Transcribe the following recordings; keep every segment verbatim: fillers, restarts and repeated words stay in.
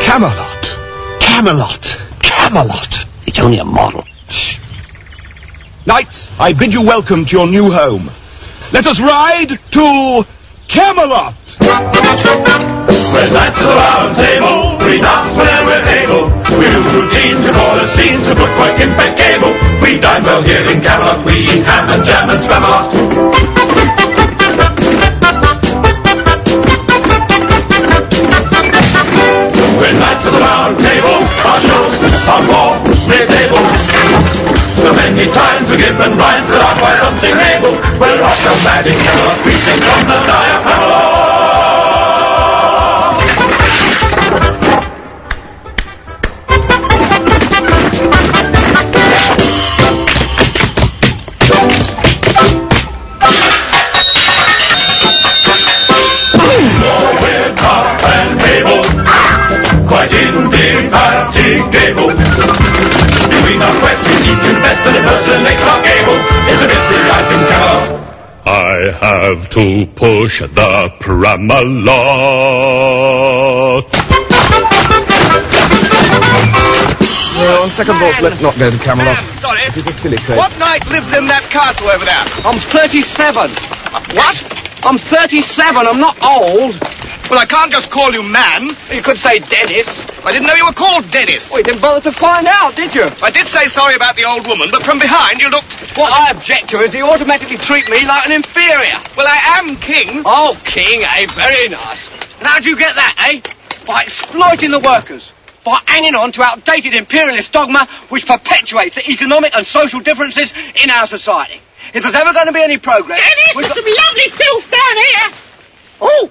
Camelot. Camelot. Camelot. It's only a model. Shh. Knights, I bid you welcome to your new home. Let us ride to Camelot. We're knights of the round table, we dance whenever we're able. We do routines before the scenes to footwork impeccable. We dine well here in Camelot, we eat ham and jam and Spamalot. We're knights of the round table, our shows are more mid-table. So many times we give them rhymes that are quite unsingable. We're rock so mad in Camelot, we sing from the diaphragm. Quite indefatigable. Doing our quest, we seek to best and impersonate Clark Gable. It's a busy life in Camelot. I have to push the Pramalot. Well, on second thoughts, let's not go to Camelot. Man, sorry. It is a silly place. What knight lives in that castle over there? I'm thirty-seven. What? I'm thirty-seven. I'm not old. Well, I can't just call you man. You could say Dennis. I didn't know you were called Dennis. Well, you didn't bother to find out, did you? I did say sorry about the old woman, but from behind you looked... What I object to is you automatically treat me like an inferior. Well, I am king. Oh, king, eh? Very nice. And how'd you get that, eh? By exploiting the workers. By hanging on to outdated imperialist dogma which perpetuates the economic and social differences in our society. If there's ever going to be any progress... Dennis, there's some lovely filth down here. Oh.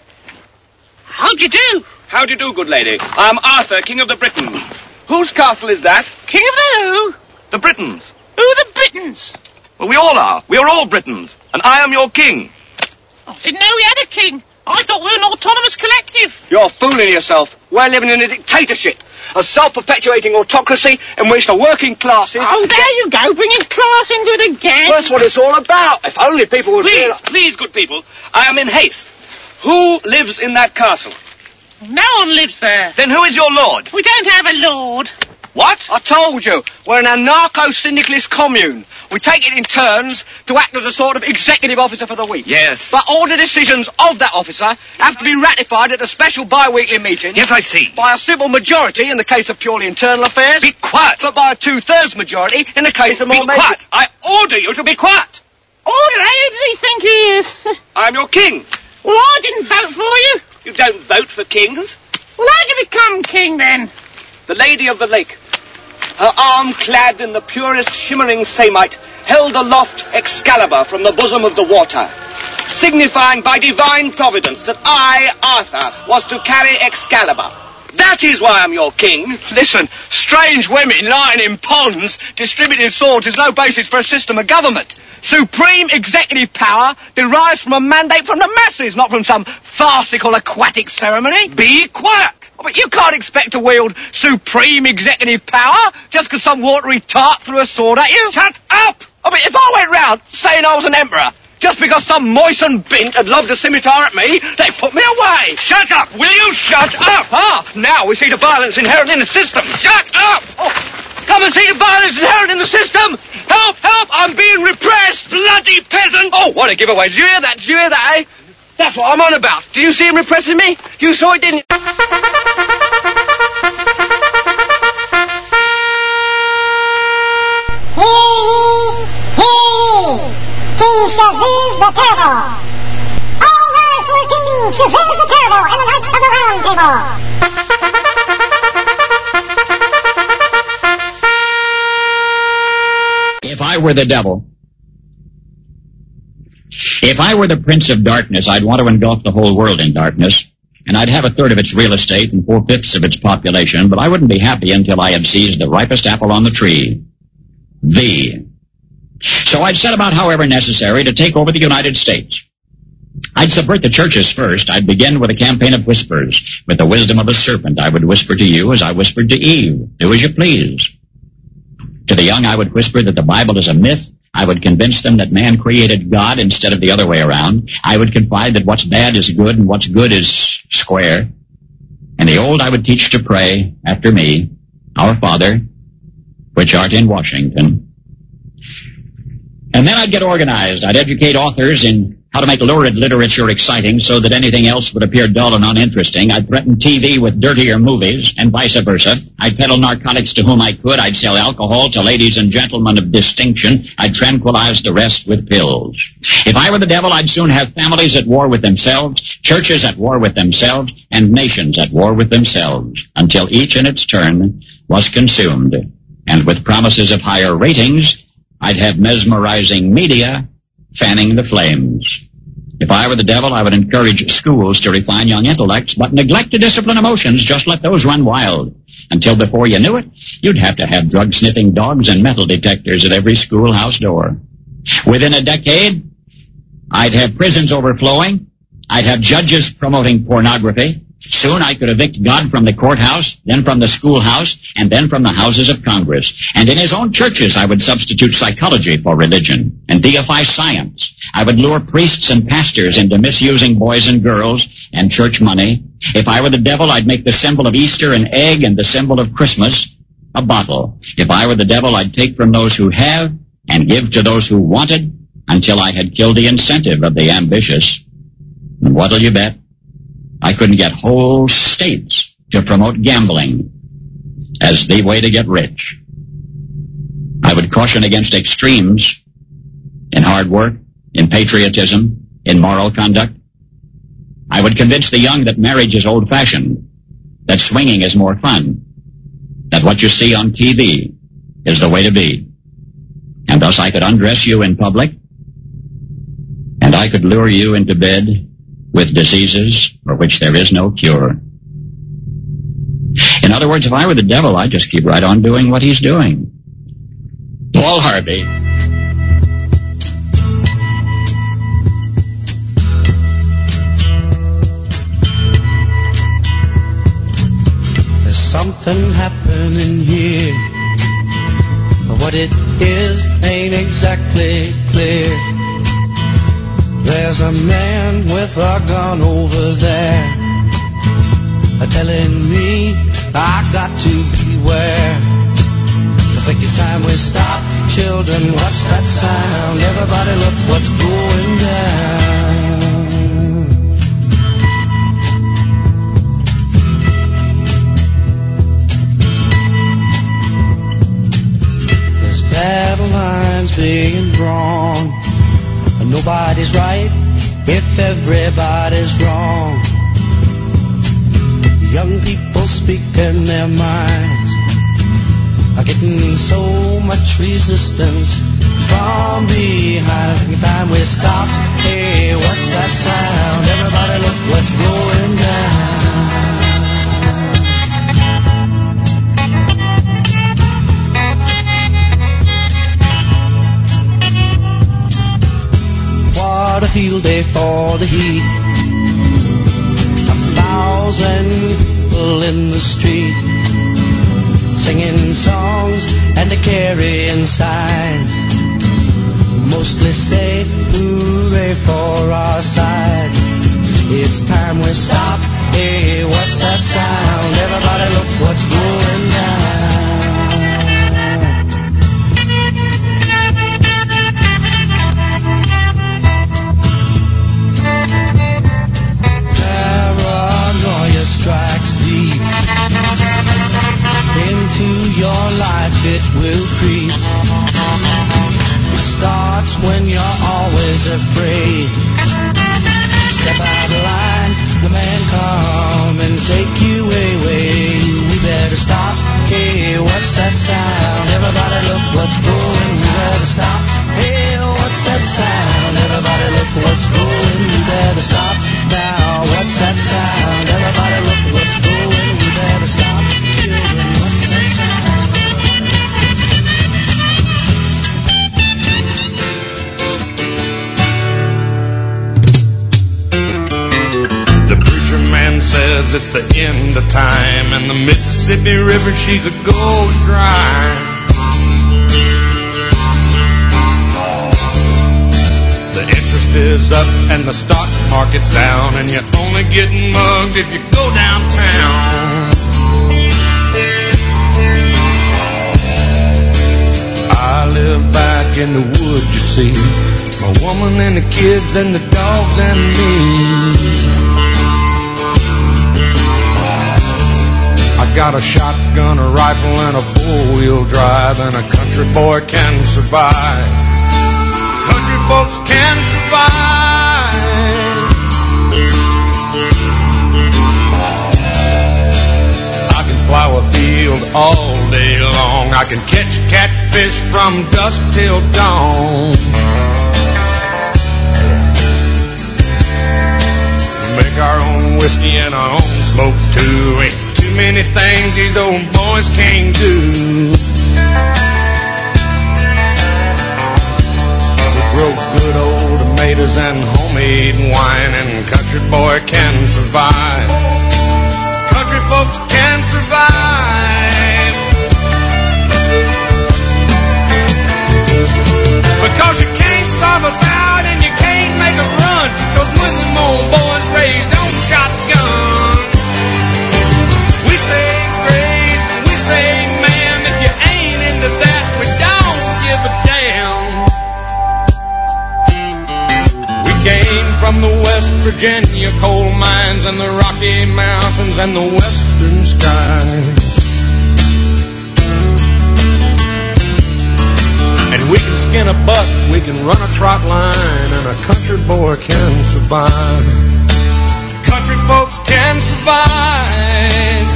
How do you do? How do you do, good lady? I'm Arthur, King of the Britons. Whose castle is that? King of the who? The Britons. Who are the Britons? Well, we all are. We are all Britons. And I am your king. Oh, didn't know we had a king. I thought we were an autonomous collective. You're fooling yourself. We're living in a dictatorship. A self-perpetuating autocracy in which the working classes... Oh, there you go, bringing class into it again. That's what it's all about. If only people would... Please, realize... please, good people. I am in haste. Who lives in that castle? No one lives there. Then who is your lord? We don't have a lord. What? I told you. We're an anarcho-syndicalist commune. We take it in turns to act as a sort of executive officer for the week. Yes. But all the decisions of that officer have to be ratified at a special bi-weekly meeting. Yes, I see. By a simple majority in the case of purely internal affairs. Be quiet. But by a two-thirds majority in the case of more... Be quiet. I order you to be quiet. Order, eh? Who does he think he is? I'm your king. Well, I didn't vote for you. You don't vote for kings? Well, how'd you become king, then? The Lady of the Lake, her arm clad in the purest shimmering samite, held aloft Excalibur from the bosom of the water, signifying by divine providence that I, Arthur, was to carry Excalibur. That is why I'm your king. Listen, strange women lying in ponds distributing swords is no basis for a system of government. Supreme executive power derives from a mandate from the masses, not from some farcical aquatic ceremony. Be quiet! Oh, but you can't expect to wield supreme executive power just because some watery tart threw a sword at you. Shut up! I mean, if I went round saying I was an emperor, just because some moistened bint had lobbed a scimitar at me, they put me away. Shut up! Will you shut up? Ah, now we see the violence inherent in the system. Shut up! Oh, come and see the violence inherent in the system! Help! Help! I'm being repressed! Bloody peasant! Oh, what a giveaway. Did you hear that? Did you hear that, eh? That's what I'm on about. Did you see him repressing me? You saw it, didn't you? King Shazuz the Terrible. All rise for King Shazuz the Terrible and the Knights of the Round Table. If I were the devil, if I were the Prince of Darkness, I'd want to engulf the whole world in darkness, and I'd have a third of its real estate and four-fifths of its population, but I wouldn't be happy until I had seized the ripest apple on the tree. Thee. So I'd set about, however necessary, to take over the United States. I'd subvert the churches first. I'd begin with a campaign of whispers. With the wisdom of a serpent, I would whisper to you as I whispered to Eve. Do as you please. To the young, I would whisper that the Bible is a myth. I would convince them that man created God instead of the other way around. I would confide that what's bad is good and what's good is square. And the old I would teach to pray after me, Our Father, which art in Washington. And then I'd get organized. I'd educate authors in how to make lurid literature exciting so that anything else would appear dull and uninteresting. I'd threaten T V with dirtier movies and vice versa. I'd peddle narcotics to whom I could. I'd sell alcohol to ladies and gentlemen of distinction. I'd tranquilize the rest with pills. If I were the devil, I'd soon have families at war with themselves, churches at war with themselves, and nations at war with themselves, until each in its turn was consumed. And with promises of higher ratings, I'd have mesmerizing media fanning the flames. If I were the devil, I would encourage schools to refine young intellects, but neglect to discipline emotions. Just let those run wild. Until before you knew it, you'd have to have drug-sniffing dogs and metal detectors at every schoolhouse door. Within a decade, I'd have prisons overflowing. I'd have judges promoting pornography. Soon I could evict God from the courthouse, then from the schoolhouse, and then from the houses of Congress. And in his own churches I would substitute psychology for religion and deify science. I would lure priests and pastors into misusing boys and girls and church money. If I were the devil, I'd make the symbol of Easter an egg and the symbol of Christmas a bottle. If I were the devil, I'd take from those who have and give to those who wanted until I had killed the incentive of the ambitious. And what'll you bet? I couldn't get whole states to promote gambling as the way to get rich. I would caution against extremes in hard work, in patriotism, in moral conduct. I would convince the young that marriage is old-fashioned, that swinging is more fun, that what you see on T V is the way to be. And thus I could undress you in public, and I could lure you into bed with diseases for which there is no cure. In other words, if I were the devil, I'd just keep right on doing what he's doing. Paul Harvey. There's something happening here, but what it is ain't exactly clear. There's a man with a gun over there, telling me I got to beware. I think it's time we stop. Children, watch that sound. Everybody look what's going down. There's battle lines being drawn. Nobody's right if everybody's wrong. Young people speaking their minds are getting so much resistance from behind. I think it's time we stop. Hey, what's that sound? Everybody look what's going down. What a field day for the heat. A thousand people in the street, singing songs and carrying signs, mostly say hooray for our side. It's time we stop. Hey, what's that sound? Everybody look what's going down. Strikes deep into your life, it will creep. It starts when you're always afraid. Step out of line, the man come and take you away. We better stop. Hey, what's that sound? Everybody look what's going. We better stop. Hey, what's that sound? Everybody look what's going. We better stop now. What's that sound? Everybody look what's going. We better stop. Children, what's that sound? The preacher man says it's the end of time, and the Mississippi River, she's a gold dry. The interest is up and the stock market's down, and you're only getting mugged if you go downtown. I live back in the woods, you see, my woman and the kids and the dogs and me. I got a shotgun, a rifle, and a four-wheel drive, and a country boy can survive. Country folks can survive. I can plow a field all day long. I can catch catfish from dusk till dawn. Make our own whiskey and our own smoke too. Ain't too many things these old boys can't do. We grow good old tomatoes and homemade wine, and country boy can survive. Country folks can survive. Because you can't starve us out and you can't make us run, 'cause when them old boys raised on shotgun, we say grace and we say ma'am. If you ain't into that, we don't give a damn. We came from the West Virginia coal mines and the Rocky Mountains and the western skies. And we can skin a buck, we can run a trot line, and a country boy can survive. Country folks can survive.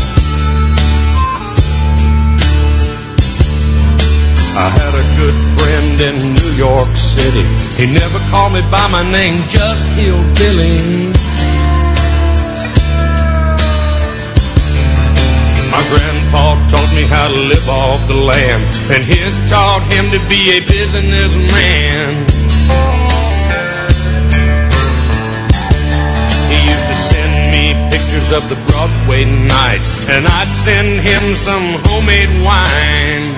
I had a good friend in New York City. He never called me by my name, just Hillbilly. My grandpa taught me how to live off the land, and his taught him to be a businessman. He used to send me pictures of the Broadway nights, and I'd send him some homemade wine.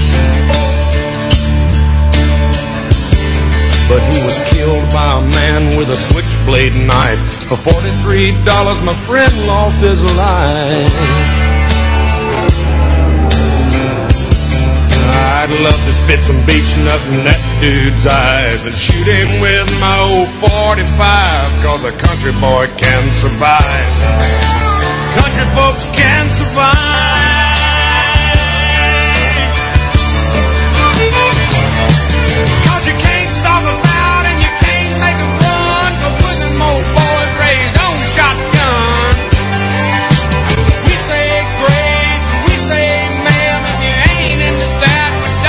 But he was killed by a man with a switchblade knife. For forty-three dollars, my friend lost his life. I'd love to spit some beach nut in that dude's eyes and shoot him with my old forty-five, 'cause a country boy can survive. Country folks can survive. 'Cause you can't starve us out and you can't make us run, 'cause when them old boys raised on shotgun, we say grace, we say ma'am. If you ain't into that,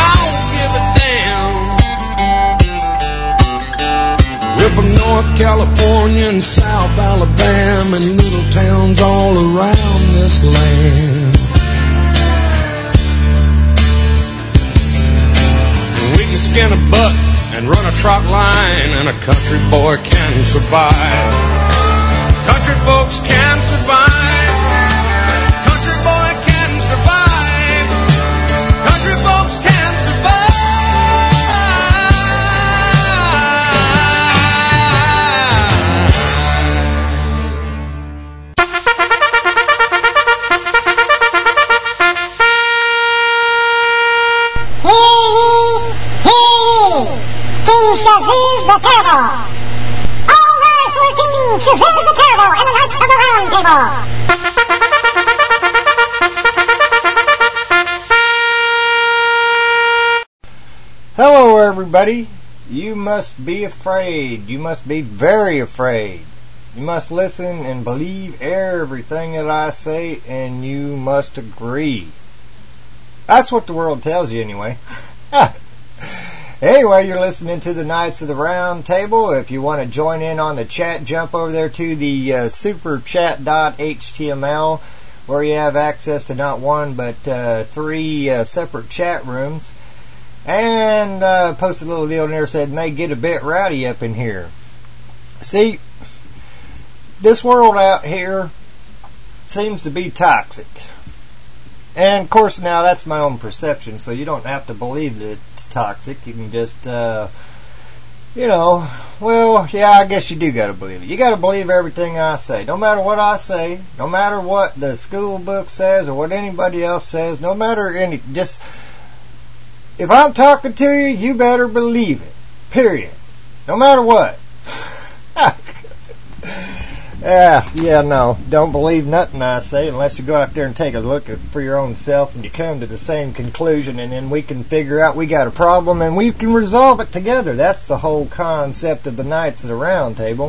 we're from North California and South Alabama and little towns all around this land. We can skin a buck and run a trot line, and a country boy can survive. Country folks can survive. Country boy can survive. Country folks can survive. Shazam the Terrible! All rise for King Shazam the Terrible and the Knights of the Round Table! Hello everybody! You must be afraid. You must be very afraid. You must listen and believe everything that I say, and you must agree. That's what the world tells you anyway. Anyway, you're listening to the Knights of the Round Table. If you want to join in on the chat, jump over there to the uh, superchat dot h t m l, where you have access to not one but uh, three uh, separate chat rooms. And uh, posted a little deal in there that said, may get a bit rowdy up in here. See, this world out here seems to be toxic. And, of course, now that's my own perception, so you don't have to believe that it's toxic. You can just uh, you know, well, yeah, I guess you do got to believe it. You got to believe everything I say. No matter what I say, no matter what the school book says or what anybody else says, no matter any, just, if I'm talking to you, you better believe it. Period. No matter what. Yeah, yeah, no. Don't believe nothing I say unless you go out there and take a look at, for your own self and you come to the same conclusion, and then we can figure out we got a problem and we can resolve it together. That's the whole concept of the Knights of the Round Table.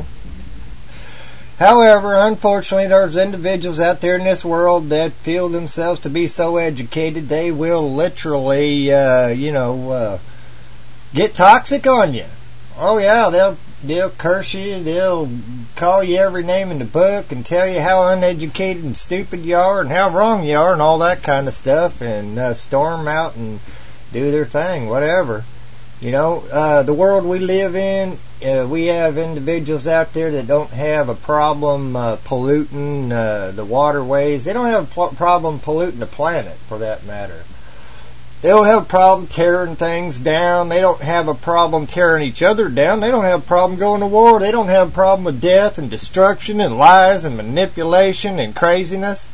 However, unfortunately, there's individuals out there in this world that feel themselves to be so educated they will literally, uh, you know, uh, get toxic on you. Oh yeah, they'll They'll curse you, they'll call you every name in the book and tell you how uneducated and stupid you are and how wrong you are and all that kind of stuff, and uh, storm out and do their thing, whatever. You know, uh, the world we live in, uh, we have individuals out there that don't have a problem uh, polluting uh, the waterways. They don't have a pl- problem polluting the planet, for that matter. They don't have a problem tearing things down. They don't have a problem tearing each other down. They don't have a problem going to war. They don't have a problem with death and destruction and lies and manipulation and craziness.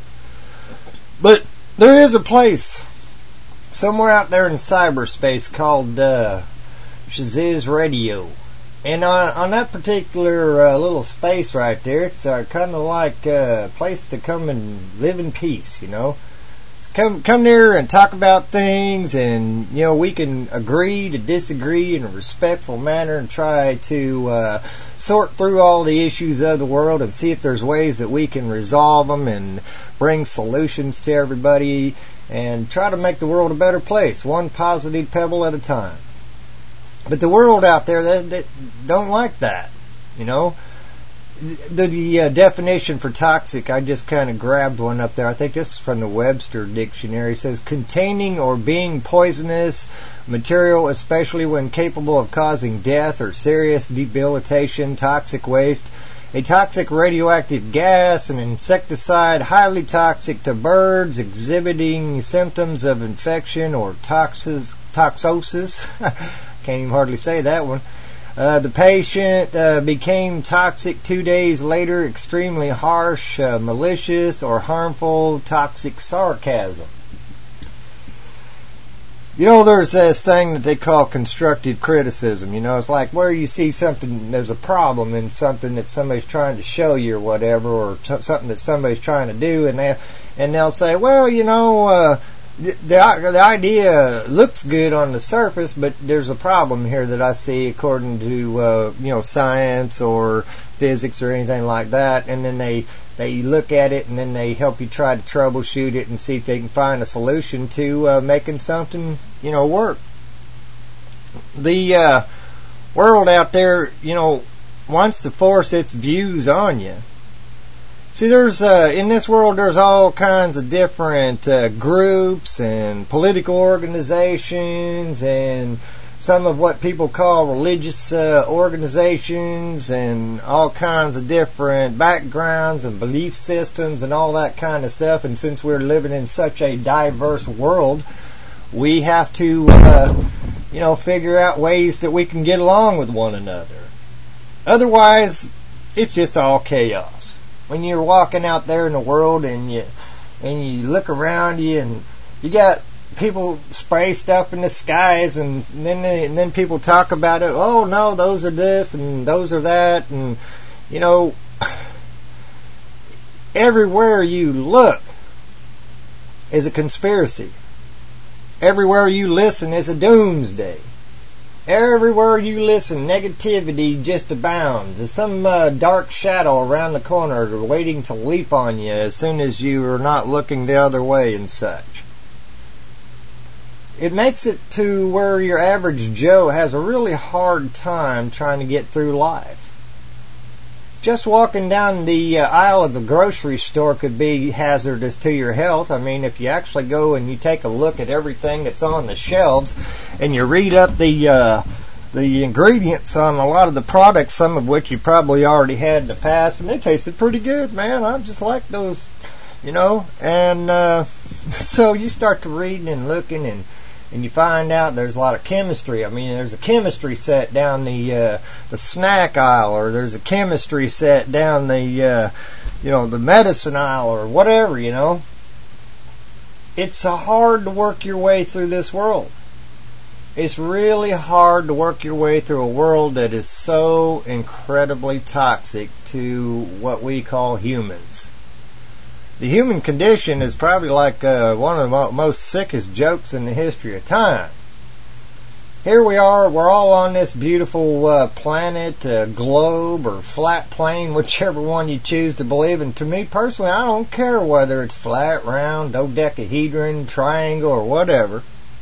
But there is a place somewhere out there in cyberspace called uh, Shaziz Radio. And on, on that particular uh, little space right there, it's uh, kind of like a place to come and live in peace, you know. Come come there and talk about things, and, you know, we can agree to disagree in a respectful manner and try to uh, sort through all the issues of the world and see if there's ways that we can resolve them and bring solutions to everybody and try to make the world a better place, one positive pebble at a time. But the world out there, they, they don't like that, you know. The, the uh, definition for toxic, I just kind of grabbed one up there. I think this is from the Webster Dictionary. It says, containing or being poisonous material, especially when capable of causing death or serious debilitation, toxic waste, a toxic radioactive gas, an insecticide, highly toxic to birds, exhibiting symptoms of infection or toxis, toxosis. Can't even hardly say that one. Uh, the patient uh, became toxic two days later, extremely harsh, uh, malicious, or harmful, toxic sarcasm. You know, there's this thing that they call constructive criticism. You know, it's like where you see something, there's a problem in something that somebody's trying to show you or whatever, or t- something that somebody's trying to do, and they and they'll say, well, you know, uh, The, the idea looks good on the surface, but there's a problem here that I see according to, uh, you know, science or physics or anything like that. And then they, they look at it and then they help you try to troubleshoot it and see if they can find a solution to uh, making something, you know, work. The uh, world out there, you know, wants to force its views on you. See, there's uh, in this world, there's all kinds of different uh, groups and political organizations and some of what people call religious uh, organizations and all kinds of different backgrounds and belief systems and all that kind of stuff. And since we're living in such a diverse world, we have to, uh, you know, figure out ways that we can get along with one another. Otherwise, it's just all chaos. When you're walking out there in the world and you and you look around you and you got people spray stuff in the skies, and then they, and then people talk about it. Oh no, those are this and those are that, and you know, everywhere you look is a conspiracy. Everywhere you listen is a doomsday. Everywhere you listen, negativity just abounds. There's some uh, dark shadow around the corner waiting to leap on you as soon as you are not looking the other way and such. It makes it to where your average Joe has a really hard time trying to get through life. Just walking down the uh, aisle of the grocery store could be hazardous to your health. I mean, if you actually go and you take a look at everything that's on the shelves and you read up the uh, the ingredients on a lot of the products, some of which you probably already had in the past, and they tasted pretty good, man. I just like those, you know. And uh, so you start to reading and looking, and and you find out there's a lot of chemistry. I mean, there's a chemistry set down the uh, the snack aisle, or there's a chemistry set down the uh, you know the medicine aisle, or whatever. You know, it's so hard to work your way through this world. It's really hard to work your way through a world that is so incredibly toxic to what we call humans. The human condition is probably like uh, one of the most sickest jokes in the history of time. Here we are, we're all on this beautiful uh, planet, uh, globe, or flat plane, whichever one you choose to believe. And to me personally, I don't care whether it's flat, round, dodecahedron, triangle, or whatever.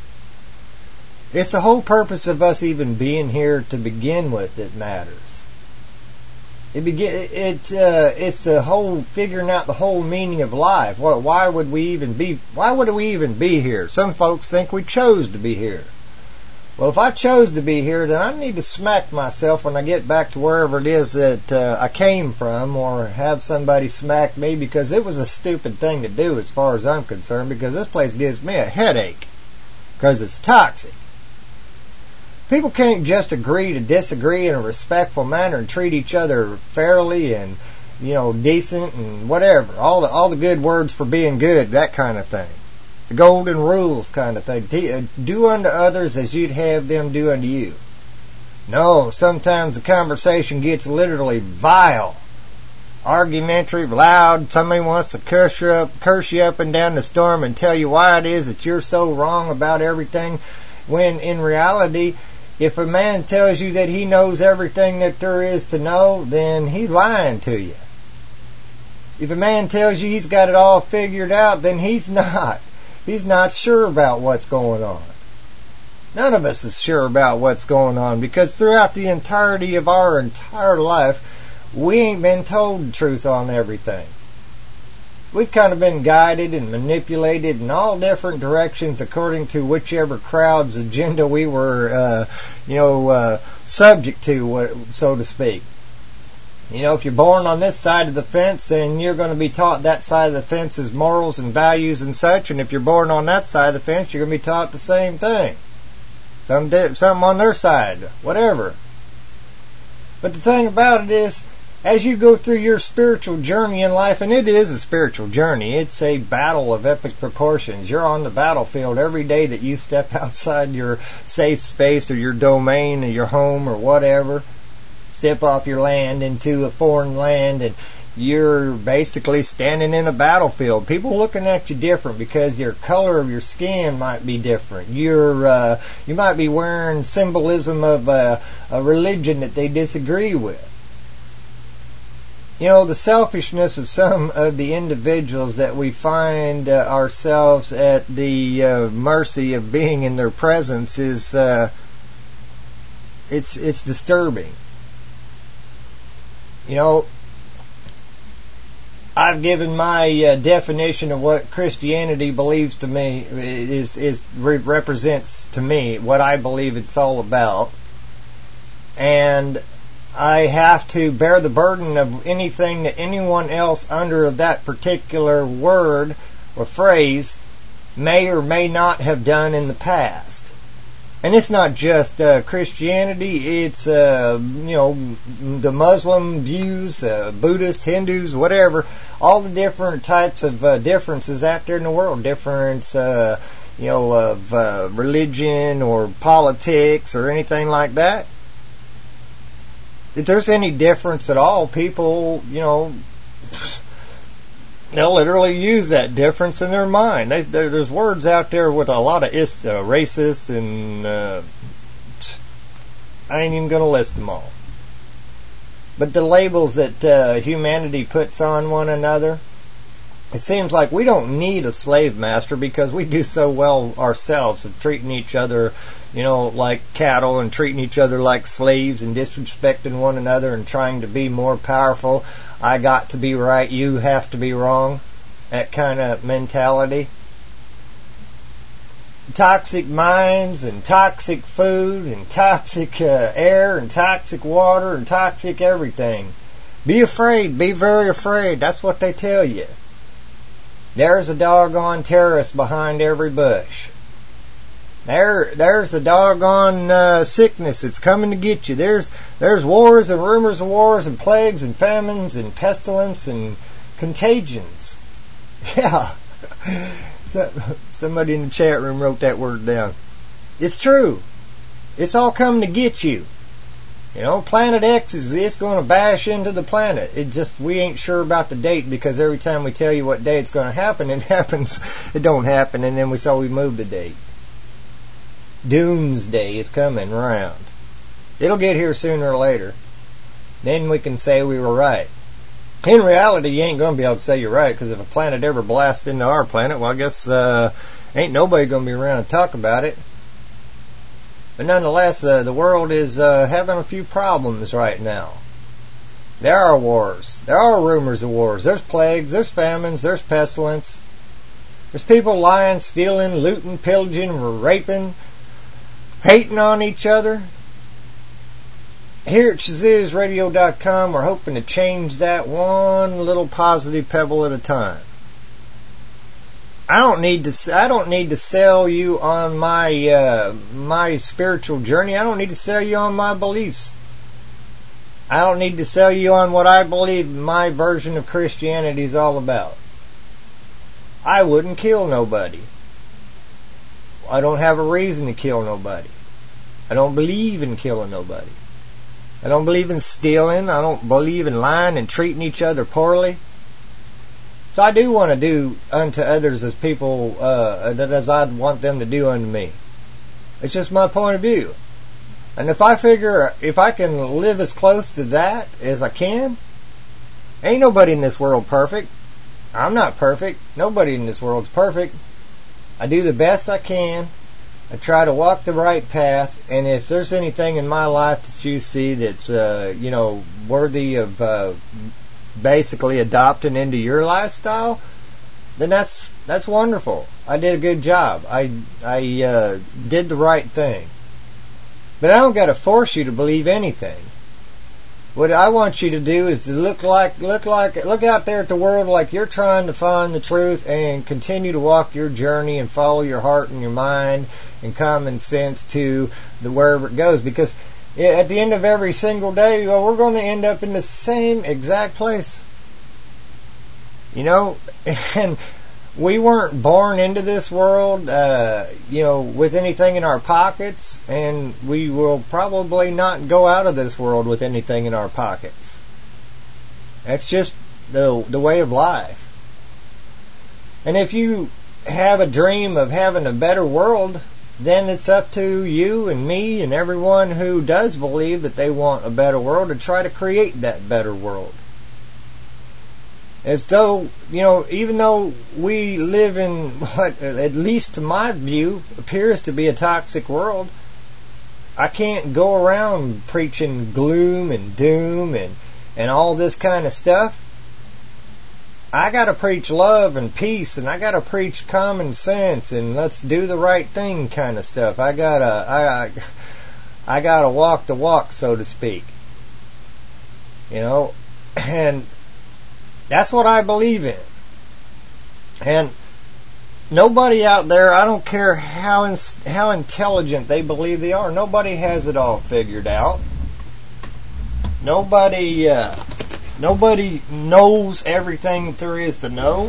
It's the whole purpose of us even being here to begin with that matters. It begin it uh, it's the whole figuring out the whole meaning of life. Well, why would we even be? Why would we even be here? Some folks think we chose to be here. Well, if I chose to be here, then I need to smack myself when I get back to wherever it is that uh, I came from, or have somebody smack me, because it was a stupid thing to do as far as I'm concerned. Because this place gives me a headache because it's toxic. People can't just agree to disagree in a respectful manner and treat each other fairly and, you know, decent and whatever. All the all the good words for being good, that kind of thing. The golden rules kind of thing. Do unto others as you'd have them do unto you. No, sometimes the conversation gets literally vile, argumentary, loud. Somebody wants to curse you up, curse you up and down the storm and tell you why it is that you're so wrong about everything, when in reality, if a man tells you that he knows everything that there is to know, then he's lying to you. If a man tells you he's got it all figured out, then he's not. He's not sure about what's going on. None of us is sure about what's going on, because throughout the entirety of our entire life, we ain't been told the truth on everything. We've kind of been guided and manipulated in all different directions according to whichever crowd's agenda we were, uh, you know, uh, subject to, so to speak. You know, if you're born on this side of the fence, then you're going to be taught that side of the fence's morals and values and such. And if you're born on that side of the fence, you're going to be taught the same thing. Some something on their side, whatever. But the thing about it is, as you go through your spiritual journey in life, and it is a spiritual journey, it's a battle of epic proportions. You're on the battlefield every day that you step outside your safe space or your domain or your home or whatever. Step off your land into a foreign land, and you're basically standing in a battlefield. People looking at you different because your color of your skin might be different. You're uh, you might be wearing symbolism of a, a religion that they disagree with. You know, the selfishness of some of the individuals that we find uh, ourselves at the uh, mercy of being in their presence is uh, it's it's disturbing. You know, I've given my uh, definition of what Christianity believes to me is is re- represents to me what I believe it's all about, and I have to bear the burden of anything that anyone else under that particular word or phrase may or may not have done in the past. And it's not just uh, Christianity, it's, uh, you know, the Muslim views, uh, Buddhists, Hindus, whatever, all the different types of uh, differences out there in the world, difference, uh, you know, of uh, religion or politics or anything like that. If there's any difference at all, people, you know, they'll literally use that difference in their mind. They, there's words out there with a lot of ist, uh, racist, and uh, I ain't even going to list them all. But the labels that uh, humanity puts on one another, it seems like we don't need a slave master because we do so well ourselves of treating each other, you know, like cattle, and treating each other like slaves, and disrespecting one another and trying to be more powerful. I got to be right, you have to be wrong. That kind of mentality. Toxic minds and toxic food and toxic uh, air and toxic water and toxic everything. Be afraid, be very afraid. That's what they tell you. There's a doggone terrorist behind every bush. There, there's a doggone uh, sickness that's coming to get you. There's, there's wars and rumors of wars and plagues and famines and pestilence and contagions. Yeah. So, somebody in the chat room wrote that word down. It's true. It's all coming to get you. You know, Planet X is it's going to bash into the planet. It just, we ain't sure about the date because every time we tell you what day it's going to happen, it happens. It don't happen, and then we so we move the date. Doomsday is coming around. It'll get here sooner or later. Then we can say we were right. In reality, you ain't going to be able to say you're right, because if a planet ever blasts into our planet, well, I guess uh, ain't nobody going to be around to talk about it. But nonetheless, uh, the world is uh, having a few problems right now. There are wars. There are rumors of wars. There's plagues. There's famines. There's pestilence. There's people lying, stealing, looting, pillaging, raping, hating on each other. Here at Shazuz Radio dot com, we're hoping to change that one little positive pebble at a time. I don't need to. I don't need to sell you on my uh, my spiritual journey. I don't need to sell you on my beliefs. I don't need to sell you on what I believe my version of Christianity is all about. I wouldn't kill nobody. I don't have a reason to kill nobody. I don't believe in killing nobody. I don't believe in stealing. I don't believe in lying and treating each other poorly. So I do want to do unto others as people, uh, as I'd want them to do unto me. It's just my point of view. And if I figure, if I can live as close to that as I can, ain't nobody in this world perfect. I'm not perfect. Nobody in this world's perfect. I do the best I can. I try to walk the right path, and if there's anything in my life that you see that's, uh, you know, worthy of uh, basically adopting into your lifestyle, then that's that's wonderful. I did a good job. I I uh, did the right thing. But I don't got to force you to believe anything. What I want you to do is to look like look like look out there at the world like you're trying to find the truth and continue to walk your journey and follow your heart and your mind and common sense to the wherever it goes, because at the end of every single day, well, we're going to end up in the same exact place. You know, and we weren't born into this world, uh, you know, with anything in our pockets, and we will probably not go out of this world with anything in our pockets. That's just the the way of life. And if you have a dream of having a better world, then it's up to you and me and everyone who does believe that they want a better world to try to create that better world. As though, you know, even though we live in what, at least to my view, appears to be a toxic world, I can't go around preaching gloom and doom and, and all this kind of stuff. I gotta preach love and peace, and I gotta preach common sense and let's do the right thing kind of stuff. I gotta, I, I gotta walk the walk, so to speak. You know, and that's what I believe in. And nobody out there, I don't care how in, how intelligent they believe they are, nobody has it all figured out. Nobody, uh, nobody knows everything that there is to know.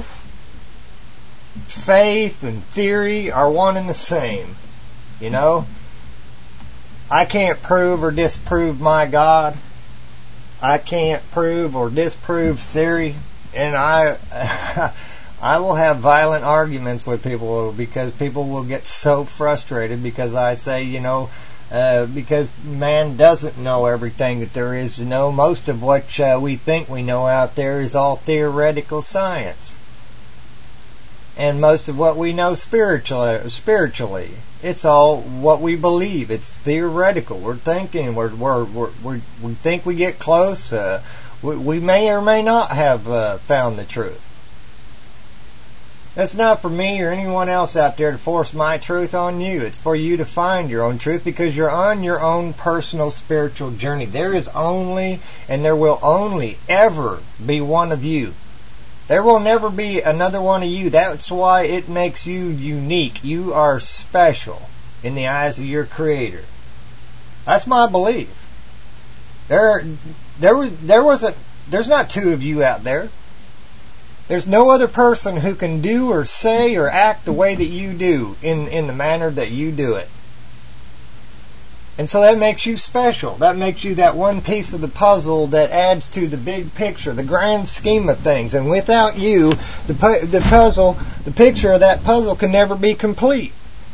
Faith and theory are one and the same. You know? I can't prove or disprove my God. I can't prove or disprove theory. And I I will have violent arguments with people because people will get so frustrated because I say, you know, uh, because man doesn't know everything that there is to know. Most of what uh, we think we know out there is all theoretical science. And most of what we know spiritually, spiritually, it's all what we believe. It's theoretical. We're thinking. We're, we're, we're, we're we think we get close. Uh, we, we may or may not have uh, found the truth. That's not for me or anyone else out there to force my truth on you. It's for you to find your own truth because you're on your own personal spiritual journey. There is only and there will only ever be one of you. There will never be another one of you. That's why it makes you unique. You are special in the eyes of your Creator. That's my belief. There, there was, there wasn't, there's not two of you out there. There's no other person who can do or say or act the way that you do in, in the manner that you do it. And so that makes you special. That makes you that one piece of the puzzle that adds to the big picture, the grand scheme of things. And without you, the pu- the puzzle, the picture of that puzzle can never be complete.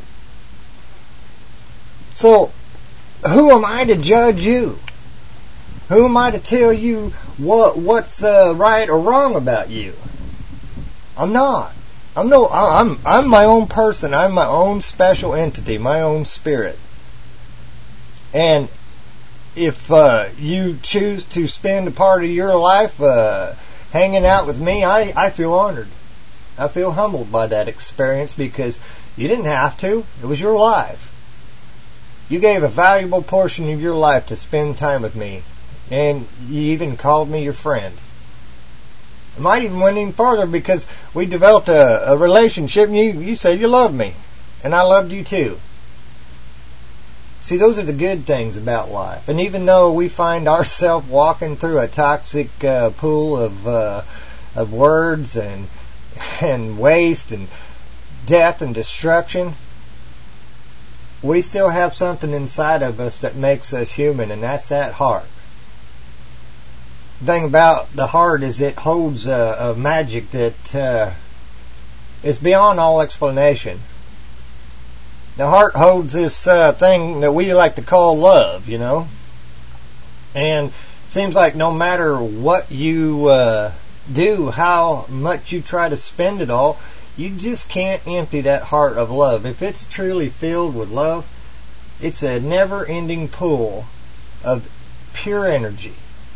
So, who am I to judge you? Who am I to tell you what what's uh, right or wrong about you? I'm not. I'm no. I'm I'm my own person. I'm my own special entity, my own spirit. And if uh, you choose to spend a part of your life uh, hanging out with me, I, I feel honored. I feel humbled by that experience because you didn't have to. It was your life. You gave a valuable portion of your life to spend time with me. And you even called me your friend. I might even went even farther because we developed a, a relationship and you, you said you loved me. And I loved you too. See, those are the good things about life. And even though we find ourselves walking through a toxic uh, pool of uh, of words and and waste and death and destruction, we still have something inside of us that makes us human, and that's that heart. The thing about the heart is it holds a, a magic that uh, is beyond all explanation. The heart holds this uh, thing that we like to call love, you know. And it seems like no matter what you uh, do, how much you try to spend it all, you just can't empty that heart of love. If it's truly filled with love, it's a never-ending pool of pure energy.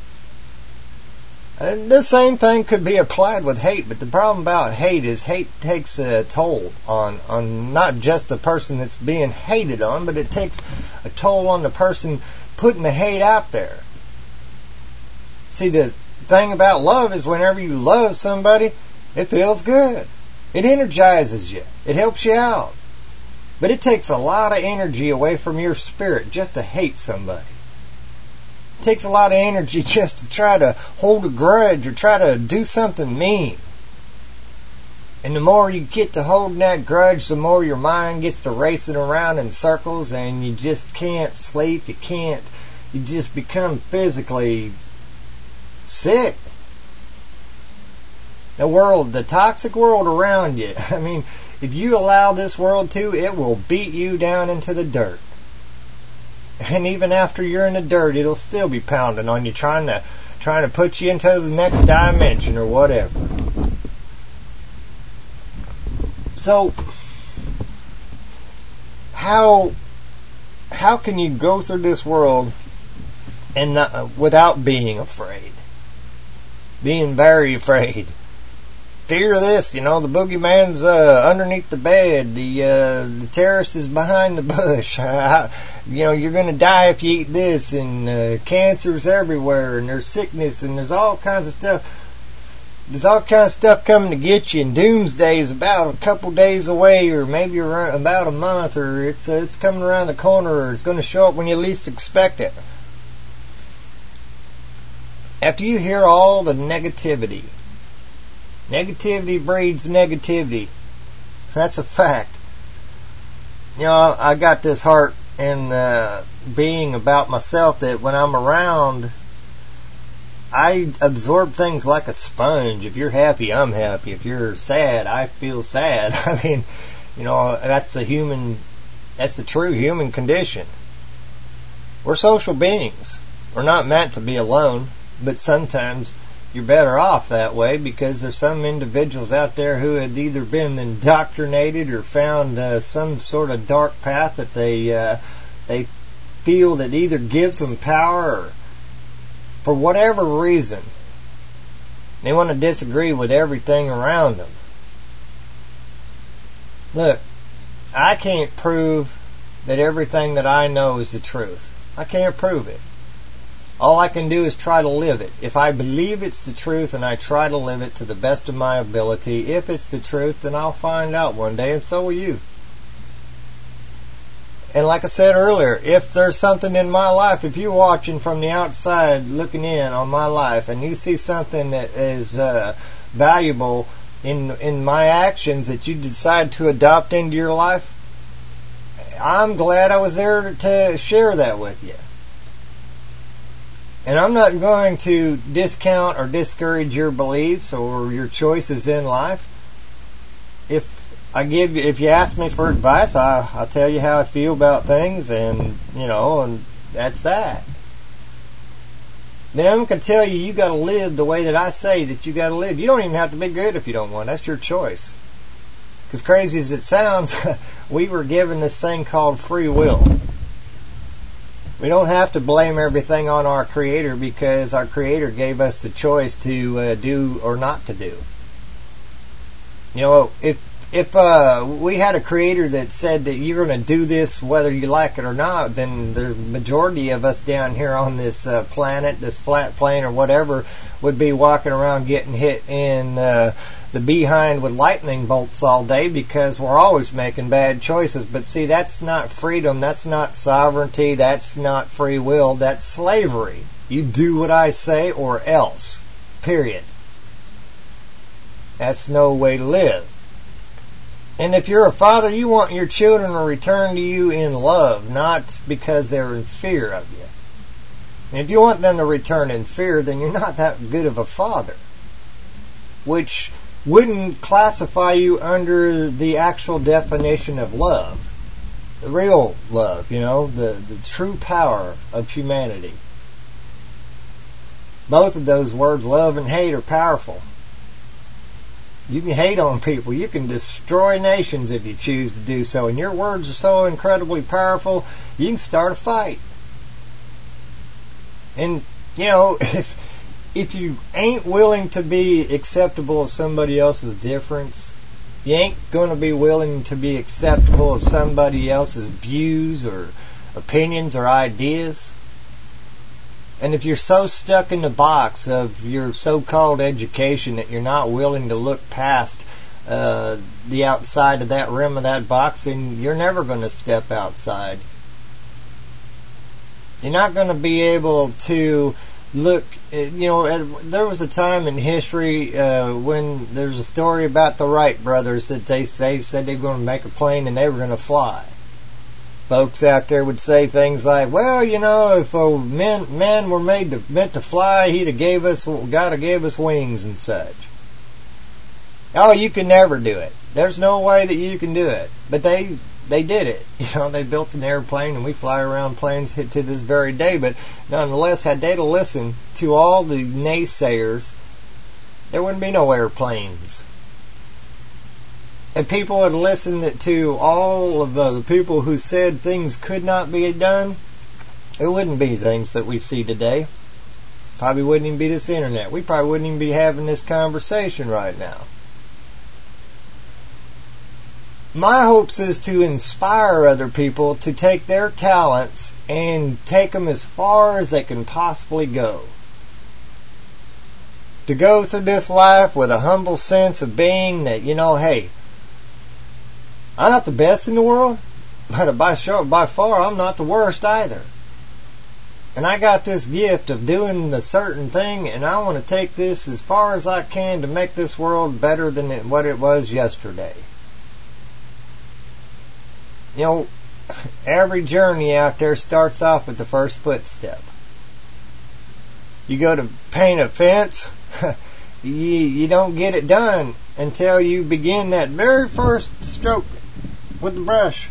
And the same thing could be applied with hate, but the problem about hate is hate takes a toll on, on not just the person that's being hated on, but it takes a toll on the person putting the hate out there. See, the thing about love is whenever you love somebody, it feels good. It energizes you. It helps you out. But it takes a lot of energy away from your spirit just to hate somebody. It takes a lot of energy just to try to hold a grudge or try to do something mean. And the more you get to holding that grudge, the more your mind gets to racing around in circles and you just can't sleep. You can't, you just become physically sick. The world, the toxic world around you, I mean, if you allow this world to, it will beat you down into the dirt. And even after you're in the dirt, it'll still be pounding on you, trying to trying to put you into the next dimension or whatever. So, how how can you go through this world and not, uh, without being afraid? Being very afraid. Fear this, you know, the boogeyman's uh, underneath the bed, the uh, the terrorist is behind the bush, uh, you know, you're going to die if you eat this, and uh, cancer's everywhere, and there's sickness, and there's all kinds of stuff. There's all kinds of stuff coming to get you, and doomsday is about a couple days away, or maybe around, about a month, or it's uh, it's coming around the corner, or it's going to show up when you least expect it. After you hear all the negativity, negativity breeds negativity. That's a fact. You know, I got this heart and uh, being about myself that when I'm around, I absorb things like a sponge. If you're happy, I'm happy. If you're sad, I feel sad. I mean, you know, that's the human, that's the true human condition. We're social beings. We're not meant to be alone, but sometimes you're better off that way because there's some individuals out there who had either been indoctrinated or found uh, some sort of dark path that they uh, they feel that either gives them power or for whatever reason they want to disagree with everything around them. Look, I can't prove that everything that I know is the truth. I can't prove it. All I can do is try to live it. If I believe it's the truth and I try to live it to the best of my ability, if it's the truth, then I'll find out one day, and so will you. And like I said earlier, if there's something in my life, if you're watching from the outside looking in on my life and you see something that is uh, valuable in in my actions that you decide to adopt into your life, I'm glad I was there to share that with you. And I'm not going to discount or discourage your beliefs or your choices in life. If I give you, if you ask me for advice, I, I'll tell you how I feel about things, and, you know, and that's that. Then I'm going to tell you, you got to live the way that I say that you got to live. You don't even have to be good if you don't want. That's your choice. Because crazy as it sounds, we were given this thing called free will. We don't have to blame everything on our Creator, because our Creator gave us the choice to uh, do or not to do. You know, if if uh, we had a Creator that said that you're going to do this whether you like it or not, then the majority of us down here on this uh, planet, this flat plane or whatever, would be walking around getting hit in uh, the behind with lightning bolts all day, because we're always making bad choices. But see, that's not freedom, that's not sovereignty, that's not free will, that's slavery. You do what I say or else. Period. That's no way to live. And if you're a father, you want your children to return to you in love, not because they're in fear of you. And if you want them to return in fear, then you're not that good of a father, which wouldn't classify you under the actual definition of love. The real love, you know, the, the true power of humanity. Both of those words, love and hate, are powerful. You can hate on people. You can destroy nations if you choose to do so. And your words are so incredibly powerful, you can start a fight. And, you know, if if you ain't willing to be acceptable of somebody else's difference, you ain't going to be willing to be acceptable of somebody else's views or opinions or ideas. And if you're so stuck in the box of your so-called education that you're not willing to look past uh, the outside of that rim of that box, then you're never going to step outside. You're not going to be able to look, you know, there was a time in history uh, when there's a story about the Wright brothers that they, they said they were going to make a plane and they were going to fly. Folks out there would say things like, well, you know, if a men, men were made to, meant to fly, he'd have gave us, God have gave us wings and such. Oh, you can never do it. There's no way that you can do it. But they they did it. You know, they built an airplane and we fly around planes to this very day. But nonetheless, had they to listen to all the naysayers, there wouldn't be no airplanes. If people had listened to all of the people who said things could not be done, it wouldn't be things that we see today. Probably wouldn't even be this internet. We probably wouldn't even be having this conversation right now. My hopes is to inspire other people to take their talents and take them as far as they can possibly go. To go through this life with a humble sense of being that, you know, hey, I'm not the best in the world, but by sure, by far, I'm not the worst either. And I got this gift of doing a certain thing, and I want to take this as far as I can to make this world better than it, what it was yesterday. You know, every journey out there starts off with the first footstep. You go to paint a fence, you, you don't get it done until you begin that very first stroke with the brush.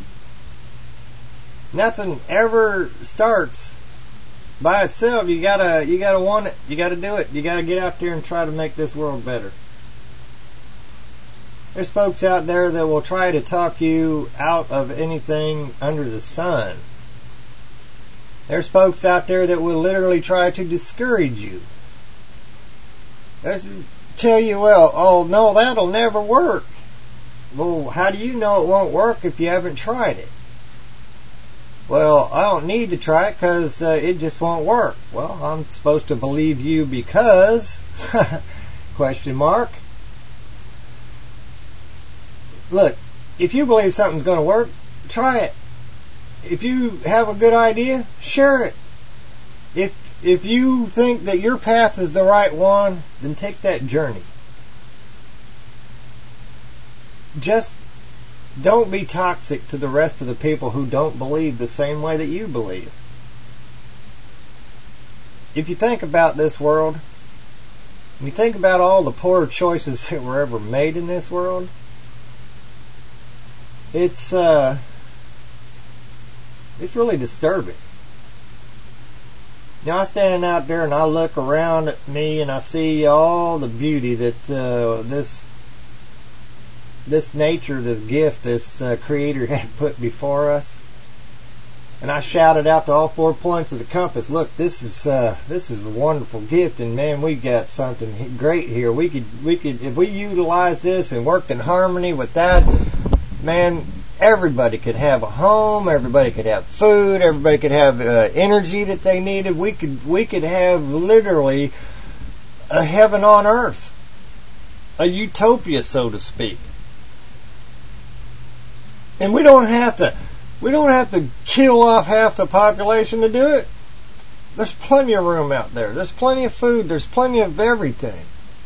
Nothing ever starts by itself. You gotta, you gotta want it. You gotta do it. You gotta get out there and try to make this world better. There's folks out there that will try to talk you out of anything under the sun. There's folks out there that will literally try to discourage you. There's tell you, well, oh no, that'll never work. Well, how do you know it won't work if you haven't tried it? Well, I don't need to try it because uh, it just won't work. Well, I'm supposed to believe you because question mark. Look, if you believe something's going to work, try it. if you have a good idea, share it. If if you think that your path is the right one, then take that journey. Just don't be toxic to the rest of the people who don't believe the same way that you believe. If you think about this world, if you think about all the poor choices that were ever made in this world, it's uh, it's really disturbing. Now I stand out there and I look around at me and I see all the beauty that uh, this this nature, this gift, this uh, Creator had put before us. And I shouted out to all four points of the compass, look, this is uh, this is a wonderful gift, and man, we got something great here. We could we could if we utilize this and worked in harmony with that, man, everybody could have a home, everybody could have food, everybody could have uh, energy that they needed. We could we could have literally a heaven on earth, a utopia, so to speak. And we don't have to. We don't have to kill off half the population to do it. There's plenty of room out there. There's plenty of food. There's plenty of everything.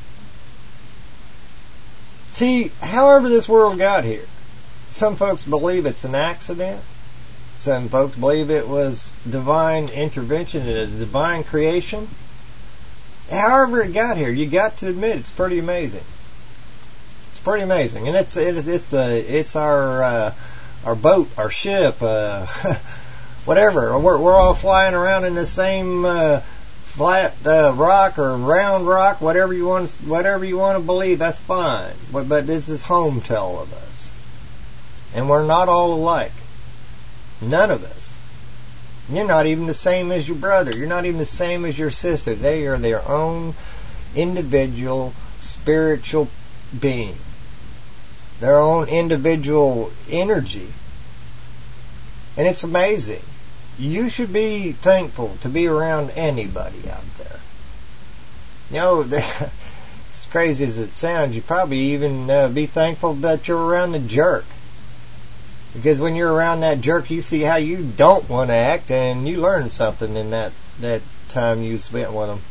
See, however this world got here, some folks believe it's an accident. Some folks believe it was divine intervention and a divine creation. However it got here, you got to admit it's pretty amazing. It's pretty amazing, and it's it's, it's the it's our. Uh, Our boat, our ship, uh, whatever. We're, we're all flying around in the same uh, flat uh, rock or round rock, whatever you want. Whatever you want to believe, that's fine. But, but this is home to all of us, and we're not all alike. None of us. You're not even the same as your brother. You're not even the same as your sister. They are their own individual spiritual being. Their own individual energy. And it's amazing. You should be thankful to be around anybody out there. You know, as crazy as it sounds, you probably even uh, be thankful that you're around the jerk. Because when you're around that jerk, you see how you don't want to act, and you learn something in that, that time you spent with them.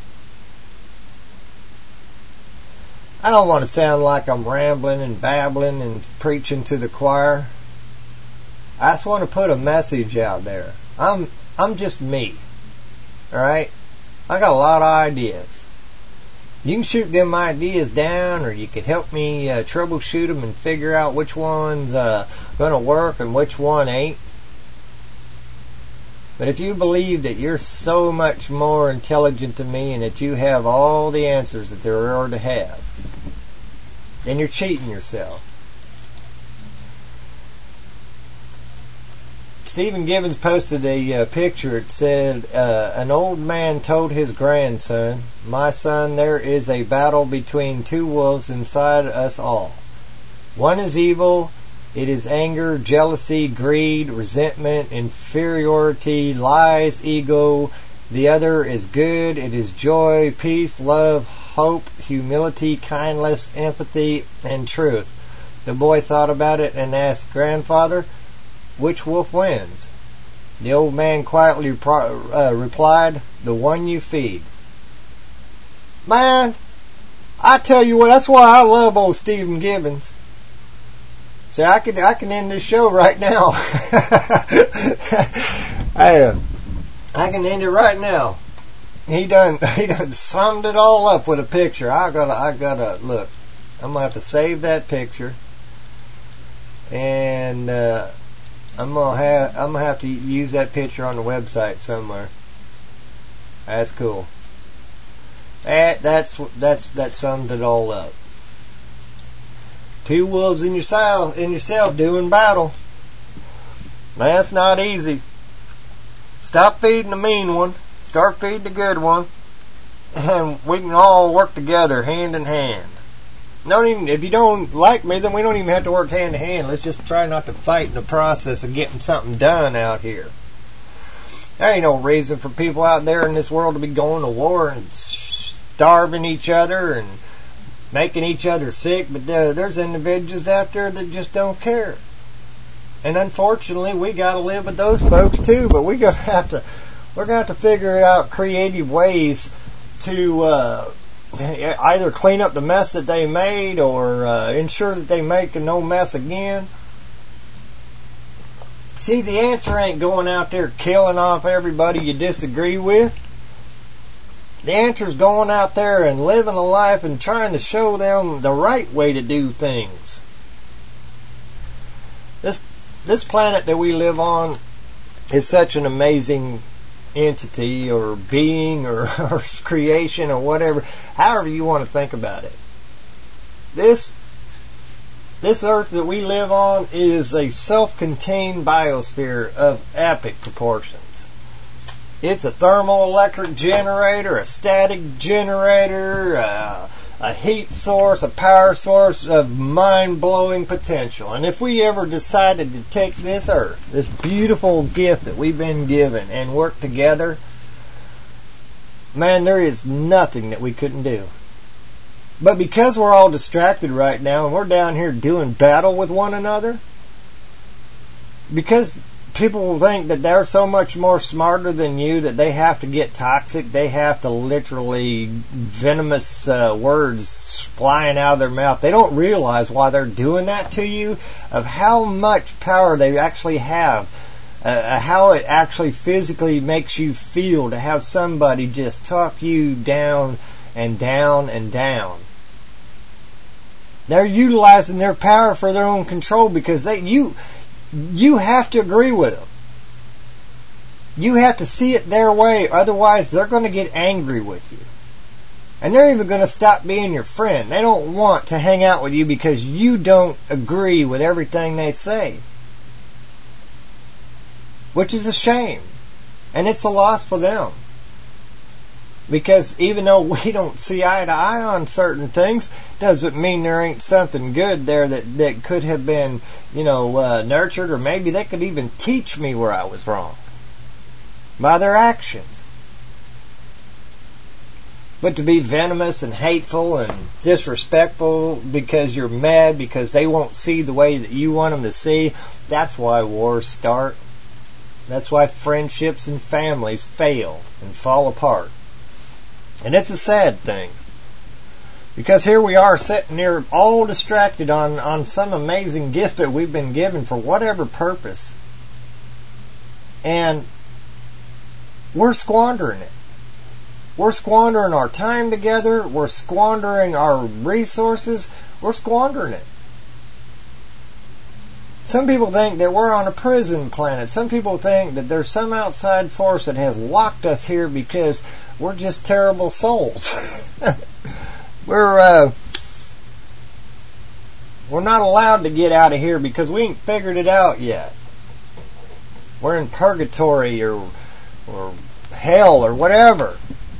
I don't want to sound like I'm rambling and babbling and preaching to the choir. I just want to put a message out there. I'm I'm just me. Alright? I got a lot of ideas. You can shoot them ideas down, or you could help me uh, troubleshoot them and figure out which one's uh, going to work and which one ain't. But if you believe that you're so much more intelligent than me and that you have all the answers that there are to have, then you're cheating yourself. Stephen Gibbons posted a uh, picture. It said, uh, an old man told his grandson, "My son, there is a battle between two wolves inside us all. One is evil. It is anger, jealousy, greed, resentment, inferiority, lies, ego. The other is good. It is joy, peace, love, hope, humility, kindness, empathy, and truth." The boy thought about it and asked, "Grandfather, which wolf wins?" The old man quietly repri- uh, replied, "The one you feed." Man, I tell you what, that's why I love old Stephen Gibbons. See, I can I can end this show right now. I uh, I can end it right now. He done he done summed it all up with a picture. I gotta I gotta look. I'm gonna have to save that picture, and uh, I'm gonna have I'm gonna have to use that picture on the website somewhere. That's cool. That that's that's that summed it all up. Two wolves in yourself in yourself doing battle. That's not easy. Stop feeding the mean one. Start feeding the good one, and we can all work together hand in hand. Don't even, if you don't like me, then we don't even have to work hand in hand. Let's just try not to fight in the process of getting something done out here. There ain't no reason for people out there in this world to be going to war and starving each other and making each other sick, but uh, there's individuals out there that just don't care. And unfortunately, we got to live with those folks too. But we gonna have to, we're gonna have to figure out creative ways to uh, either clean up the mess that they made or uh, ensure that they make no mess again. See, the answer ain't going out there killing off everybody you disagree with. The answer is going out there and living a life and trying to show them the right way to do things. This this planet that we live on is such an amazing entity or being or, or creation or whatever, however you want to think about it. This this Earth that we live on is a self-contained biosphere of epic proportions. It's a thermoelectric generator, a static generator, uh, a heat source, a power source of mind-blowing potential. And if we ever decided to take this Earth, this beautiful gift that we've been given, and work together, man, there is nothing that we couldn't do. But because we're all distracted right now and we're down here doing battle with one another, because people think that they're so much more smarter than you that they have to get toxic, they have to literally venomous uh, words flying out of their mouth. They don't realize why they're doing that to you, of how much power they actually have, uh, how it actually physically makes you feel to have somebody just talk you down and down and down. They're utilizing their power for their own control because they you you have to agree with them. You have to see it their way, otherwise they're going to get angry with you. And they're even going to stop being your friend. They don't want to hang out with you because you don't agree with everything they say. Which is a shame. And it's a loss for them. Because even though we don't see eye to eye on certain things, doesn't mean there ain't something good there that, that could have been, you know, uh, nurtured, or maybe they could even teach me where I was wrong by their actions. But to be venomous and hateful and disrespectful because you're mad because they won't see the way that you want them to see, that's why wars start. That's why friendships and families fail and fall apart. And it's a sad thing. Because here we are sitting here all distracted on, on some amazing gift that we've been given for whatever purpose. And we're squandering it. We're squandering our time together. We're squandering our resources. We're squandering it. Some people think that we're on a prison planet. Some people think that there's some outside force that has locked us here because we're just terrible souls. we're uh, we're not allowed to get out of here because we ain't figured it out yet. We're in purgatory or or hell or whatever.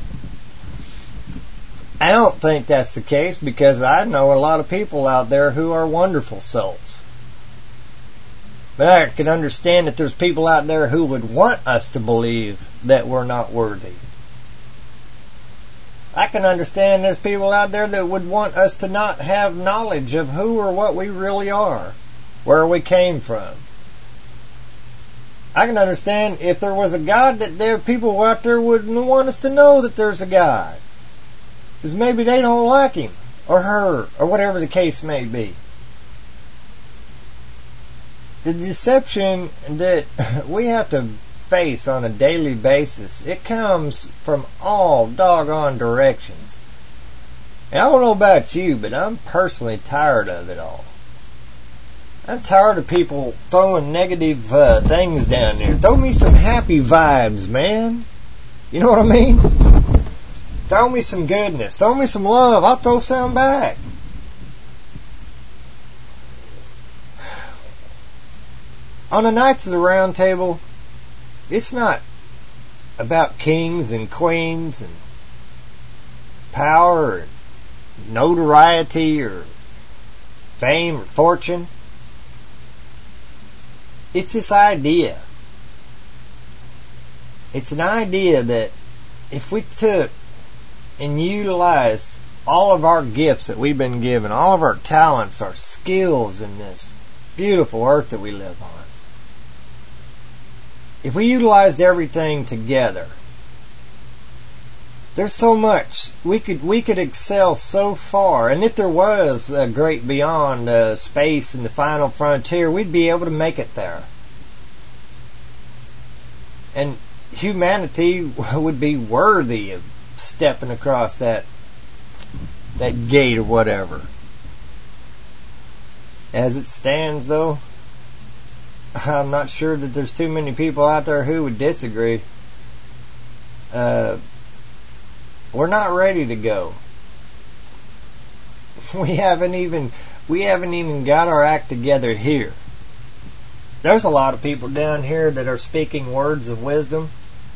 I don't think that's the case because I know a lot of people out there who are wonderful souls. But I can understand that there's people out there who would want us to believe that we're not worthy. I can understand there's people out there that would want us to not have knowledge of who or what we really are, where we came from. I can understand if there was a God that there people out there wouldn't want us to know that there's a God. Because maybe they don't like him or her or whatever the case may be. The deception that we have to face on a daily basis, it comes from all doggone directions. And I don't know about you, but I'm personally tired of it all. I'm tired of people throwing negative uh, things down there. Throw me some happy vibes, man. You know what I mean? Throw me some goodness. Throw me some love. I'll throw some back. On the Knights of the Round Table, it's not about kings and queens and power and notoriety or fame or fortune. It's this idea. It's an idea that if we took and utilized all of our gifts that we've been given, all of our talents, our skills in this beautiful earth that we live on, if we utilized everything together, there's so much we could we could excel so far. And if there was a great beyond uh, space and the final frontier, we'd be able to make it there. And humanity would be worthy of stepping across that that gate or whatever. As it stands, though, I'm not sure that there's too many people out there who would disagree. Uh, we're not ready to go. We haven't even we haven't even got our act together here. There's a lot of people down here that are speaking words of wisdom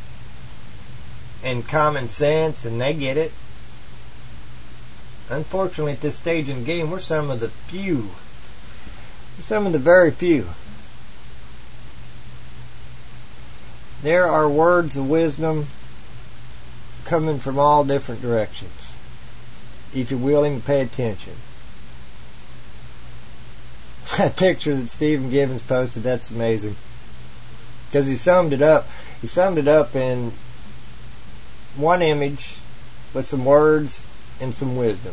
and common sense, and they get it. Unfortunately, at this stage in the game, we're some of the few. We're some of the very few. There are words of wisdom coming from all different directions, if you're willing to pay attention. That picture that Stephen Gibbons posted, that's amazing. Because he summed it up. He summed it up in one image with some words and some wisdom.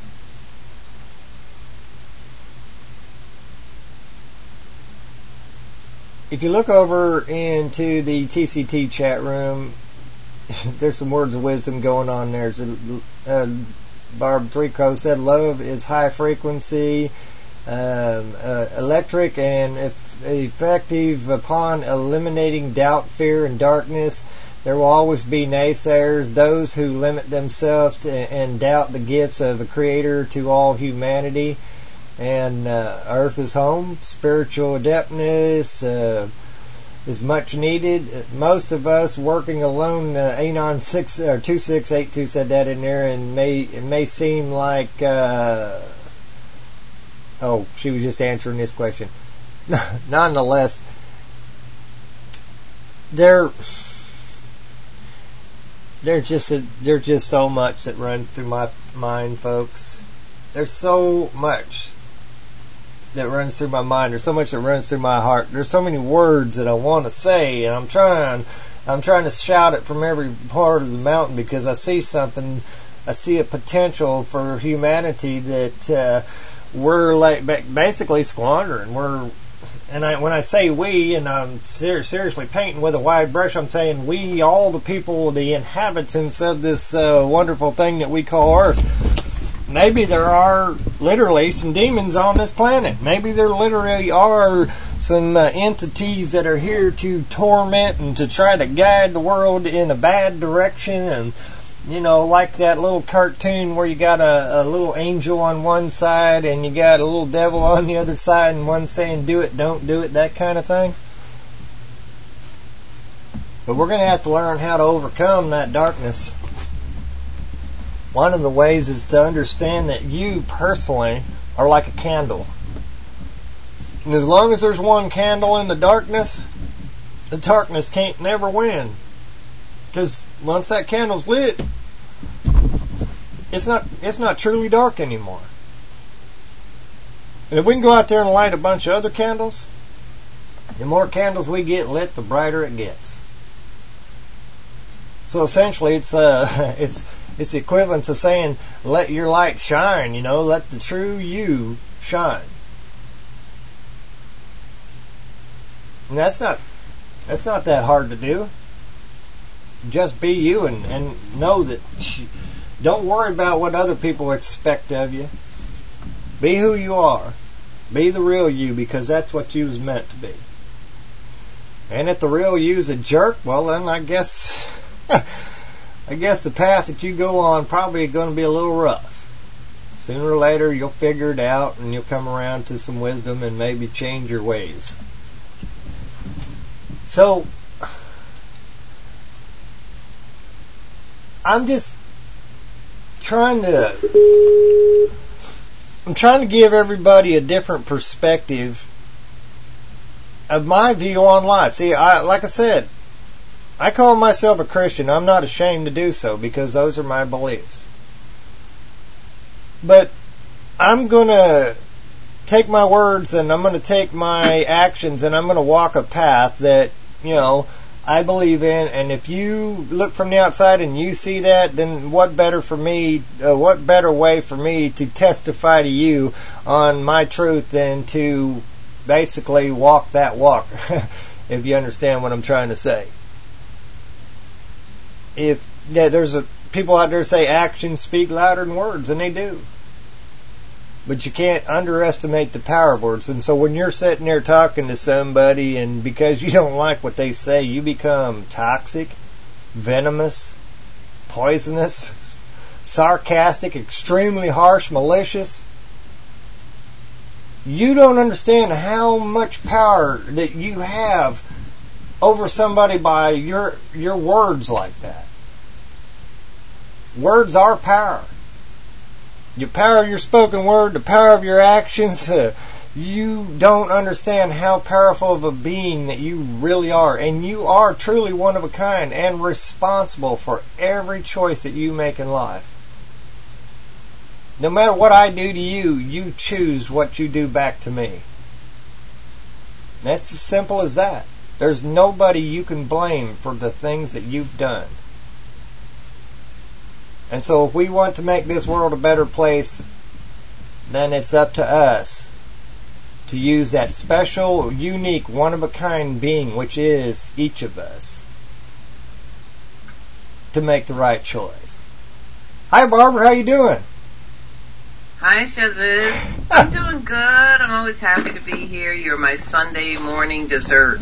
If you look over into the T C T chat room, there's some words of wisdom going on there. Uh, Barb Three Crow said, love is high frequency, um, uh, electric, and if effective upon eliminating doubt, fear, and darkness. There will always be naysayers, those who limit themselves to, and doubt the gifts of a creator to all humanity. And uh, Earth is home. Spiritual adeptness uh, is much needed. Most of us working alone, uh, Anon six or two six eight two said that in there, and may it may seem like uh, oh, she was just answering this question. Nonetheless, there there's just a, there's just so much that runs through my mind, folks. There's so much that runs through my mind. There's so much that runs through my heart. There's so many words that I want to say, and I'm trying, I'm trying to shout it from every part of the mountain because I see something, I see a potential for humanity that uh, we're like basically squandering. We're, and I, when I say we, and I'm ser- seriously painting with a wide brush, I'm saying we, all the people, the inhabitants of this uh, wonderful thing that we call Earth. Maybe there are literally some demons on this planet. Maybe there literally are some uh, entities that are here to torment and to try to guide the world in a bad direction. And, you know, like that little cartoon where you got a, a little angel on one side and you got a little devil on the other side, and one saying do it, don't do it, that kind of thing. But we're going to have to learn how to overcome that darkness. One of the ways is to understand that you personally are like a candle. And as long as there's one candle in the darkness, the darkness can't never win. Because once that candle's lit, it's not it's not truly dark anymore. And if we can go out there and light a bunch of other candles, the more candles we get lit, the brighter it gets. So essentially, it's uh, it's It's the equivalent to saying, let your light shine, you know, let the true you shine. And that's not, that's not that hard to do. Just be you and, and know that, don't worry about what other people expect of you. Be who you are. Be the real you, because that's what you was meant to be. And if the real you's a jerk, well then I guess... I guess the path that you go on probably going to be a little rough. Sooner or later you'll figure it out and you'll come around to some wisdom and maybe change your ways. So, I'm just trying to, I'm trying to give everybody a different perspective of my view on life. See, I, like I said, I call myself a Christian. I'm not ashamed to do so because those are my beliefs. But I'm going to take my words and I'm going to take my actions and I'm going to walk a path that you know, I believe in. And if you look from the outside and you see that, then what better for me, uh, what better way for me to testify to you on my truth than to basically walk that walk, if you understand what I'm trying to say. If yeah, there's a people out there say actions speak louder than words, and they do. But you can't underestimate the power of words. And so when you're sitting there talking to somebody, and because you don't like what they say, you become toxic, venomous, poisonous, sarcastic, extremely harsh, malicious, you don't understand how much power that you have over somebody by your your words like that. Words are power. The power of your spoken word, the power of your actions, uh, you don't understand how powerful of a being that you really are. And you are truly one of a kind and responsible for every choice that you make in life. No matter what I do to you, you choose what you do back to me. That's as simple as that. There's nobody you can blame for the things that you've done. And so if we want to make this world a better place, then it's up to us to use that special, unique, one-of-a-kind being, which is each of us, to make the right choice. Hi, Barbara. How you doing? Hi, Shazuz. I'm doing good. I'm always happy to be here. You're my Sunday morning dessert.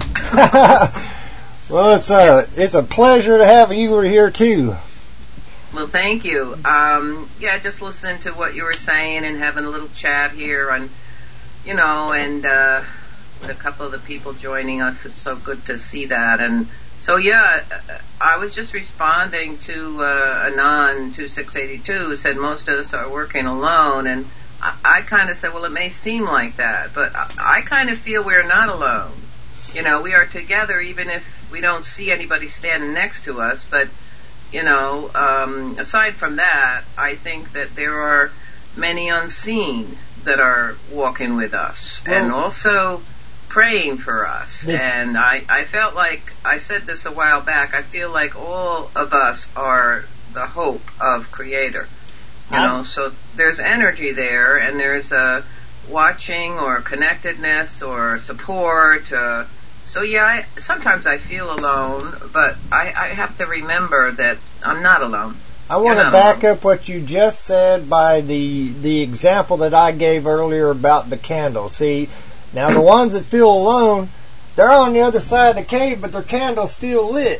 Well, it's a, it's a pleasure to have you here, too. Well, thank you. Um, yeah, just listening to what you were saying and having a little chat here on, you know, and uh, with a couple of the people joining us. It's so good to see that. And so, yeah, I was just responding to uh, Anon two six eight two, who said most of us are working alone. And I, I kind of said, well, it may seem like that, but I, I kind of feel we're not alone. You know, we are together even if we don't see anybody standing next to us, but you know, um, aside from that, I think that there are many unseen that are walking with us well, and also praying for us. The, and I, I felt like, I said this a while back, I feel like all of us are the hope of Creator. You know, so there's energy there, and there's a watching or connectedness or support. Uh, So yeah, I, sometimes I feel alone, but I, I have to remember that I'm not alone. I want to back up what you just said by the the example that I gave earlier about the candle. See, now the ones that feel alone, they're on the other side of the cave, but their candle's still lit.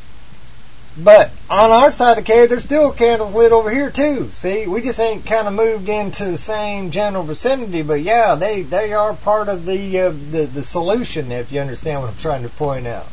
But on our side of the cave, there's still candles lit over here too. See, we just ain't kind of moved into the same general vicinity, but yeah, they, they are part of the, uh, the the solution, if you understand what I'm trying to point out.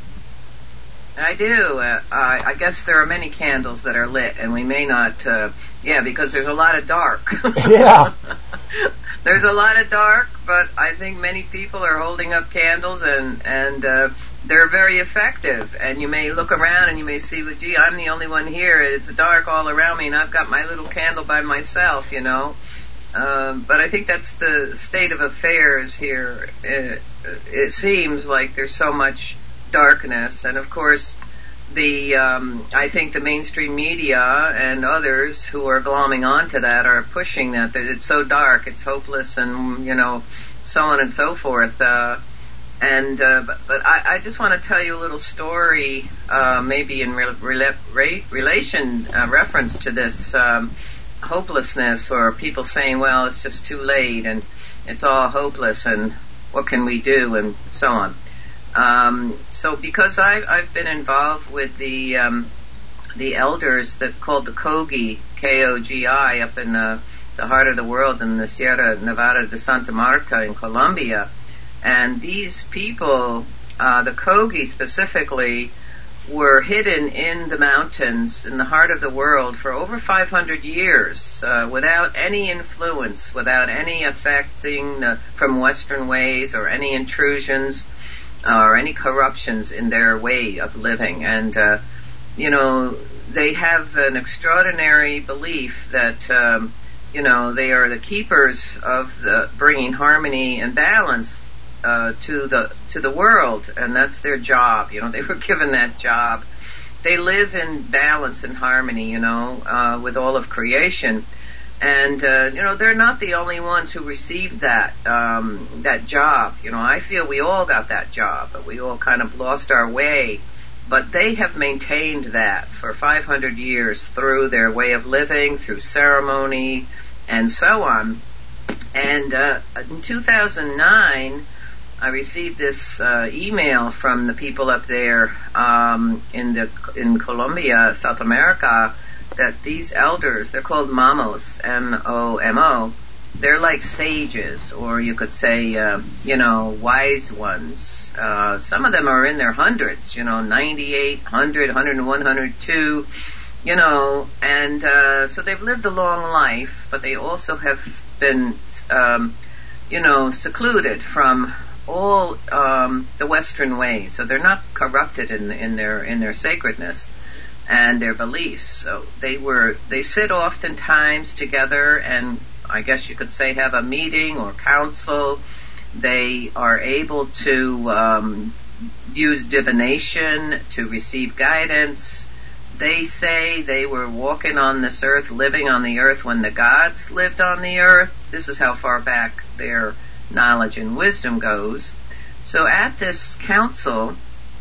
I do. Uh, I, I guess there are many candles that are lit, and we may not, uh, yeah, because there's a lot of dark. Yeah. There's a lot of dark, but I think many people are holding up candles, and, and uh, they're very effective. And you may look around and you may see, well, gee, I'm the only one here. It's dark all around me, and I've got my little candle by myself, you know. Um, but I think that's the state of affairs here. It, it seems like there's so much darkness, and of course, the um, I think the mainstream media and others who are glomming onto that are pushing that that it's so dark, it's hopeless, and you know, so on and so forth. Uh, and uh, but, but I, I just want to tell you a little story, uh, maybe in re- re- relation uh, reference to this um, hopelessness, or people saying, well, it's just too late and it's all hopeless, and what can we do, and so on. Um, so because I, I've been involved with the um, the elders that called the Kogi, K O G I, up in uh, the heart of the world in the Sierra Nevada de Santa Marta in Colombia, and these people, uh, the Kogi specifically, were hidden in the mountains in the heart of the world for over five hundred years, uh, without any influence, without any affecting uh, from Western ways or any intrusions or any corruptions in their way of living. And, uh, you know, they have an extraordinary belief that, um, you know, they are the keepers of the bringing harmony and balance uh, to the to the world, and that's their job. You know, they were given that job. They live in balance and harmony, you know, uh, with all of creation. And, uh, you know, they're not the only ones who received that, um, that job. You know, I feel we all got that job, but we all kind of lost our way. But they have maintained that for five hundred years through their way of living, through ceremony, and so on. And, uh, in two thousand nine, I received this uh, email from the people up there um, in the in Colombia, South America, that these elders, they're called mamos, M O M O. They're like sages, or you could say, uh, you know, wise ones. Uh, some of them are in their hundreds, you know, ninety-eight, one hundred, one hundred one, one hundred two, you know, and uh, so they've lived a long life, but they also have been, um, you know, secluded from all um, the Western ways, so they're not corrupted in in their in their sacredness and their beliefs. So they were they sit oftentimes together, and I guess you could say have a meeting or council. They are able to um, use divination to receive guidance. They say they were walking on this earth, living on the earth when the gods lived on the earth. This is how far back their knowledge and wisdom goes. So at this council,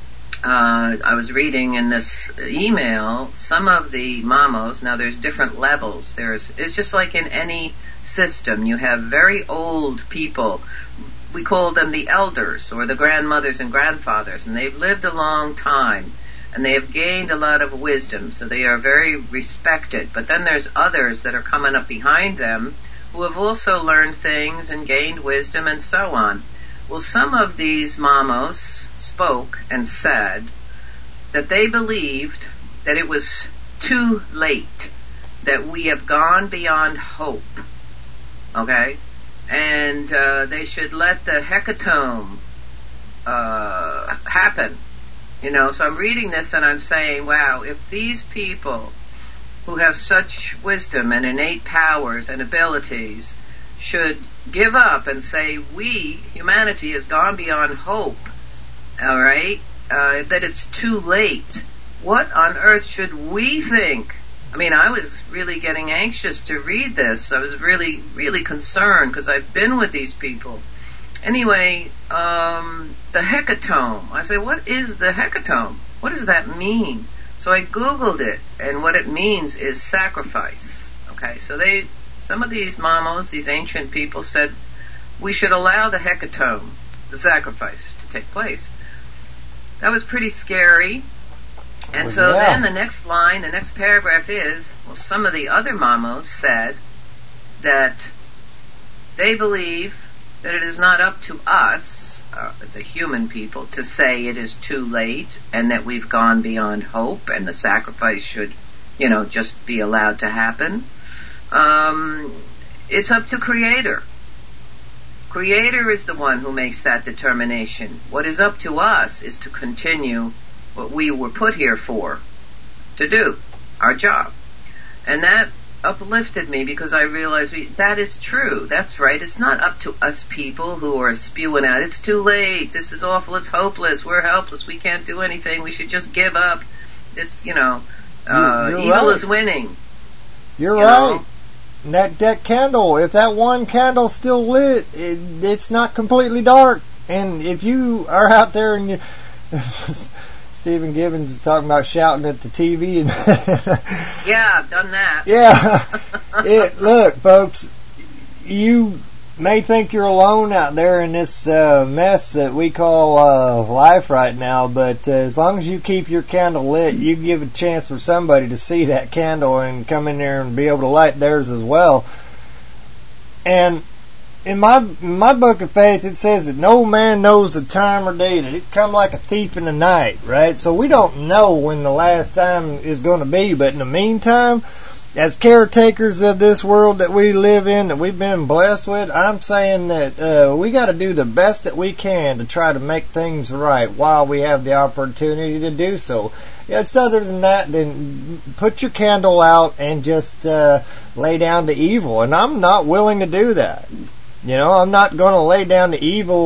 uh, I was reading in this email, some of the mamos, now there's different levels. There's, it's just like in any system. You have very old people. We call them the elders, or the grandmothers and grandfathers, and they've lived a long time, and they have gained a lot of wisdom, so they are very respected. But then there's others that are coming up behind them who have also learned things and gained wisdom and so on. Well, some of these mamos spoke and said that they believed that it was too late, that we have gone beyond hope, okay? And uh, they should let the hecatomb uh, happen. You know, so I'm reading this and I'm saying, wow, if these people who have such wisdom and innate powers and abilities should give up and say, we, humanity, has gone beyond hope, all right, uh, that it's too late, what on earth should we think? I mean, I was really getting anxious to read this. I was really, really concerned because I've been with these people. Anyway, um, the hecatomb. I say, what is the hecatomb? What does that mean? So I Googled it, and what it means is sacrifice. Okay, so they, some of these mamos, these ancient people said, we should allow the hecatomb, the sacrifice, to take place. That was pretty scary. And well, so yeah. then the next line, the next paragraph is, well, some of the other mamos said that they believe that it is not up to us, Uh, the human people, to say it is too late and that we've gone beyond hope and the sacrifice should, you know, just be allowed to happen. Um, it's up to Creator. Creator is the one who makes that determination. What is up to us is to continue what we were put here for, to do, our job. And that uplifted me because I realized we, that is true. That's right. It's not up to us people who are spewing out, it's too late, this is awful, it's hopeless, we're helpless, we can't do anything, we should just give up. It's, you know, uh, You're evil right. is winning. You're you right. know? That that candle, if that one candle's still lit, it, it's not completely dark. And if you are out there and you... Stephen Gibbons is talking about shouting at the T V. And yeah, I've done that. Yeah. It, look, folks, you may think you're alone out there in this uh, mess that we call uh, life right now, but uh, as long as you keep your candle lit, you give a chance for somebody to see that candle and come in there and be able to light theirs as well. And in my in my book of faith, it says that no man knows the time or day, that it come like a thief in the night, right? So we don't know when the last time is going to be, but in the meantime, as caretakers of this world that we live in, that we've been blessed with, I'm saying that uh, we got to do the best that we can to try to make things right while we have the opportunity to do so. It's other than that, then put your candle out and just uh, lay down to evil. And I'm not willing to do that. You know, I'm not going to lay down to evil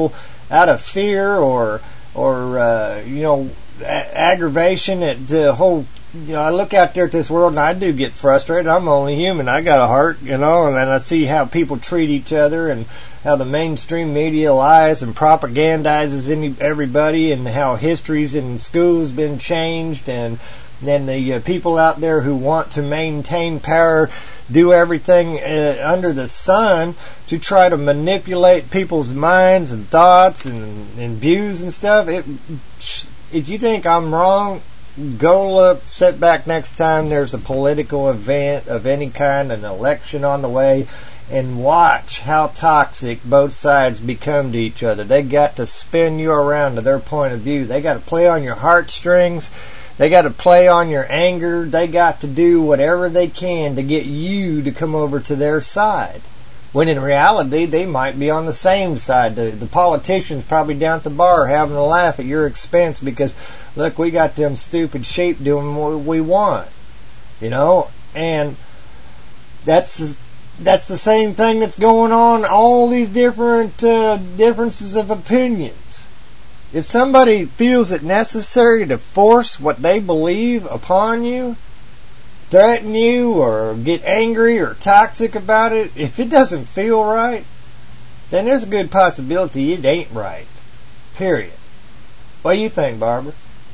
out of fear or or uh, you know a- aggravation at the whole. You know, I look out there at this world and I do get frustrated. I'm only human. I got a heart, you know, and then I see how people treat each other and how the mainstream media lies and propagandizes any, everybody, and how histories in schools been changed, and then the uh, people out there who want to maintain power do everything uh, under the sun to try to manipulate people's minds and thoughts and, and views and stuff. It, if you think I'm wrong, go look, sit back next time there's a political event of any kind, an election on the way, and watch how toxic both sides become to each other. They got to spin you around to their point of view. They got to play on your heartstrings. They got to play on your anger. They got to do whatever they can to get you to come over to their side. When in reality, they might be on the same side. The, the politicians probably down at the bar having a laugh at your expense because, look, we got them stupid sheep doing what we want. You know? And that's that's the same thing that's going on, all these different uh, differences of opinions. If somebody feels it necessary to force what they believe upon you, threaten you or get angry or toxic about it, if it doesn't feel right, then there's a good possibility it ain't right. Period. What do you think, Barbara?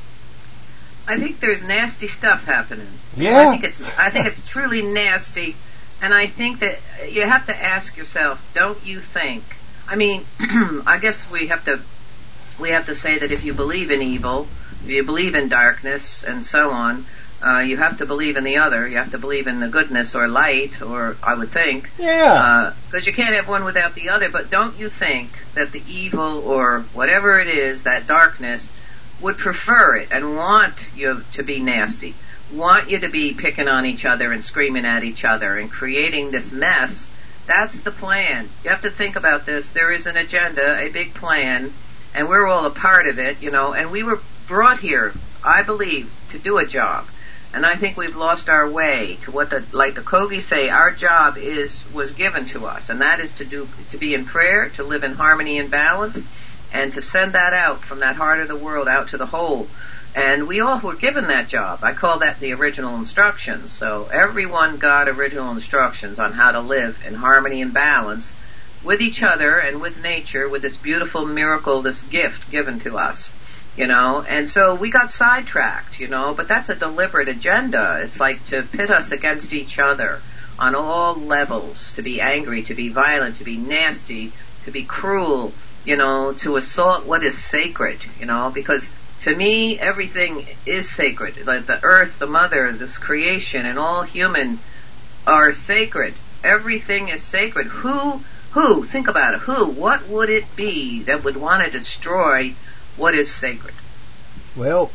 I think there's nasty stuff happening. Yeah. I think it's I think it's truly nasty, and I think that you have to ask yourself, don't you think? I mean, I guess we have to we have to say that if you believe in evil, if you believe in darkness and so on, Uh, you have to believe in the other. You have to believe in the goodness or light, or I would think. Yeah. Because uh, you can't have one without the other. But don't you think that the evil or whatever it is, that darkness, would prefer it and want you to be nasty, want you to be picking on each other and screaming at each other and creating this mess? That's the plan. You have to think about this. There is an agenda, a big plan, and we're all a part of it, you know. And we were brought here, I believe, to do a job. And I think we've lost our way to what the, like the Kogi say, our job is, was given to us. And that is to do, to be in prayer, to live in harmony and balance, and to send that out from that heart of the world out to the whole. And we all were given that job. I call that the original instructions. So everyone got original instructions on how to live in harmony and balance with each other and with nature, with this beautiful miracle, this gift given to us. You know, and so we got sidetracked, you know, but that's a deliberate agenda. It's like to pit us against each other on all levels, to be angry, to be violent, to be nasty, to be cruel, you know, to assault what is sacred, you know, because to me, everything is sacred. Like the earth, the mother, this creation, and all human are sacred. Everything is sacred. Who, who, think about it, who, what would it be that would want to destroy what is sacred? Well,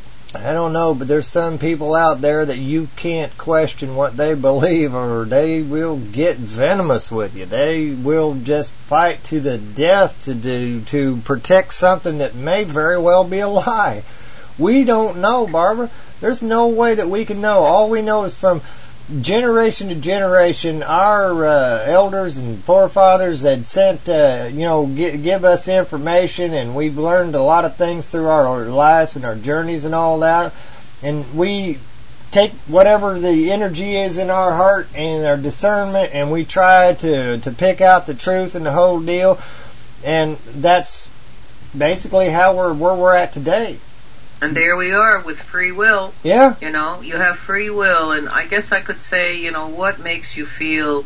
I don't know, but there's some people out there that you can't question what they believe, or they will get venomous with you. They will just fight to the death to do to protect something that may very well be a lie. We don't know, Barbara. There's no way that we can know. All we know is from generation to generation, our uh, elders and forefathers had sent, uh, you know, give, give us information, and we've learned a lot of things through our, our lives and our journeys and all that. And we take whatever the energy is in our heart and our discernment, and we try to, to pick out the truth and the whole deal. And that's basically how we're where we're at today. And there we are with free will. Yeah. You know, you have free will, and I guess I could say, you know, what makes you feel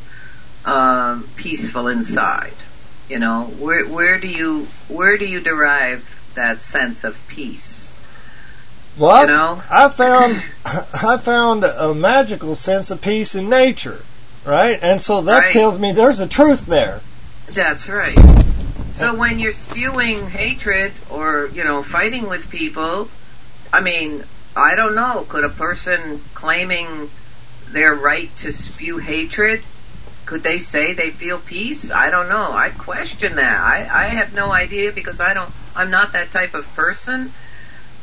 um, peaceful inside? You know, where where do you where do you derive that sense of peace? Well, you know? I, I found I found a magical sense of peace in nature, right? And so that right. tells me there's a truth there. That's right. So when you're spewing hatred or, you know, fighting with people, I mean, I don't know, could a person claiming their right to spew hatred, could they say they feel peace? I don't know. I question that. I, I have no idea because I don't, I'm not that type of person.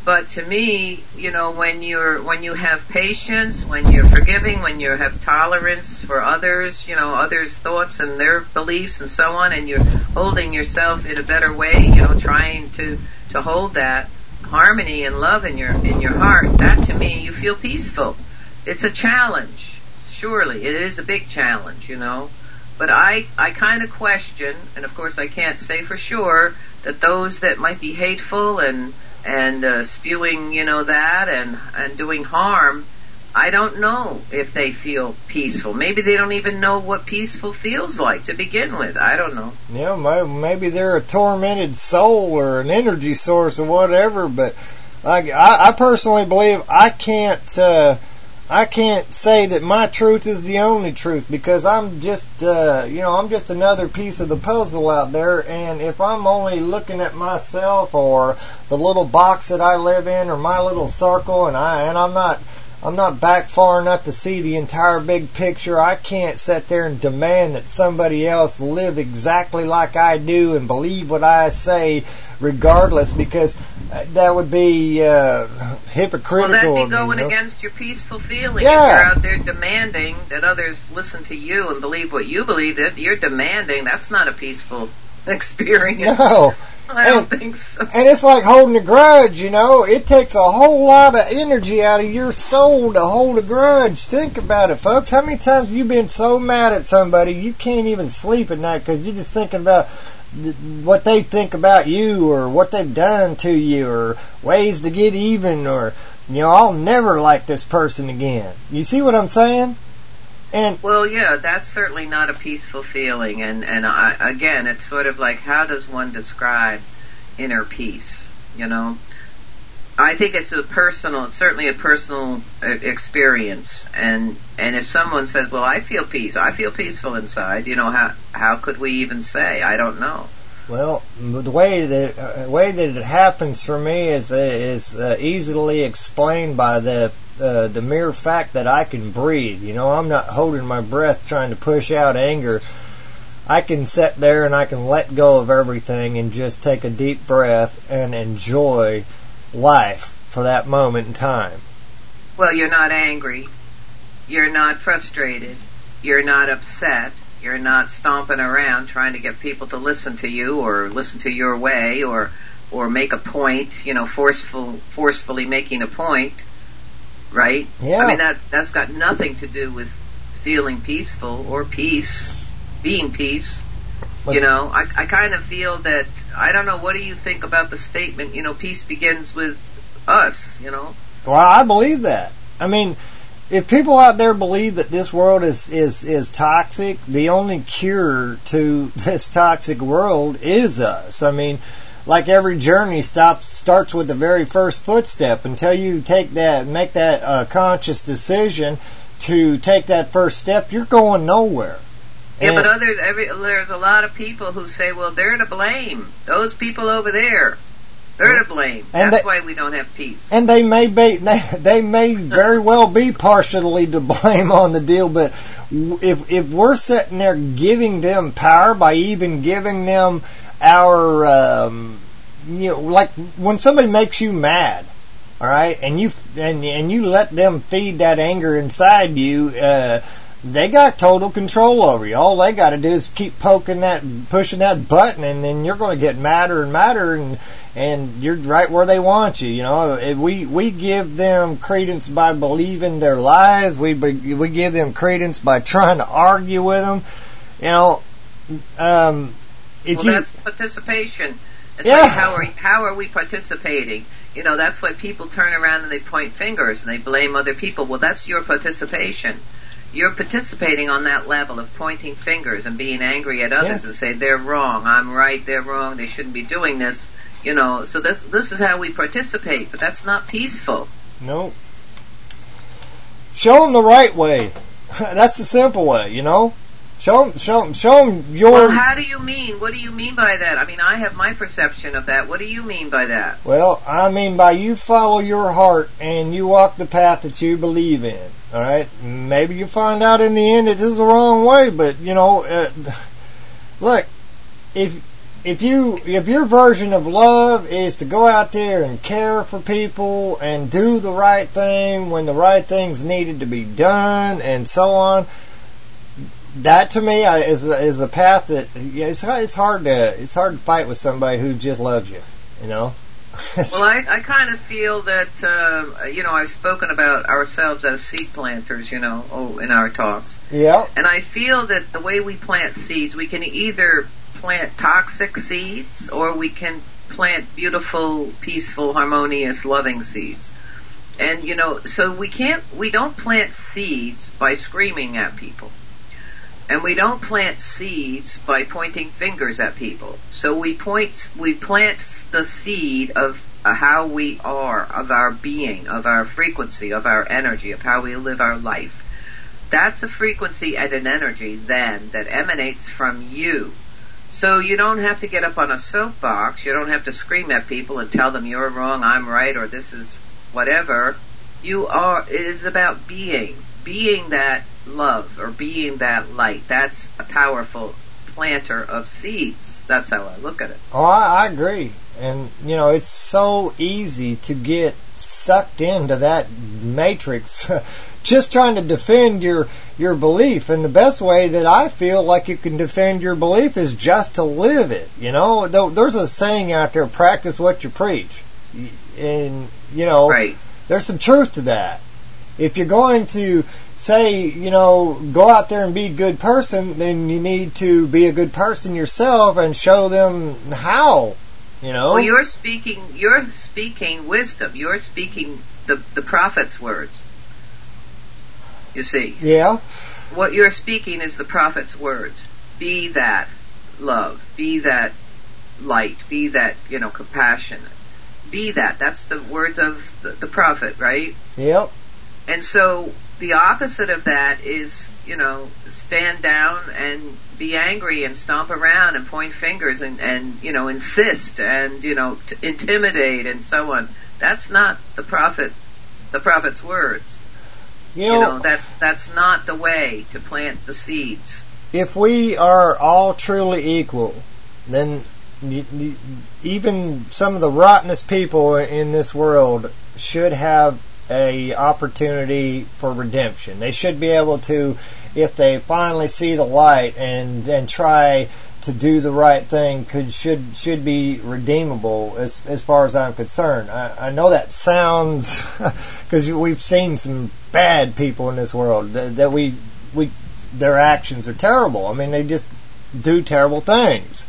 But to me, you know, when you're when you have patience, when you're forgiving, when you have tolerance for others, you know, others' thoughts and their beliefs and so on, and you're holding yourself in a better way, you know, trying to to hold that harmony and love in your in your heart, that to me, you feel peaceful. It's a challenge, surely. It is a big challenge, you know. But I I kind of question, and of course I can't say for sure, that those that might be hateful and and uh, spewing, you know, that and and doing harm, I don't know if they feel peaceful. Maybe they don't even know what peaceful feels like to begin with. I don't know. Yeah, maybe they're a tormented soul or an energy source or whatever. But like, I, I personally believe I can't. Uh, I can't say that my truth is the only truth, because I'm just, uh, you know, I'm just another piece of the puzzle out there. And if I'm only looking at myself or the little box that I live in or my little circle, and I and I'm not, I'm not back far enough to see the entire big picture, I can't sit there and demand that somebody else live exactly like I do and believe what I say, regardless, because that would be uh, hypocritical. Well, that'd be going you know? against your peaceful feeling. Yeah. If you're out there demanding that others listen to you and believe what you believe, that you're demanding, that's not a peaceful experience. No. I don't and, think so. And it's like holding a grudge, you know. It takes a whole lot of energy out of your soul to hold a grudge. Think about it, folks. How many times have you been so mad at somebody you can't even sleep at night because you're just thinking about what they think about you or what they've done to you or ways to get even, or, you know, I'll never like this person again. You see what I'm saying? And well, yeah, that's certainly not a peaceful feeling. And, and I, again, it's sort of like, how does one describe inner peace, you know? I think it's a personal, it's certainly a personal experience. And, and if someone says, well, I feel peace, I feel peaceful inside, you know, how, how could we even say? I don't know. Well, the way that uh, way that it happens for me is uh, is uh, easily explained by the uh, the mere fact that I can breathe. You know, I'm not holding my breath trying to push out anger. I can sit there and I can let go of everything and just take a deep breath and enjoy life for that moment in time. Well, you're not angry. You're not frustrated. You're not upset. You're not stomping around trying to get people to listen to you or listen to your way or or make a point, you know, forceful, forcefully making a point, right? Yeah. I mean, that, that's got nothing to do with feeling peaceful or peace, being peace. But, you know, I, I kind of feel that, I don't know, what do you think about the statement, you know, peace begins with us, you know? Well, I believe that. I mean, if people out there believe that this world is, is, is toxic, the only cure to this toxic world is us. I mean, like every journey stops, starts with the very first footstep. Until you take that, make that uh, conscious decision to take that first step, you're going nowhere. Yeah, and but others, every, there's a lot of people who say, well, they're to blame. Those people over there, they're to blame. And That's they, why we don't have peace. And they may be, they, they may very well be partially to blame on the deal, but if if we're sitting there giving them power by even giving them our, um, you know, like when somebody makes you mad, all right, and you and and you let them feed that anger inside you, uh, they got total control over you. All they got to do is keep poking that, pushing that button, and then you're going to get madder and madder, and and you're right where they want you. You know, we we give them credence by believing their lies. We we give them credence by trying to argue with them. You know, um, if well, you that's participation. It's yeah. like how are how are we participating? You know, that's why people turn around and they point fingers and they blame other people. Well, that's your participation. You're participating on that level of pointing fingers and being angry at others yeah. and say they're wrong, I'm right, they're wrong, they shouldn't be doing this. You know, so this this is how we participate, but that's not peaceful. No. Show them the right way. That's the simple way, you know. Show them, show them, show them your. Well, how do you mean? What do you mean by that? I mean, I have my perception of that. What do you mean by that? Well, I mean by you follow your heart and you walk the path that you believe in. All right. Maybe you find out in the end it is the wrong way, but you know, uh, look, if if you if your version of love is to go out there and care for people and do the right thing when the right thing's needed to be done and so on, that to me is is a path that yeah, it's it's hard to it's hard to fight with somebody who just loves you, you know. Well, I, I kind of feel that, uh, you know, I've spoken about ourselves as seed planters, you know, oh, in our talks. Yeah. And I feel that the way we plant seeds, we can either plant toxic seeds or we can plant beautiful, peaceful, harmonious, loving seeds. And, you know, so we can't, we don't plant seeds by screaming at people. And we don't plant seeds by pointing fingers at people. So we point, we plant the seed of uh, how we are, of our being, of our frequency, of our energy, of how we live our life. That's a frequency and an energy then that emanates from you. So you don't have to get up on a soapbox. You don't have to scream at people and tell them you're wrong, I'm right, or this is whatever. You are, it is about being. Being that love or being that light. That's a powerful planter of seeds. That's how I look at it. Oh, I, I agree. And, you know, it's so easy to get sucked into that matrix just trying to defend your your belief. And the best way that I feel like you can defend your belief is just to live it. You know, there's a saying out there, practice what you preach. And, you know, right. There's some truth to that. If you're going to say, you know, go out there and be a good person, then you need to be a good person yourself and show them how, you know. Well, you're speaking, you're speaking wisdom. You're speaking the, the prophet's words. You see. Yeah. What you're speaking is the prophet's words. Be that love. Be that light. Be that, you know, compassion. Be that. That's the words of the, the prophet, right? Yep. And so the opposite of that is, you know, stand down and be angry and stomp around and point fingers and, and you know, insist and, you know, to intimidate and so on. That's not the prophet, the prophet's words. You know, you know that that's not the way to plant the seeds. If we are all truly equal, then you, you, even some of the rottenest people in this world should have a opportunity for redemption. They should be able to, if they finally see the light and and try to do the right thing, could should should be redeemable as as far as I'm concerned. I, I know that sounds, because we've seen some bad people in this world that, that we we their actions are terrible. I mean, they just do terrible things.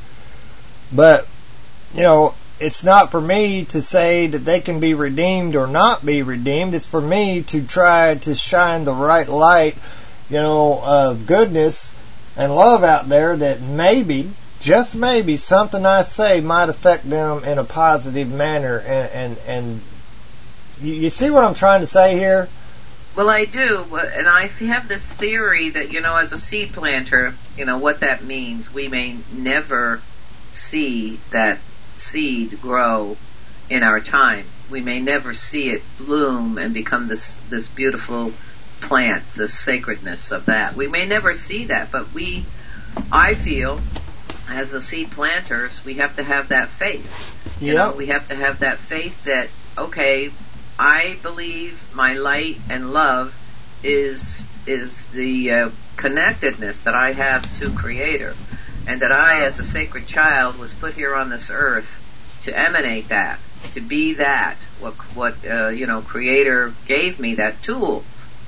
But you know, it's not for me to say that they can be redeemed or not be redeemed. It's for me to try to shine the right light, you know, of goodness and love out there that maybe, just maybe, something I say might affect them in a positive manner. And, and, and you, you see what I'm trying to say here? Well, I do, and I have this theory that, you know, as a seed planter, you know, what that means, we may never see that seed grow in our time. We may never see it bloom and become this this beautiful plant, this sacredness of that. We may never see that, but we, I feel, as the seed planters, we have to have that faith. You yeah. know, we have to have that faith that, okay, I believe my light and love is is the uh, connectedness that I have to Creator. And that I, as a sacred child, was put here on this earth to emanate that, to be that, what, what uh, you know, Creator gave me, that tool.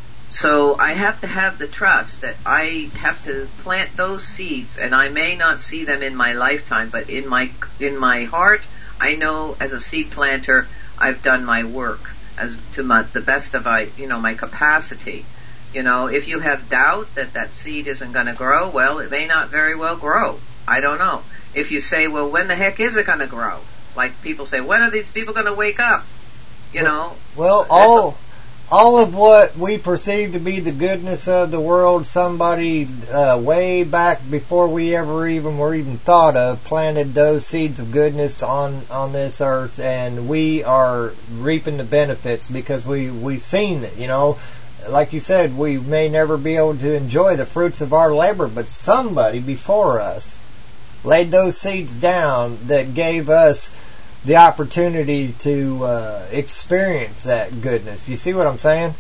So I have to have the trust that I have to plant those seeds, and I may not see them in my lifetime, but in my in my heart, I know as a seed planter, I've done my work as to my, the best of I, you know, my capacity. You know, if you have doubt that that seed isn't going to grow, well, it may not very well grow. I don't know. If you say, well, when the heck is it going to grow? Like people say, when are these people going to wake up? You know? Well, all all of what we perceive to be the goodness of the world, somebody uh, way back before we ever even were even thought of, planted those seeds of goodness on, on this earth, and we are reaping the benefits because we, we've seen it, you know. Like you said, we may never be able to enjoy the fruits of our labor, but somebody before us laid those seeds down that gave us the opportunity to uh, experience that goodness. You see what I'm saying?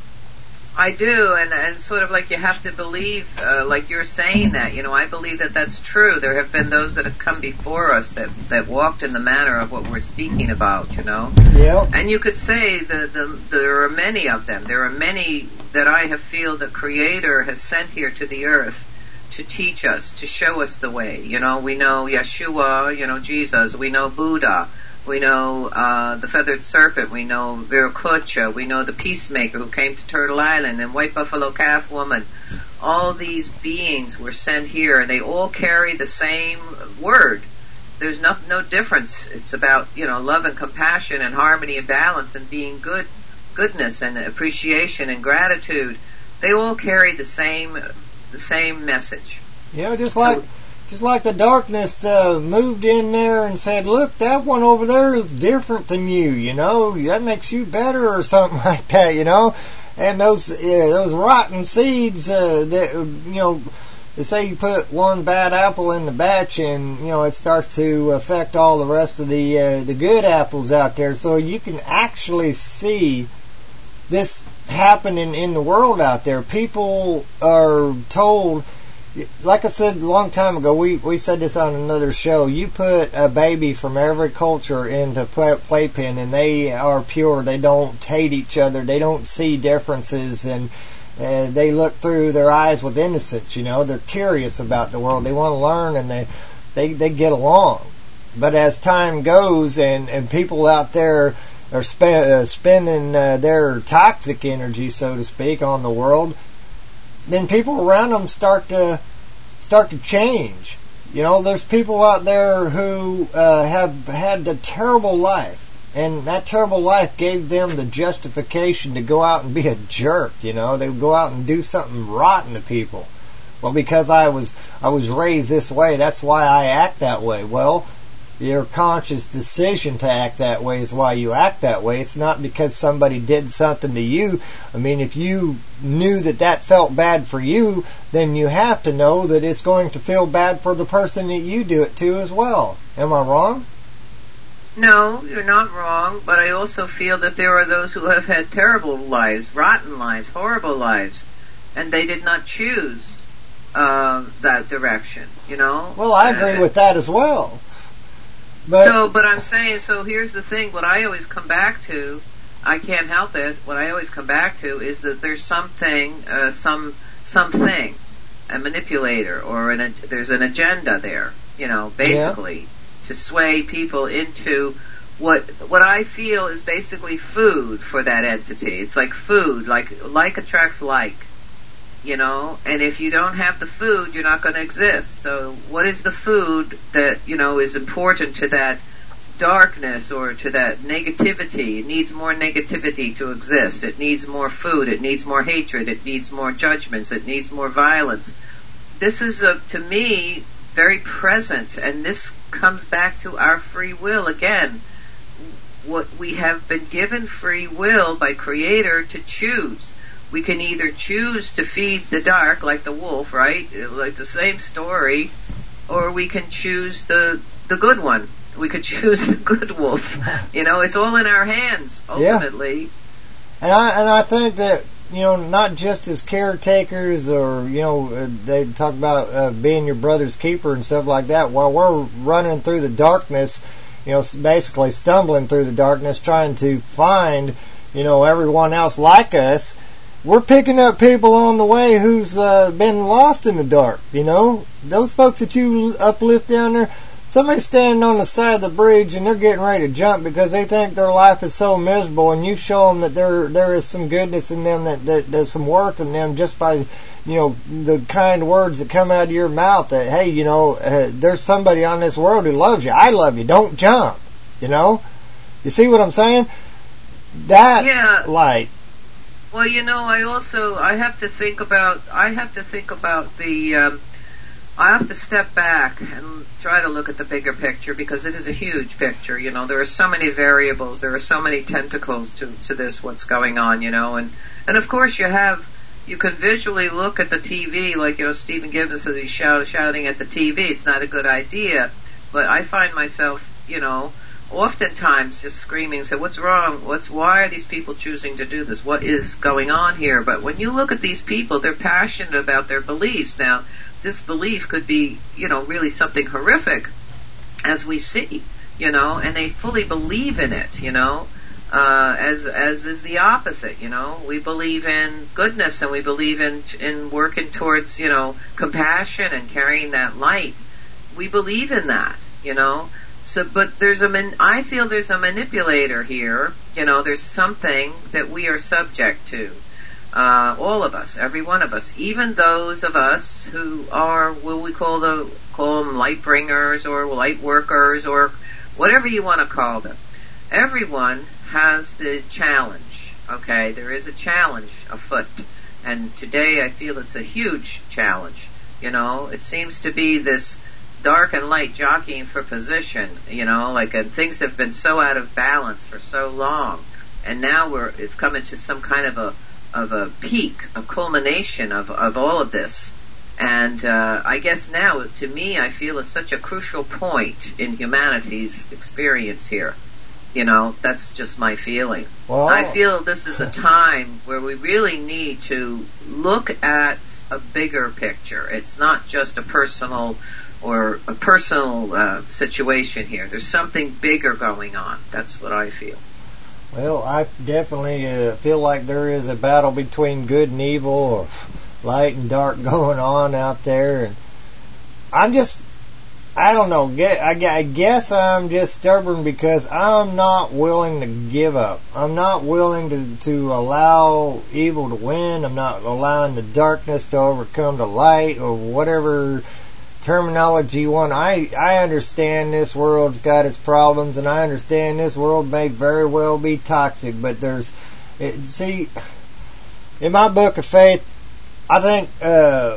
I do, and, and sort of like you have to believe, uh, like you're saying that, you know, I believe that that's true. There have been those that have come before us that, that walked in the manner of what we're speaking about, you know. Yeah. And you could say the, the, there are many of them. There are many that I have feel the Creator has sent here to the earth to teach us, to show us the way. You know, we know Yeshua, you know, Jesus, we know Buddha. We know uh, the feathered serpent. We know Viracocha. We know the peacemaker who came to Turtle Island, and White Buffalo Calf Woman. All these beings were sent here, and they all carry the same word. There's no, no difference. It's about, you know, love and compassion and harmony and balance and being good, goodness and appreciation and gratitude. They all carry the same the same message. Yeah, just like. So, Just like the darkness uh, moved in there and said, look, that one over there is different than you, you know, that makes you better or something like that, you know. And those uh, those rotten seeds uh, that, you know, they say you put one bad apple in the batch and, you know, it starts to affect all the rest of the uh, the good apples out there. So you can actually see this happening in the world out there. People are told, like I said a long time ago, we, we said this on another show, you put a baby from every culture into play, playpen and they are pure, they don't hate each other, they don't see differences, and uh, they look through their eyes with innocence, you know, they're curious about the world, they want to learn, and they, they, they get along. But as time goes and, and people out there are spe- uh, spending uh, their toxic energy, so to speak, on the world, then people around them start to start to change. You know, there's people out there who uh, have had a terrible life, and that terrible life gave them the justification to go out and be a jerk. You know, they would go out and do something rotten to people. Well, because I was I was raised this way, that's why I act that way. Well, your conscious decision to act that way is why you act that way. It's not because somebody did something to you. I mean, if you knew that that felt bad for you, then you have to know that it's going to feel bad for the person that you do it to as well. Am I wrong? No, you're not wrong, but I also feel that there are those who have had terrible lives, rotten lives, horrible lives, and they did not choose uh, that direction, you know? Well, I agree uh, with that as well. But, so, but I'm saying, so here's the thing, what I always come back to, I can't help it, what I always come back to is that there's something, uh, some, something, a manipulator, or an, there's an agenda there, you know, basically, yeah. to sway people into what, what I feel is basically food for that entity. It's like food, like, like attracts like. You know, and if you don't have the food, you're not going to exist. So what is the food that, you know, is important to that darkness or to that negativity? It needs more negativity to exist. It needs more food. It needs more hatred. It needs more judgments. It needs more violence. This is, a, to me, very present, and this comes back to our free will again. What we have been given free will by Creator to choose. We can either choose to feed the dark like the wolf, right? Like the same story, or we can choose the the good one. We could choose the good wolf. You know, it's all in our hands, ultimately. Yeah. And I and I think that, you know, not just as caretakers or, you know, uh, they talk about uh, being your brother's keeper and stuff like that. While we're running through the darkness, you know, basically stumbling through the darkness, trying to find, you know, everyone else like us, we're picking up people on the way who's uh, been lost in the dark, you know. Those folks that you uplift down there, somebody's standing on the side of the bridge and they're getting ready to jump because they think their life is so miserable, and you show them that there there is some goodness in them, that, that there's some worth in them just by, you know, the kind words that come out of your mouth that, hey, you know, uh, there's somebody on this world who loves you. I love you. Don't jump, you know. You see what I'm saying? That yeah. light. Well, you know, I also, I have to think about, I have to think about the, um, I have to step back and try to look at the bigger picture, because it is a huge picture, you know. There are so many variables, there are so many tentacles to, to this, what's going on, you know, and, and of course you have, you can visually look at the T V, like, you know, Stephen Gibbons says he's shout, shouting at the T V. It's not a good idea. But I find myself, you know, oftentimes just screaming, say, what's wrong? What's, why are these people choosing to do this? What is going on here? But when you look at these people, they're passionate about their beliefs. Now, this belief could be, you know, really something horrific, as we see, you know, and they fully believe in it, you know, uh, as, as is the opposite, you know. We believe in goodness, and we believe in, in working towards, you know, compassion and carrying that light. We believe in that, you know. So, but there's a, man, I feel there's a manipulator here, you know, there's something that we are subject to. Uh, all of us, every one of us, even those of us who are, what we call the, call them light bringers or light workers or whatever you want to call them. Everyone has the challenge, okay? There is a challenge afoot. And today I feel it's a huge challenge, you know? It seems to be this dark and light jockeying for position, you know, like, and things have been so out of balance for so long. And now we're, it's coming to some kind of a, of a peak, a culmination of, of all of this. And uh, I guess now, to me, I feel it's such a crucial point in humanity's experience here. You know, that's just my feeling. Well, I feel this is a time where we really need to look at a bigger picture. It's not just a personal or a personal uh, situation here. There's something bigger going on. That's what I feel. Well, I definitely uh, feel like there is a battle between good and evil, or light and dark going on out there. And I'm just, I don't know, I guess I'm just stubborn because I'm not willing to give up. I'm not willing to, to allow evil to win. I'm not allowing the darkness to overcome the light, or whatever terminology you want. I, I understand this world's got its problems, and I understand this world may very well be toxic, but there's, it, see, in my book of faith, I think, uh,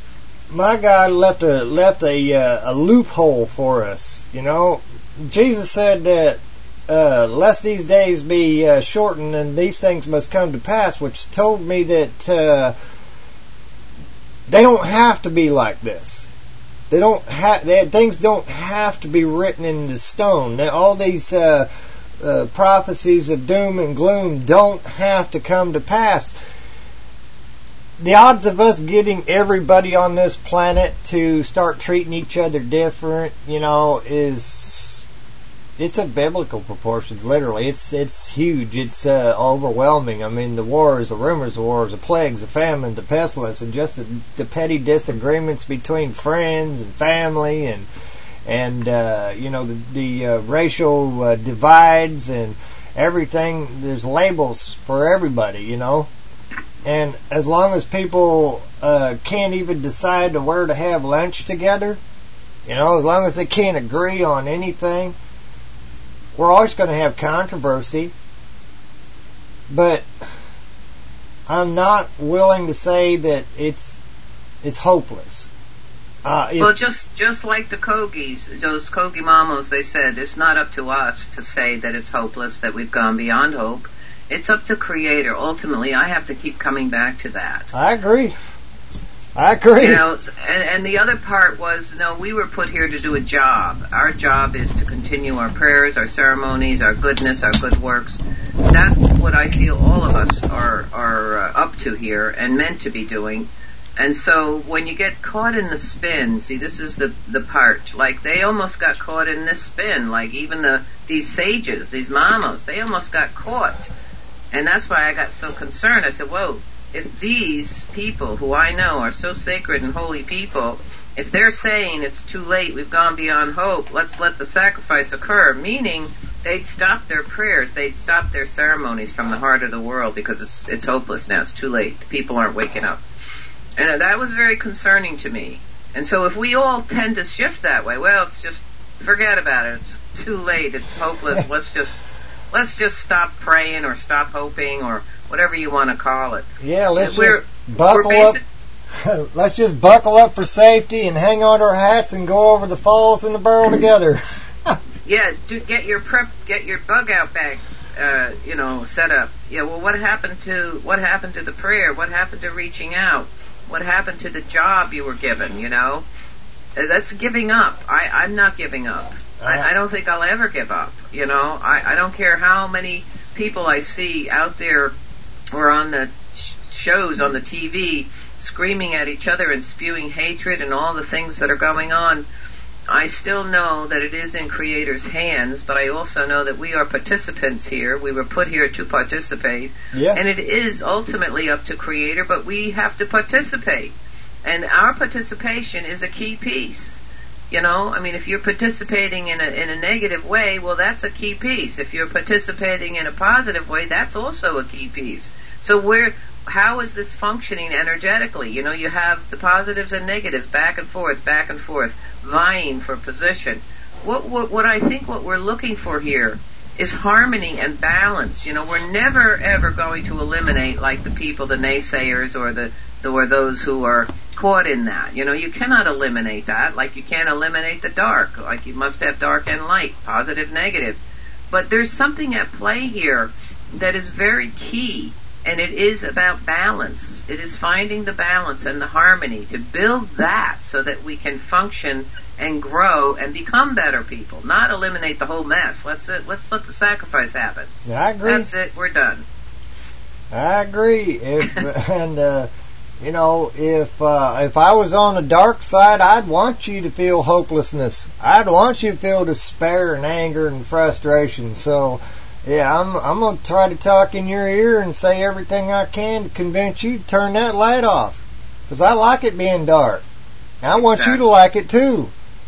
my God left a, left a, uh, a loophole for us, you know. Jesus said that, uh, lest these days be, uh, shortened and these things must come to pass, which told me that, uh, they don't have to be like this. They don't have, they, things don't have to be written into stone. Now, all these uh, uh, prophecies of doom and gloom don't have to come to pass. The odds of us getting everybody on this planet to start treating each other different, you know, is, it's of biblical proportions, literally. It's it's huge. It's uh, overwhelming. I mean, the wars, the rumors of wars, the plagues, the famine, the pestilence, and just the, the petty disagreements between friends and family, and and uh, you know, the, the uh, racial uh, divides and everything. There's labels for everybody, you know. And as long as people uh, can't even decide to where to have lunch together, you know, as long as they can't agree on anything, we're always going to have controversy. But I'm not willing to say that it's it's hopeless. Uh, well, just just like the Kogis, those Kogi Mamos, they said, it's not up to us to say that it's hopeless, that we've gone beyond hope. It's up to Creator. Ultimately, I have to keep coming back to that. I agree. I agree. You know, and, and the other part was, no, we were put here to do a job. Our job is to continue our prayers, our ceremonies, our goodness, our good works. That's what I feel all of us are are uh, up to here and meant to be doing. And so when you get caught in the spin, see, this is the the part. Like, they almost got caught in this spin. Like, even the these sages, these mamos, they almost got caught. And that's why I got so concerned. I said, whoa, if these people who I know are so sacred and holy people, if they're saying it's too late, we've gone beyond hope, let's let the sacrifice occur, meaning they'd stop their prayers, they'd stop their ceremonies from the heart of the world because it's it's hopeless now, it's too late, the people aren't waking up. And that was very concerning to me. And so if we all tend to shift that way, well, it's just, forget about it, it's too late, it's hopeless, let's just let's just stop praying or stop hoping or whatever you want to call it. Yeah, let's we're, just buckle up. Let's just buckle up for safety and hang on to our hats and go over the falls in the barrel together. Yeah, do, get your prep, get your bug out bag. uh, you know, set up. Yeah, well, what happened to what happened to the prayer? What happened to reaching out? What happened to the job you were given? You know, that's giving up. I, I'm not giving up. I, I don't think I'll ever give up. You know, I, I don't care how many people I see out there or on the sh- shows on the T V screaming at each other and spewing hatred and all the things that are going on. I still know that it is in Creator's hands, but I also know that we are participants here. We were put here to participate. Yeah. And it is ultimately up to Creator, but we have to participate. And our participation is a key piece. You know, I mean, if you're participating in a in a negative way, well, that's a key piece. If you're participating in a positive way, that's also a key piece. So where, how is this functioning energetically? You know, you have the positives and negatives back and forth, back and forth, vying for position. What what, what I think what we're looking for here is harmony and balance. You know, we're never ever going to eliminate, like the people, the naysayers, or the or those who are caught in that. You know, you cannot eliminate that, like you can't eliminate the dark, like you must have dark and light, positive, negative. But there's something at play here that is very key, and it is about balance. It is finding the balance and the harmony to build that so that we can function and grow and become better people, not eliminate the whole mess. Let's uh, let's let the sacrifice happen. I agree. That's it. We're done. I agree. If and uh, you know, if uh, if I was on the dark side, I'd want you to feel hopelessness. I'd want you to feel despair and anger and frustration. So, yeah, I'm I'm gonna try to talk in your ear and say everything I can to convince you to turn that light off, because I like it being dark. I want exactly. you to like it too.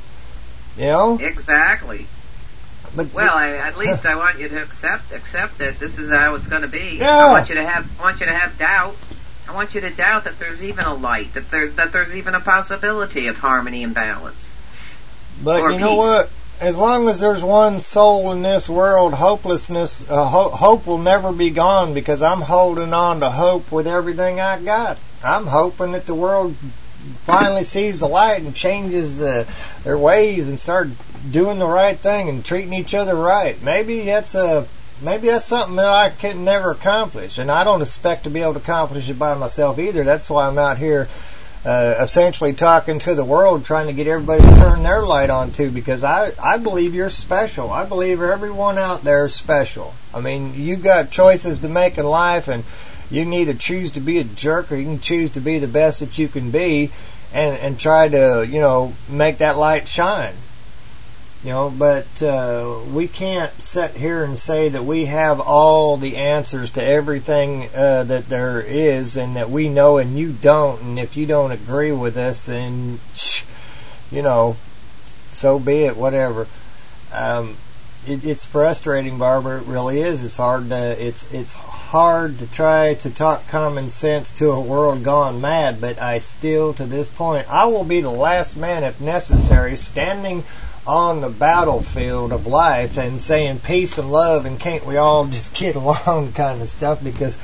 You know? Exactly. But well, I, at least I want you to accept accept that this is how it's going to be. Yeah. I want you to have I want you to have doubt. I want you to doubt that there's even a light, that there that there's even a possibility of harmony and balance. But or you peace. know what? As long as there's one soul in this world, hopelessness, uh, ho- hope will never be gone, because I'm holding on to hope with everything I got. I'm hoping that the world finally sees the light and changes uh, their ways and start doing the right thing and treating each other right. Maybe that's a maybe that's something that I can never accomplish, and I don't expect to be able to accomplish it by myself either. That's why I'm out here uh, essentially talking to the world, trying to get everybody to turn their light on too, because I, I believe you're special. I believe everyone out there is special. I mean, you got choices to make in life, and you can either choose to be a jerk or you can choose to be the best that you can be, and, and try to, you know, make that light shine. You know, but uh, we can't sit here and say that we have all the answers to everything uh, that there is, and that we know and you don't. And if you don't agree with us, then, you know, so be it, whatever. Um, it, it's frustrating, Barbara. It really is. It's hard to, it's, it's hard to try to talk common sense to a world gone mad, but I still, to this point, I will be the last man, if necessary, standing on the battlefield of life and saying peace and love and can't we all just get along kind of stuff, because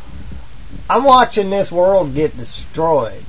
I'm watching this world get destroyed.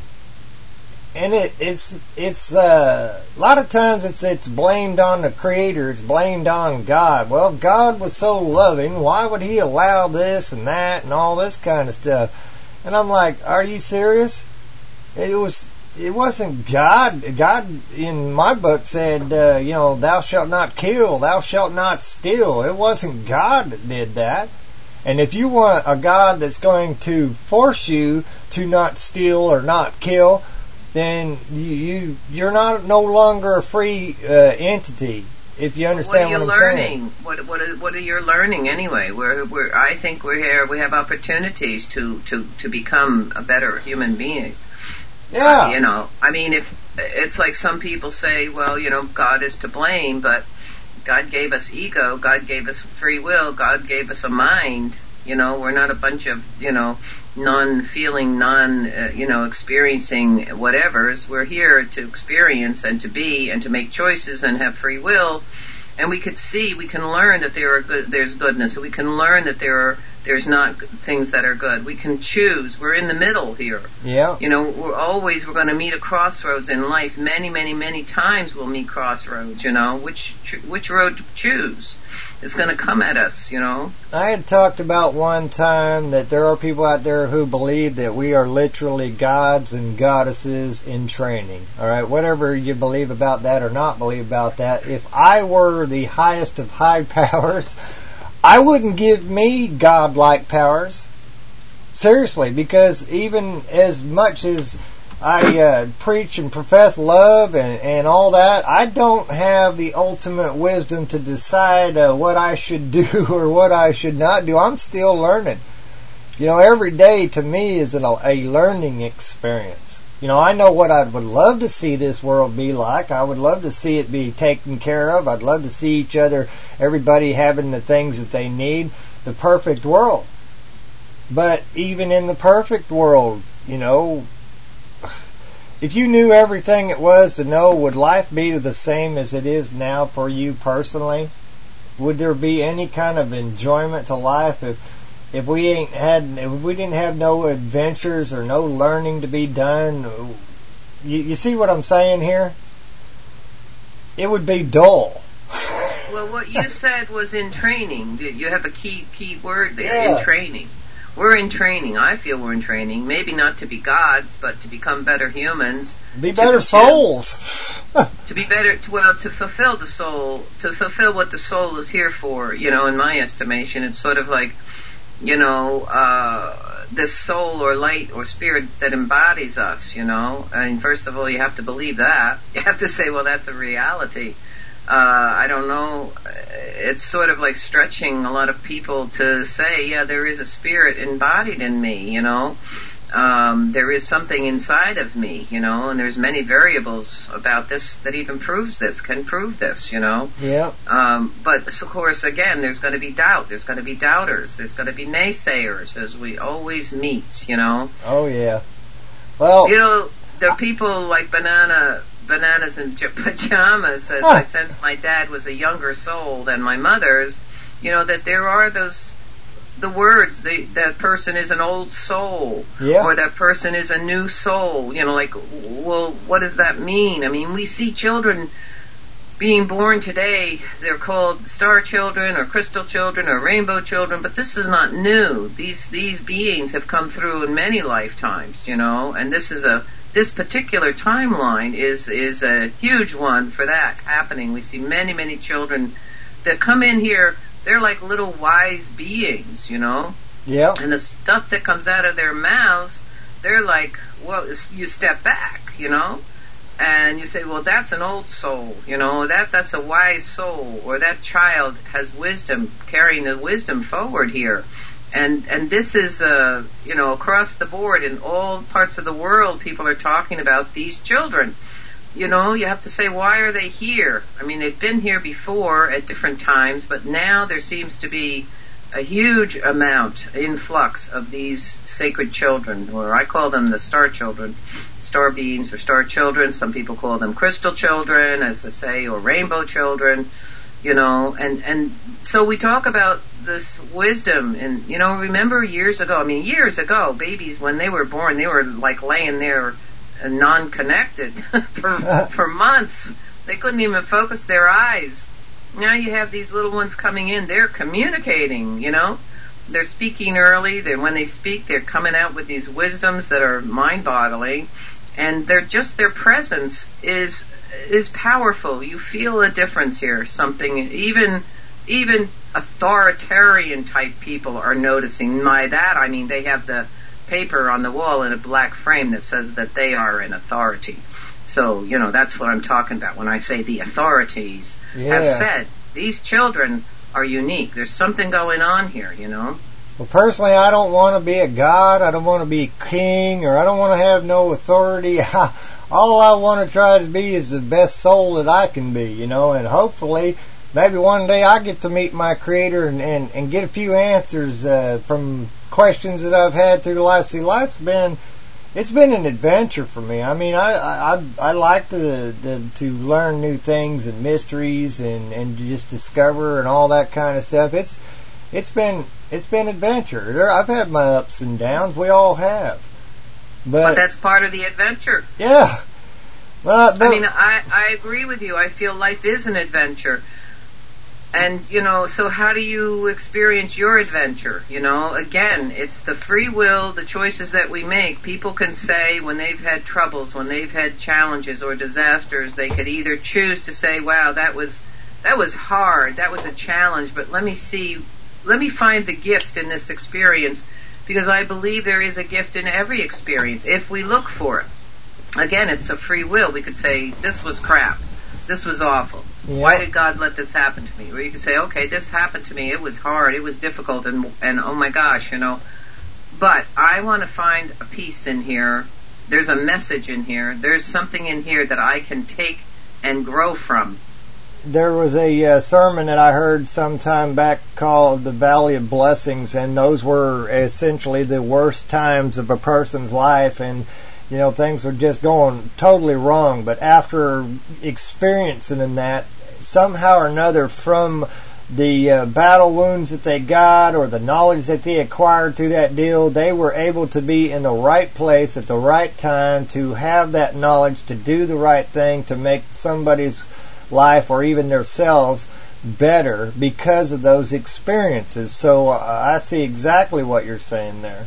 And it, it's it's uh, a lot of times it's it's blamed on the Creator, it's blamed on God. Well, if God was so loving, why would He allow this and that and all this kind of stuff? And I'm like, are you serious? It was It wasn't God. God, in my book, said, uh, you know, thou shalt not kill, thou shalt not steal. It wasn't God that did that. And if you want a God that's going to force you to not steal or not kill, then you, you you're not no longer a free uh, entity. If you understand what, what, are you I'm learning? saying. What what are, what are you learning anyway? We're we're I think we're here. We have opportunities to to to become a better human being. Yeah. Uh, you know, I mean, if it's like some people say, well, you know, God is to blame, but God gave us ego, God gave us free will, God gave us a mind. You know, we're not a bunch of, you know, non-feeling, non, uh, you know, experiencing whatevers. We're here to experience and to be and to make choices and have free will. And we could see, we can learn that there are good, there's goodness. We can learn that there are there's not things that are good. We can choose. We're in the middle here. Yeah. You know, we're always we're going to meet a crossroads in life. Many, many, many times we'll meet crossroads. You know, which which road to choose. is going to come at us, you know. I had talked about one time that there are people out there who believe that we are literally gods and goddesses in training. All right, whatever you believe about that or not believe about that, if I were the highest of high powers, I wouldn't give me godlike powers. Seriously, because even as much as I uh, preach and profess love and, and all that, I don't have the ultimate wisdom to decide uh, what I should do or what I should not do. I'm still learning. You know, every day to me is an, a learning experience. You know, I know what I would love to see this world be like. I would love to see it be taken care of. I'd love to see each other, everybody having the things that they need, the perfect world. But even in the perfect world, you know, if you knew everything it was to know, would life be the same as it is now for you personally? Would there be any kind of enjoyment to life if if we ain't had if we didn't have no adventures or no learning to be done? You, you see what I'm saying here? It would be dull. Well, what you said was in training. You have a key key word there, yeah. in training. We're in training. I feel we're in training. Maybe not to be gods, but to become better humans. Be better souls. To be better, to, well, to fulfill the soul, to fulfill what the soul is here for. You know, in my estimation, it's sort of like, you know, uh, this soul or light or spirit that embodies us. You know, I mean, first of all, you have to believe that. You have to say, well, that's a reality. Uh, I don't know, it's sort of like stretching a lot of people to say, yeah, there is a spirit embodied in me, you know. Um, there is something inside of me, you know, and there's many variables about this that even proves this, can prove this, you know. Yeah. Um, but, of course, again, there's going to be doubt. There's going to be doubters. There's going to be naysayers, as we always meet, you know. Oh, yeah. Well, you know, the people like Banana... Bananas in pajamas says, huh. I sense my dad was a younger soul than my mother's. You know, that there are those, the words, the, that person is an old soul. Yeah. Or that person is a new soul. You know, like, well, what does that mean? I mean, we see children being born today. They're called star children or crystal children or rainbow children, but this is not new. These, these beings have come through in many lifetimes, you know, and this is a, This particular timeline is is a huge one for that happening. We see many, many children that come in here, they're like little wise beings, you know? Yeah. And the stuff that comes out of their mouths, they're like, well, you step back, you know? And you say, well, that's an old soul, you know, that that's a wise soul, or that child has wisdom, carrying the wisdom forward here. And and this is, uh, you know, across the board in all parts of the world, people are talking about these children. You know, you have to say, why are they here? I mean, they've been here before at different times, but now there seems to be a huge amount, influx of these sacred children, or I call them the star children, star beings or star children. Some people call them crystal children, as I say, or rainbow children. You know, and, and so we talk about this wisdom, and, you know, remember years ago, I mean, years ago, babies, when they were born, they were like laying there uh, non-connected for, for months. They couldn't even focus their eyes. Now you have these little ones coming in, they're communicating, you know. They're speaking early, they're, when they speak, they're coming out with these wisdoms that are mind-boggling, and they're just, their presence is is powerful. You feel a difference here. Something, even even authoritarian type people are noticing. By that I mean they have the paper on the wall in a black frame that says that they are an authority. So, you know, that's what I'm talking about when I say the authorities yeah. have said these children are unique. There's something going on here, you know. Well, personally, I don't want to be a god. I don't want to be king, or I don't want to have no authority. All I want to try to be is the best soul that I can be, you know, and hopefully maybe one day I get to meet my Creator and, and, and get a few answers uh, from questions that I've had through life. See, life's been, it's been an adventure for me. I mean, I I, I like to, to to learn new things and mysteries and, and just discover and all that kind of stuff. It's it's been it's been adventure. I've had my ups and downs. We all have. But, but that's part of the adventure. Yeah. Well, I mean, I, I agree with you. I feel life is an adventure. And, you know, so how do you experience your adventure? You know, again, it's the free will, the choices that we make. People can say when they've had troubles, when they've had challenges or disasters, they could either choose to say, wow, that was, that was hard, that was a challenge, but let me see, let me find the gift in this experience, because I believe there is a gift in every experience if we look for it. Again, it's a free will. We could say, this was crap, this was awful. Yeah. Why did God let this happen to me? Or you could say, okay, this happened to me. It was hard. It was difficult. And, and oh my gosh, you know. But I want to find a piece in here. There's a message in here. There's something in here that I can take and grow from. There was a uh, sermon that I heard some time back called The Valley of Blessings, and those were essentially the worst times of a person's life. And you know, things were just going totally wrong. But after experiencing that, somehow or another, from the uh, battle wounds that they got or the knowledge that they acquired through that deal, they were able to be in the right place at the right time to have that knowledge to do the right thing, to make somebody's life or even themselves better because of those experiences. So uh, I see exactly what you're saying there.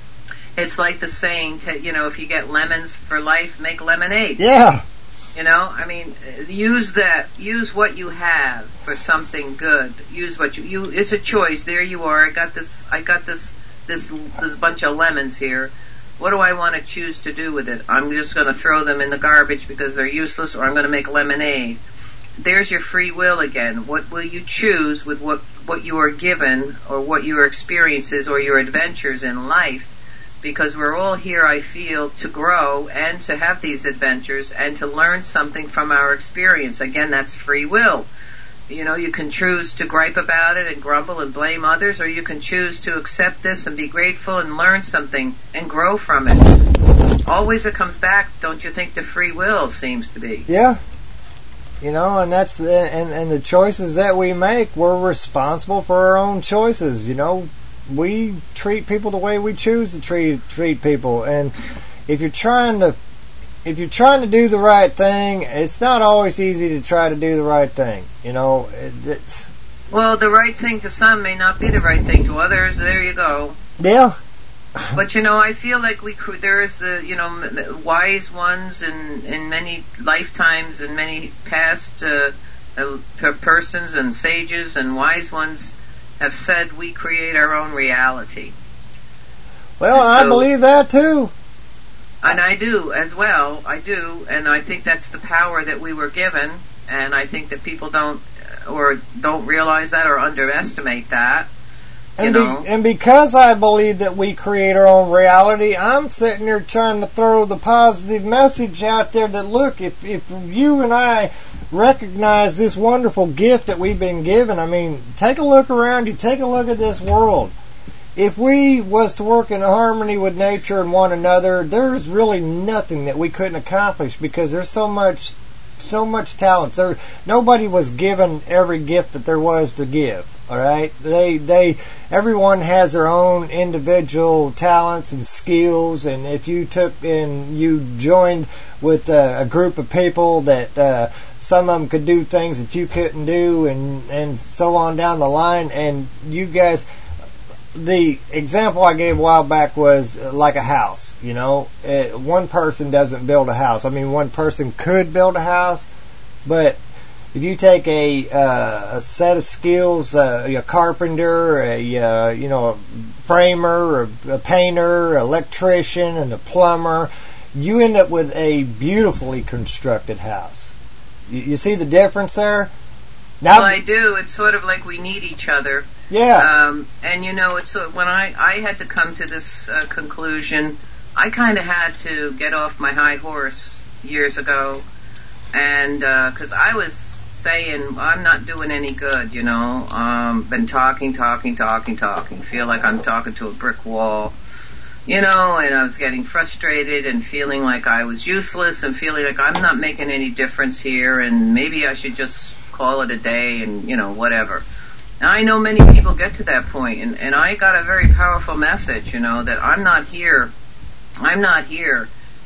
It's like the saying, to, you know, if you get lemons for life, make lemonade. Yeah. You know, I mean, use that, use what you have for something good. Use what you, you, it's a choice. There you are. I got this, I got this, this, this bunch of lemons here. What do I want to choose to do with it? I'm just going to throw them in the garbage because they're useless, or I'm going to make lemonade. There's your free will again. What will you choose with what, what you are given, or what your experiences or your adventures in life? Because we're all here, I feel, to grow and to have these adventures and to learn something from our experience. Again, that's free will. You know, you can choose to gripe about it and grumble and blame others, or you can choose to accept this and be grateful and learn something and grow from it. Always it comes back, don't you think, to free will seems to be. Yeah. You know, and that's and and the choices that we make, we're responsible for our own choices, you know. We treat people the way we choose to treat treat people, and if you're trying to if you're trying to do the right thing, it's not always easy to try to do the right thing. You know, it, it's well, the right thing to some may not be the right thing to others. There you go. Yeah. But you know, I feel like we there's the you know wise ones in in many lifetimes and many past uh, uh, persons and sages and wise ones have said we create our own reality. Well, and so, I believe that too. And I do as well. I do, and I think that's the power that we were given. And I think that people don't or don't realize that or underestimate that. You and, know. Be, and because I believe that we create our own reality, I'm sitting here trying to throw the positive message out there that look, if if you and I recognize this wonderful gift that we've been given. I mean, take a look around you. Take a look at this world. If we was to work in harmony with nature and one another, there's really nothing that we couldn't accomplish because there's so much, so much talent. There, nobody was given every gift that there was to give. All right, they they everyone has their own individual talents and skills, and if you took and you joined with a, a group of people that uh, some of them could do things that you couldn't do, and and so on down the line, and you guys. The example I gave a while back was like a house. You know, it, one person doesn't build a house. I mean, one person could build a house, but if you take a uh, a set of skills, uh, a carpenter, a uh, you know, a framer, a, a painter, an electrician, and a plumber, you end up with a beautifully constructed house. You, you see the difference there? Now, well, I do. It's sort of like we need each other. Yeah. Um, and you know, it's uh, when I I had to come to this uh, conclusion, I kind of had to get off my high horse years ago, and because uh, I was saying I'm not doing any good, you know. Um, been talking, talking, talking, talking. Feel like I'm talking to a brick wall, you know. And I was getting frustrated and feeling like I was useless and feeling like I'm not making any difference here, and maybe I should just call it a day and you know whatever. Now I know many people get to that point, and and I got a very powerful message, you know, that I'm not here. I'm not here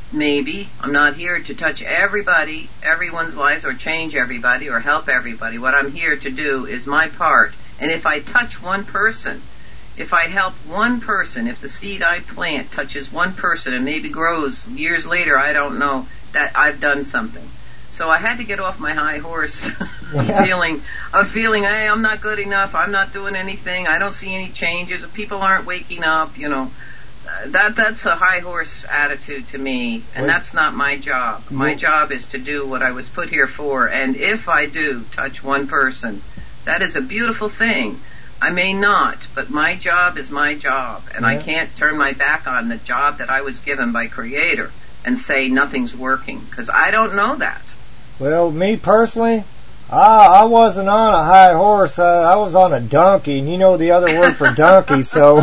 maybe. I'm not here to touch everybody, everyone's lives, or change everybody, or help everybody. What I'm here to do is my part. And if I touch one person, if I help one person, if the seed I plant touches one person and maybe grows years later, I don't know, that I've done something. So I had to get off my high horse Yeah. feeling of feeling, hey, I'm not good enough, I'm not doing anything, I don't see any changes, people aren't waking up, you know. Uh, that that's a high horse attitude to me, and Well, that's not my job. My well- job is to do what I was put here for, and if I do touch one person, that is a beautiful thing. I may not, but my job is my job, and I Yeah. can't turn my back on the job that I was given by Creator and say nothing's working, because I don't know that. Well, me personally, I, I wasn't on a high horse. Uh, I was on a donkey, and you know the other word for donkey, so.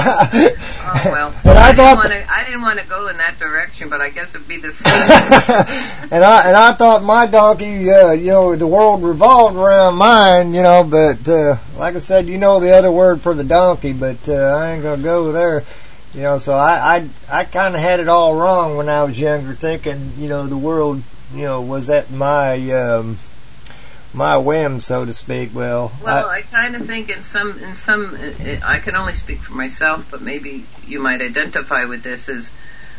Oh well, And I I, didn't thought want to. I didn't want to go in that direction, but I guess it'd be the same. and I and I thought my donkey, uh, you know, the world revolved around mine, you know. But uh, like I said, you know the other word for the donkey, but uh, I ain't gonna go there, you know. So I I, I kind of had it all wrong when I was younger, thinking, you know, the world, you know, was at my um, my whim, so to speak. Well, Well, I, I kind of think in some, in some, uh, I can only speak for myself, but maybe you might identify with this, is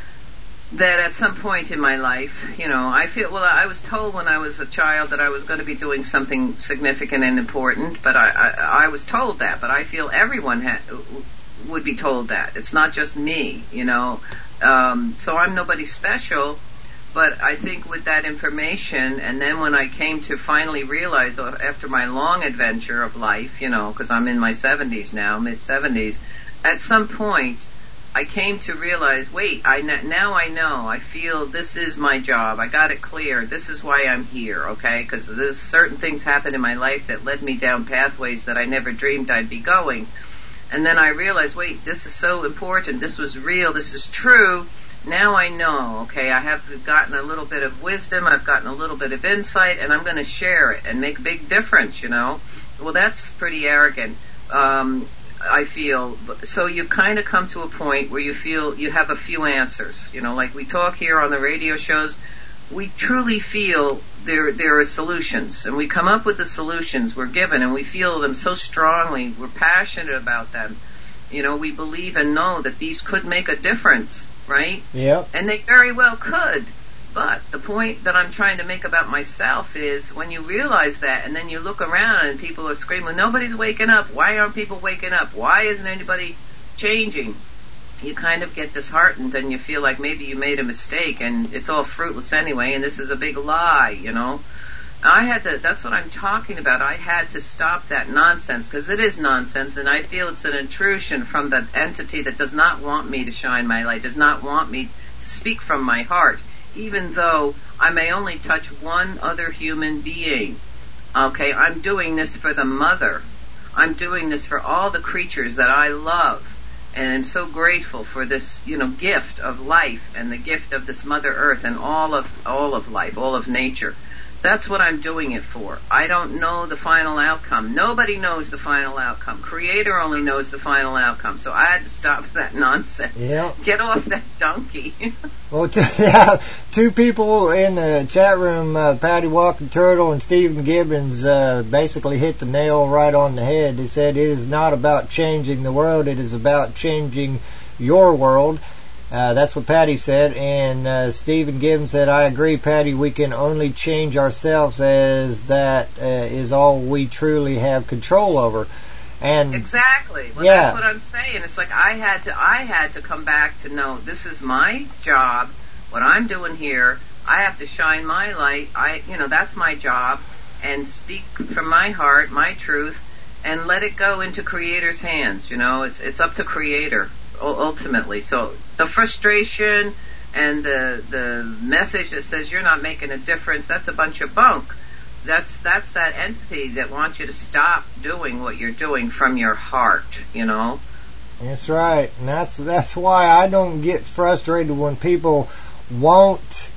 that at some point in my life, you know, I feel, well, I was told when I was a child that I was going to be doing something significant and important, but I, I, I was told that, but I feel everyone ha- would be told that. It's not just me, you know. Um, so I'm nobody special. But I think with that information, and then when I came to finally realize, after my long adventure of life, you know, because I'm in my seventies now, mid-seventies, at some point, I came to realize, wait, I now I know, I feel this is my job, I got it clear, this is why I'm here, okay, because there's certain things happened in my life that led me down pathways that I never dreamed I'd be going. And then I realized, wait, this is so important, this was real, this is true. Now I know, okay, I have gotten a little bit of wisdom, I've gotten a little bit of insight, and I'm going to share it and make a big difference, you know. Well, that's pretty arrogant, um, I feel. So you kind of come to a point where you feel you have a few answers, you know, like we talk here on the radio shows, we truly feel there there are solutions, and we come up with the solutions we're given, and we feel them so strongly, we're passionate about them. You know, we believe and know that these could make a difference. Right? Yep. And they very well could. But the point that I'm trying to make about myself is when you realize that and then you look around and people are screaming, nobody's waking up. Why aren't people waking up? Why isn't anybody changing? You kind of get disheartened and you feel like maybe you made a mistake and it's all fruitless anyway and this is a big lie, you know. I had to, that's what I'm talking about. I had to stop that nonsense because it is nonsense and I feel it's an intrusion from the entity that does not want me to shine my light, does not want me to speak from my heart, even though I may only touch one other human being. Okay, I'm doing this for the mother. I'm doing this for all the creatures that I love. And I'm so grateful for this, you know, gift of life and the gift of this Mother Earth and all of, all of life, all of nature. That's what I'm doing it for. I don't know the final outcome. Nobody knows the final outcome. Creator only knows the final outcome. So I had to stop that nonsense. Yeah. Get off that donkey. Well, t- yeah, two people in the chat room, uh, Patty Walker Turtle and Stephen Gibbons, uh, basically hit the nail right on the head. They said it is not about changing the world, it is about changing your world. Uh, that's what Patty said, and uh, Stephen Gibbons said, I agree, Patty, we can only change ourselves as that uh, is all we truly have control over. And exactly. Well, yeah. That's what I'm saying. It's like I had to, I had to come back to know this is my job, what I'm doing here. I have to shine my light. I, you know, that's my job, and speak from my heart, my truth, and let it go into Creator's hands. You know, it's it's up to Creator ultimately. So the frustration and the the message that says you're not making a difference, that's a bunch of bunk. That's that's that entity that wants you to stop doing what you're doing from your heart, you know. That's right. And that's that's why I don't get frustrated when people won't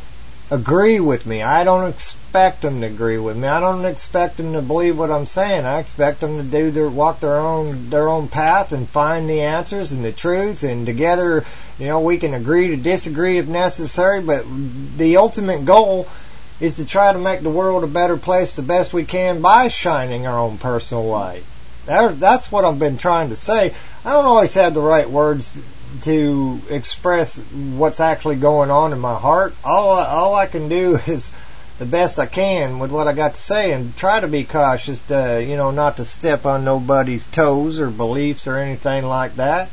agree with me. I don't expect them to agree with me. I don't expect them to believe what I'm saying. I expect them to do their walk their own their own path and find the answers and the truth. And together, you know, we can agree to disagree if necessary. But the ultimate goal is to try to make the world a better place the best we can by shining our own personal light. That, that's what I've been trying to say. I don't always have the right words to express what's actually going on in my heart. All all I can do is the best I can with what I got to say, and try to be cautious to, you know, not to step on nobody's toes or beliefs or anything like that.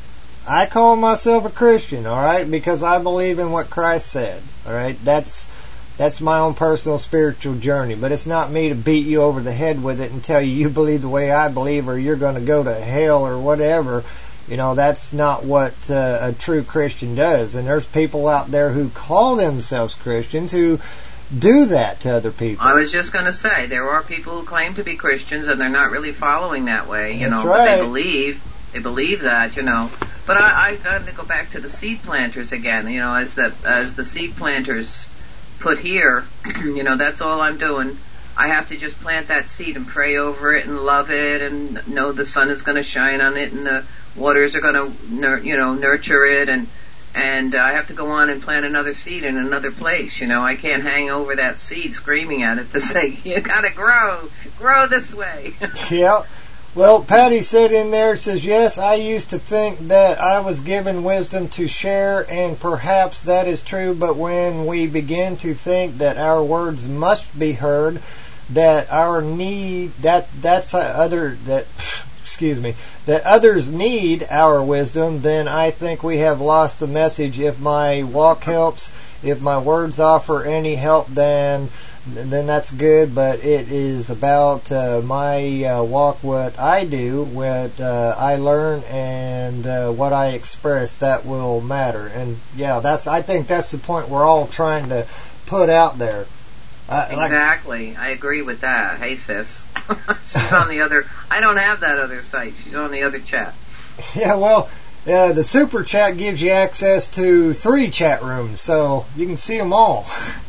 I call myself a Christian, all right, because I believe in what Christ said, all right. That's that's my own personal spiritual journey, but it's not me to beat you over the head with it and tell you you believe the way I believe or you're going to go to hell or whatever. You know, that's not what uh, a true Christian does. And there's people out there who call themselves Christians who do that to other people. I was just going to say, there are people who claim to be Christians and they're not really following that way, you That's know, right. but they believe, they believe that, you know. But I, I got to go back to the seed planters again, you know, as the, as the seed planters put here, you know, that's all I'm doing. I have to just plant that seed and pray over it and love it and know the sun is going to shine on it and the waters are going to, you know, nurture it, and and I have to go on and plant another seed in another place. You know, I can't hang over that seed screaming at it to say, you got to grow, grow this way. Yeah. Well, Patty said in there, it says, yes, I used to think that I was given wisdom to share, and perhaps that is true, but when we begin to think that our words must be heard, that our need, that that's other, that, excuse me, that others need our wisdom, then I think we have lost the message. If my walk helps, if my words offer any help, then then that's good, but it is about uh, my uh, walk, what I do, what uh, I learn, and uh, what I express, that will matter. And yeah, that's, I think that's the point we're all trying to put out there. Uh, exactly. Like, I agree with that. Hey, sis. She's on the other, I don't have that other site. She's on the other chat. Yeah, well, uh, the super chat gives you access to three chat rooms, so you can see them all.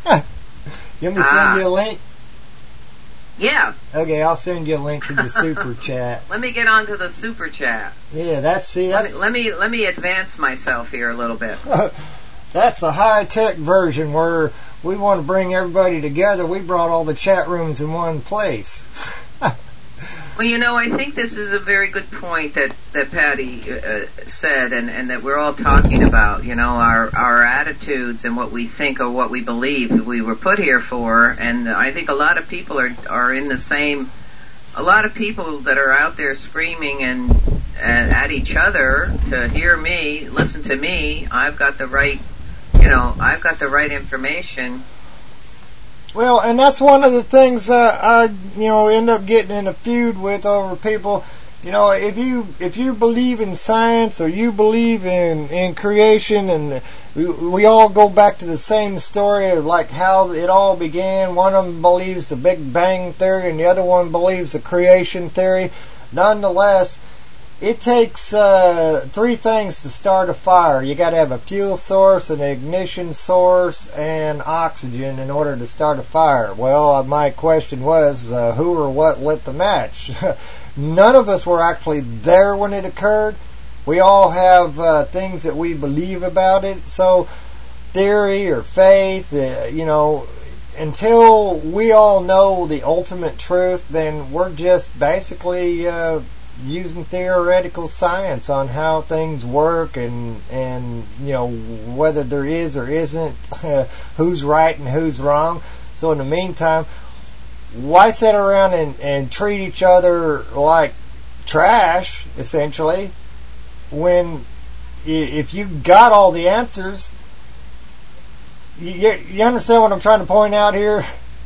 You want me to send ah. you a link? Yeah. Okay, I'll send you a link to the super chat. Let me get on to the super chat. Yeah, that's, see, that's... Let me, let me, let me advance myself here a little bit. That's the high-tech version where we want to bring everybody together. We brought all the chat rooms in one place. Well, you know, I think this is a very good point that, that Patty uh, said, and, and that we're all talking about, you know, our, our attitudes and what we think or what we believe we were put here for. And I think a lot of people are, are in the same, a lot of people that are out there screaming and, and at each other to hear me, listen to me, I've got the right, you know, I've got the right information. Well, and that's one of the things uh, I, you know, end up getting in a feud with over people. You know, if you if you believe in science or you believe in, in creation, and we, we all go back to the same story of like how it all began. One of them believes the Big Bang theory, and the other one believes the creation theory. Nonetheless, it takes uh, three things to start a fire. You got to have a fuel source, an ignition source, and oxygen in order to start a fire. Well, uh, my question was, uh, who or what lit the match? None of us were actually there when it occurred. We all have uh, things that we believe about it. So, theory or faith, uh, you know, until we all know the ultimate truth, then we're just basically Uh, using theoretical science on how things work, and and you know whether there is or isn't uh, who's right and who's wrong. So in the meantime, why sit around and, and treat each other like trash, essentially, when if you got all the answers? You, you understand what I'm trying to point out here?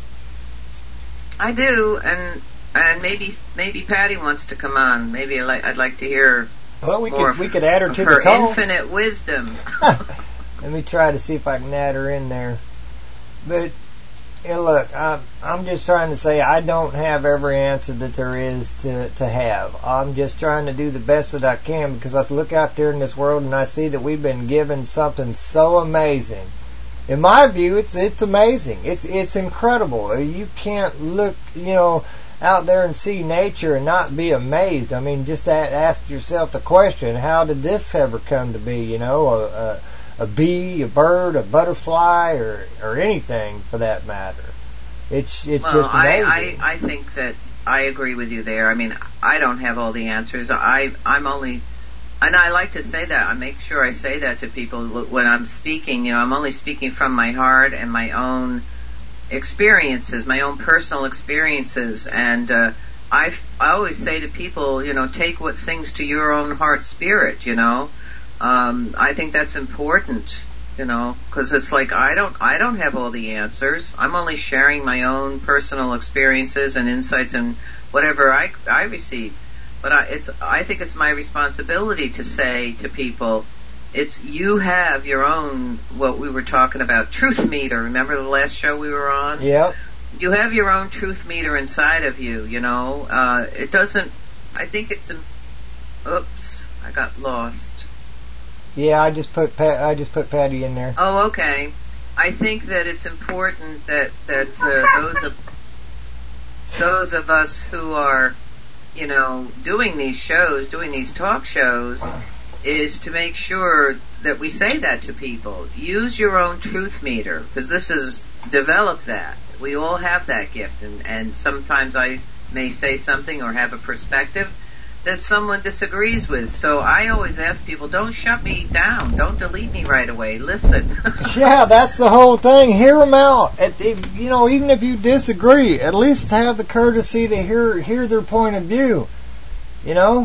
I do, and And maybe maybe Patty wants to come on. Maybe I'd like, I'd like to hear well, we more could, we could add her to her the call. infinite wisdom. Let me try to see if I can add her in there. But, you know, look, I'm, I'm just trying to say I don't have every answer that there is to, to have. I'm just trying to do the best that I can, because I look out there in this world and I see that we've been given something so amazing in my view, it's it's amazing. It's it's incredible. You can't look, you know, out there and see nature and not be amazed. I mean, just ask yourself the question: how did this ever come to be? You know, a a, a bee, a bird, a butterfly, or or anything for that matter. It's it's well, just amazing. I, I I think that I agree with you there. I mean, I don't have all the answers. I I'm only. And I like to say that. I make sure I say that to people when I'm speaking. You know, I'm only speaking from my heart and my own experiences, my own personal experiences. And uh, I, I always say to people, you know, take what sings to your own heart spirit, you know. Um, I think that's important, you know, because it's like I don't, I don't have all the answers. I'm only sharing my own personal experiences and insights and whatever I, I receive. But I, it's, I think it's my responsibility to say to people, it's, you have your own, what we were talking about, truth meter. Remember the last show we were on? Yep. You have your own truth meter inside of you, you know. Uh, it doesn't, I think it's, an, oops, I got lost. Yeah, I just put Pat, I just put Patty in there. Oh, okay. I think that it's important that, that uh, those of, those of us who are, you know, doing these shows, doing these talk shows, is to make sure that we say that to people. Use your own truth meter, because this is, develop that. We all have that gift, and, and sometimes I may say something or have a perspective that someone disagrees with. So I always ask people, don't shut me down. Don't delete me right away. Listen. Yeah, that's the whole thing. Hear them out. At, you know, even if you disagree, at least have the courtesy to hear hear their point of view. You know?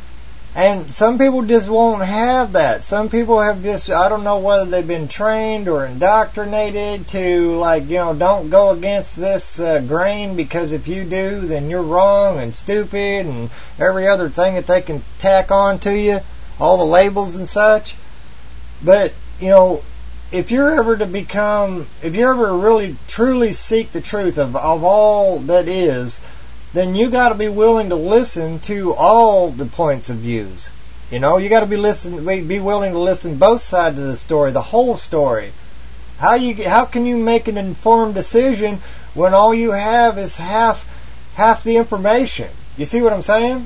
And some people just won't have that. Some people have just, I don't know whether they've been trained or indoctrinated to, like, you know, don't go against this uh, grain, because if you do, then you're wrong and stupid and every other thing that they can tack on to you, all the labels and such. But, you know, if you're ever to become, if you ever really truly seek the truth of, of all that is, then you got to be willing to listen to all the points of views. You know, you got to be listen, be willing to listen both sides of the story, the whole story. How you, how can you make an informed decision when all you have is half, half the information? You see what I'm saying?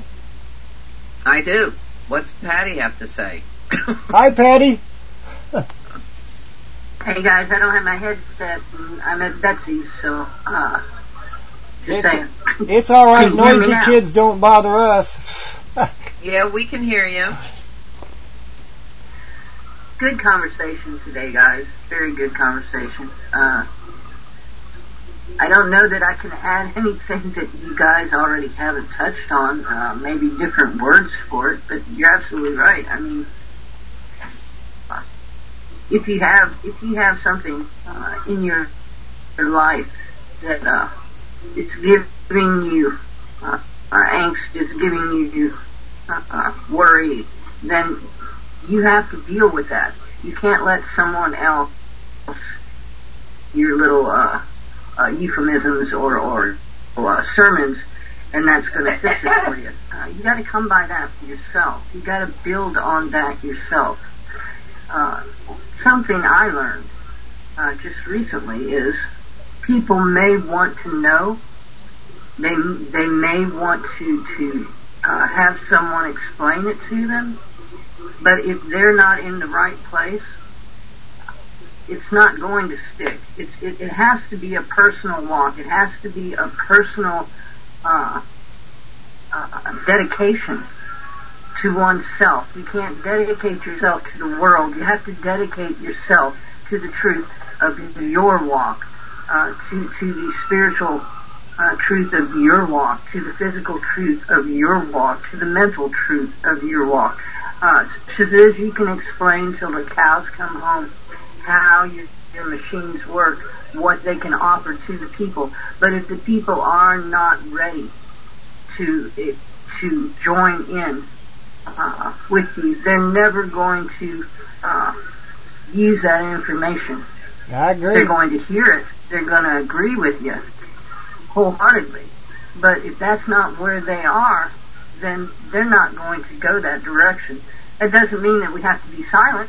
I do. What's Patty have to say? Hi, Patty. Hey guys, I don't have my headset. And I'm at Betsy's, so. Uh, It's, it's all right. Noisy kids don't bother us. Yeah, we can hear you. Good conversation today, guys. Very good conversation. Uh, I don't know that I can add anything that you guys already haven't touched on. Uh, maybe different words for it, but you're absolutely right. I mean, if you have if you have something uh, in your your life that uh, it's giving you uh, uh, angst, it's giving you uh, uh, worry, then you have to deal with that. You can't let someone else, your little uh, uh, euphemisms or, or, or uh, sermons, and that's going to fix it for you. Uh, you got to come by that for yourself. You got to build on that yourself. Uh, something I learned uh, just recently is people may want to know, they they may want to to uh, have someone explain it to them, but if they're not in the right place, it's not going to stick. It's, it, it has to be a personal walk. It has to be a personal uh, uh, dedication to oneself. You can't dedicate yourself to the world. You have to dedicate yourself to the truth of your walk, uh, to, to the spiritual uh, truth of your walk, to the physical truth of your walk, to the mental truth of your walk. Uh, so that you can explain till the cows come home how your, your machines work, what they can offer to the people. But if the people are not ready to to join in uh, with you, they're never going to uh, use that information. I agree. They're going to hear it. They're going to agree with you wholeheartedly. But if that's not where they are, then they're not going to go that direction. That doesn't mean that we have to be silent.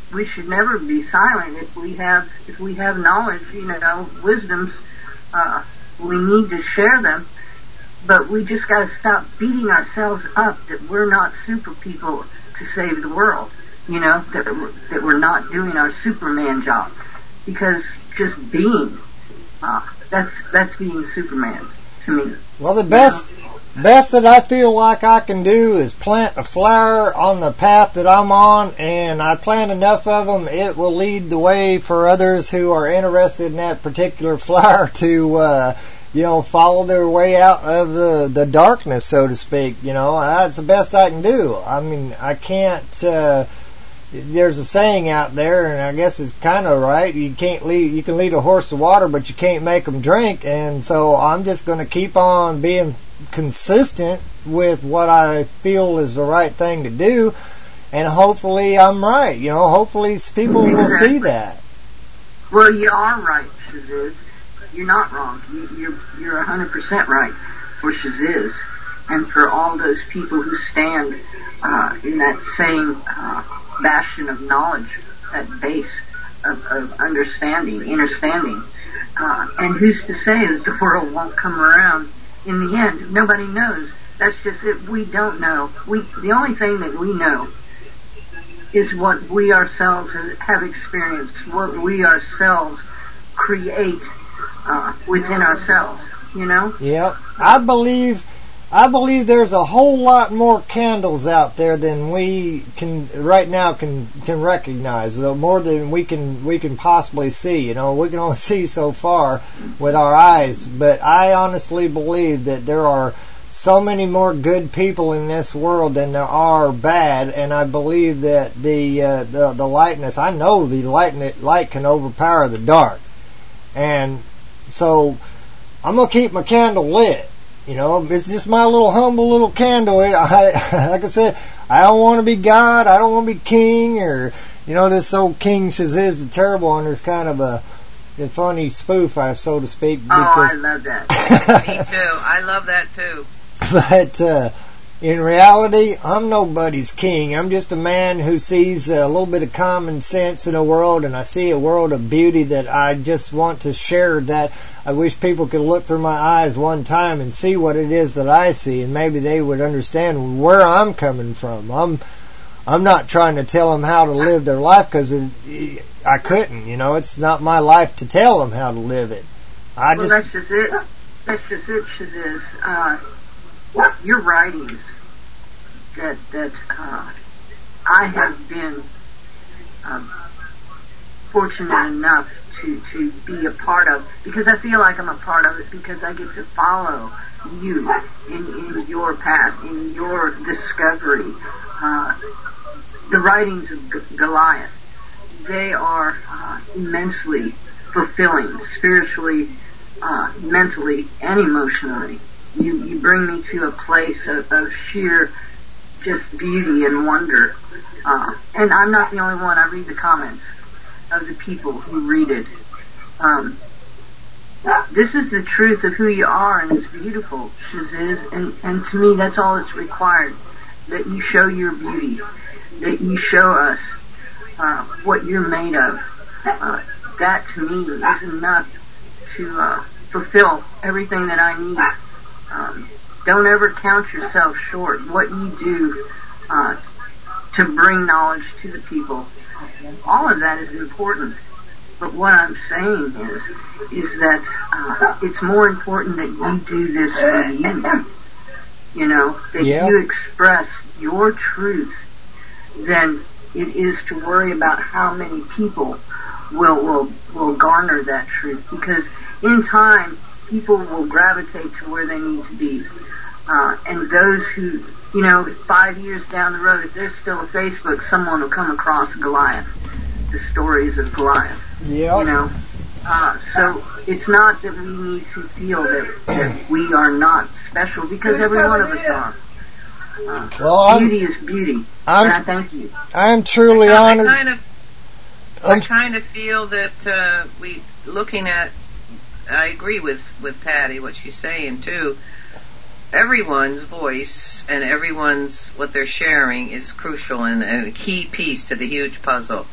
we should never be silent. If we have, if we have knowledge, you know, wisdoms, uh, we need to share them. But we just got to stop beating ourselves up that we're not super people to save the world. You know, that we're, that we're not doing our Superman job, because just being, uh, that's that's being Superman to me. Well, the best. Best that I feel like I can do is plant a flower on the path that I'm on, and I plant enough of them, it will lead the way for others who are interested in that particular flower to, uh, you know, follow their way out of the, the darkness, so to speak. You know, that's the best I can do. I mean, I can't, uh, there's a saying out there, and I guess it's kind of right. You can't lead, you can lead a horse to water, but you can't make them drink. And so I'm just going to keep on being consistent with what I feel is the right thing to do, and hopefully I'm right. You know, hopefully people will see that. Well, you are right, Shaziz. You're not wrong. You, you're you're one hundred percent right for Shaziz, and for all those people who stand uh, in that same uh, bastion of knowledge, that base of, of understanding, understanding. Uh, and who's to say that the world won't come around in the end? Nobody knows. That's just it. We don't know. We the only thing that we know is what we ourselves have experienced, what we ourselves create uh, within ourselves. You know? Yep. I believe. I believe there's a whole lot more candles out there than we can right now can can recognize. Though more than we can we can possibly see. You know, we can only see so far with our eyes. But I honestly believe that there are so many more good people in this world than there are bad, and I believe that the uh, the the lightness. I know the light light can overpower the dark, and so I'm gonna keep my candle lit. You know, it's just my little humble little candle. I, like I said, I don't want to be God. I don't want to be king, or, you know, this old King Shaziz the Terrible One is kind of a, a funny spoof, I so to speak. Oh, I love that. Me too. I love that too. But uh, in reality, I'm nobody's king. I'm just a man who sees a little bit of common sense in the world, and I see a world of beauty that I just want to share. That I wish people could look through my eyes one time and see what it is that I see, and maybe they would understand where I'm coming from. I'm I'm not trying to tell them how to live their life, because I couldn't. You know, it's not my life to tell them how to live it. I well, just that's just it. That's just it, Shaziz. Uh, your writings that that uh, I have been um, fortunate enough to, to be a part of, because I feel like I'm a part of it, because I get to follow you in, in your path, in your discovery. Uh, the writings of G- Goliath, they are uh, immensely fulfilling, spiritually, uh, mentally, and emotionally. You you bring me to a place of, of sheer just beauty and wonder. Uh, and I'm not the only one. I read the comments of the people who read it. Um, this is the truth of who you are, and it's beautiful, Shaziz. And, and to me, that's all that's required. That you show your beauty. That you show us uh, what you're made of. Uh, that, to me, is enough to uh, fulfill everything that I need. Um, don't ever count yourself short. What you do uh, to bring knowledge to the people, all of that is important. But what I'm saying is, is that uh, it's more important that you do this for you. You know, that yeah. you express your truth than it is to worry about how many people will will will garner that truth. Because in time, people will gravitate to where they need to be. Uh, and those who, you know, five years down the road, if there's still a Facebook, someone will come across Goliath, the stories of Goliath. Yeah. You know, uh, so it's not that we need to feel that, that we are not special, because every one of us are. Uh, well, beauty is beauty. I'm, and I thank you. I'm truly I, honored. I kind of, I kind of feel that uh, we, looking at, I agree with, with Patty, what she's saying too. Everyone's voice and everyone's, what they're sharing is crucial and, and a key piece to the huge puzzle.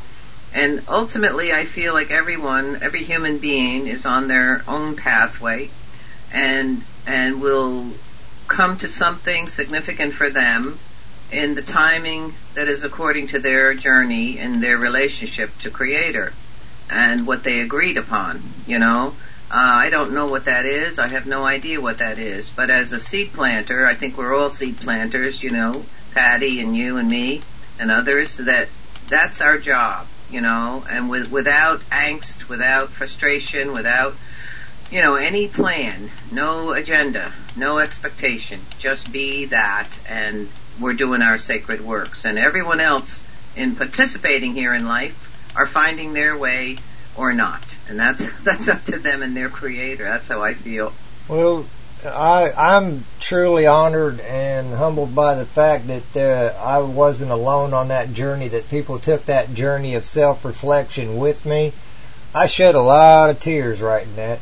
And ultimately, I feel like everyone, every human being is on their own pathway and and will come to something significant for them in the timing that is according to their journey and their relationship to Creator and what they agreed upon, you know. Uh, I don't know what that is. I have no idea what that is. But as a seed planter, I think we're all seed planters, you know, Patty and you and me and others, that that's our job, you know, and with, without angst, without frustration, without, you know, any plan, no agenda, no expectation, just be that, and we're doing our sacred works. And everyone else in participating here in life are finding their way or not. And that's that's up to them and their Creator. That's how I feel. Well, I, I'm truly honored and humbled by the fact that uh, I wasn't alone on that journey, that people took that journey of self-reflection with me. I shed a lot of tears writing that,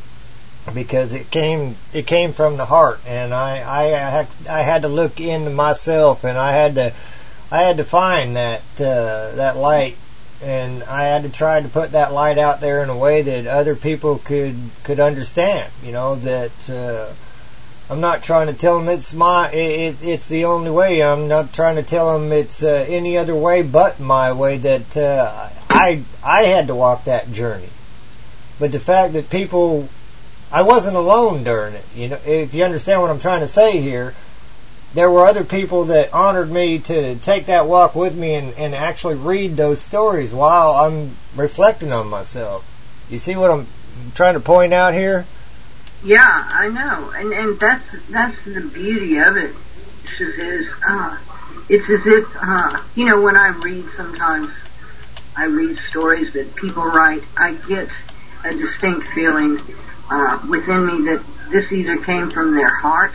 because it came it came from the heart, and I I had, I had to look into myself, and I had to I had to find that uh, that light, and I had to try to put that light out there in a way that other people could could understand. You know, that uh, I'm not trying to tell them it's my it, it's the only way. I'm not trying to tell them it's uh, any other way but my way. That uh, I I had to walk that journey, but the fact that people, I wasn't alone during it. You know, if you understand what I'm trying to say here, there were other people that honored me to take that walk with me and, and actually read those stories while I'm reflecting on myself. You see what I'm trying to point out here? Yeah, I know, and and that's that's the beauty of it. Is uh, it's as if uh, you know, when I read sometimes, I read stories that people write, I get a distinct feeling Uh, within me that this either came from their heart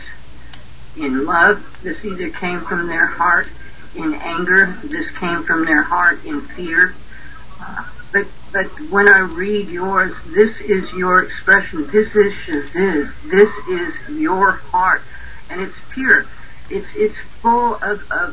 in love, this either came from their heart in anger, this came from their heart in fear. Uh, but but when I read yours, this is your expression, this is Shaziz, this is your heart, and it's pure. It's it's full of, of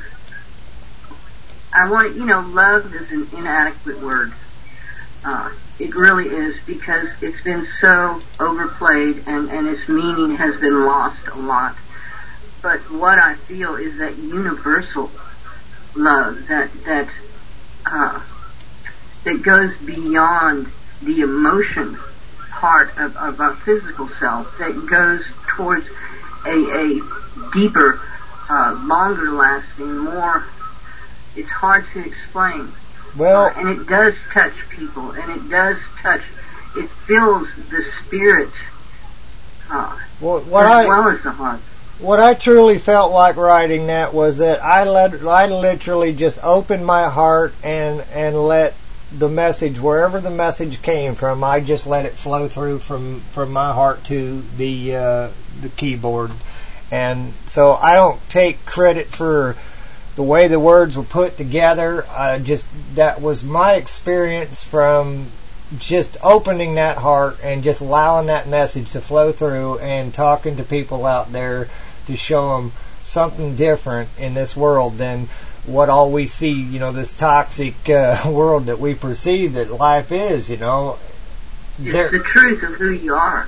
I want, you know, love is an inadequate word. Uh, It really is, because it's been so overplayed and, and its meaning has been lost a lot. But what I feel is that universal love that that uh, that goes beyond the emotion part of, of our physical self, that goes towards a, a deeper, uh, longer lasting, more, it's hard to explain. Well, uh, and it does touch people, and it does touch, it fills the spirit uh, well, what as I, well as the heart. What I truly felt like writing that was that I let, I literally just opened my heart and, and let the message, wherever the message came from, I just let it flow through from, from my heart to the uh, the keyboard. And so I don't take credit for the way the words were put together. I just, that was my experience from just opening that heart and just allowing that message to flow through and talking to people out there to show them something different in this world than what all we see, you know, this toxic uh, world that we perceive that life is, you know. It's there, the truth of who you are.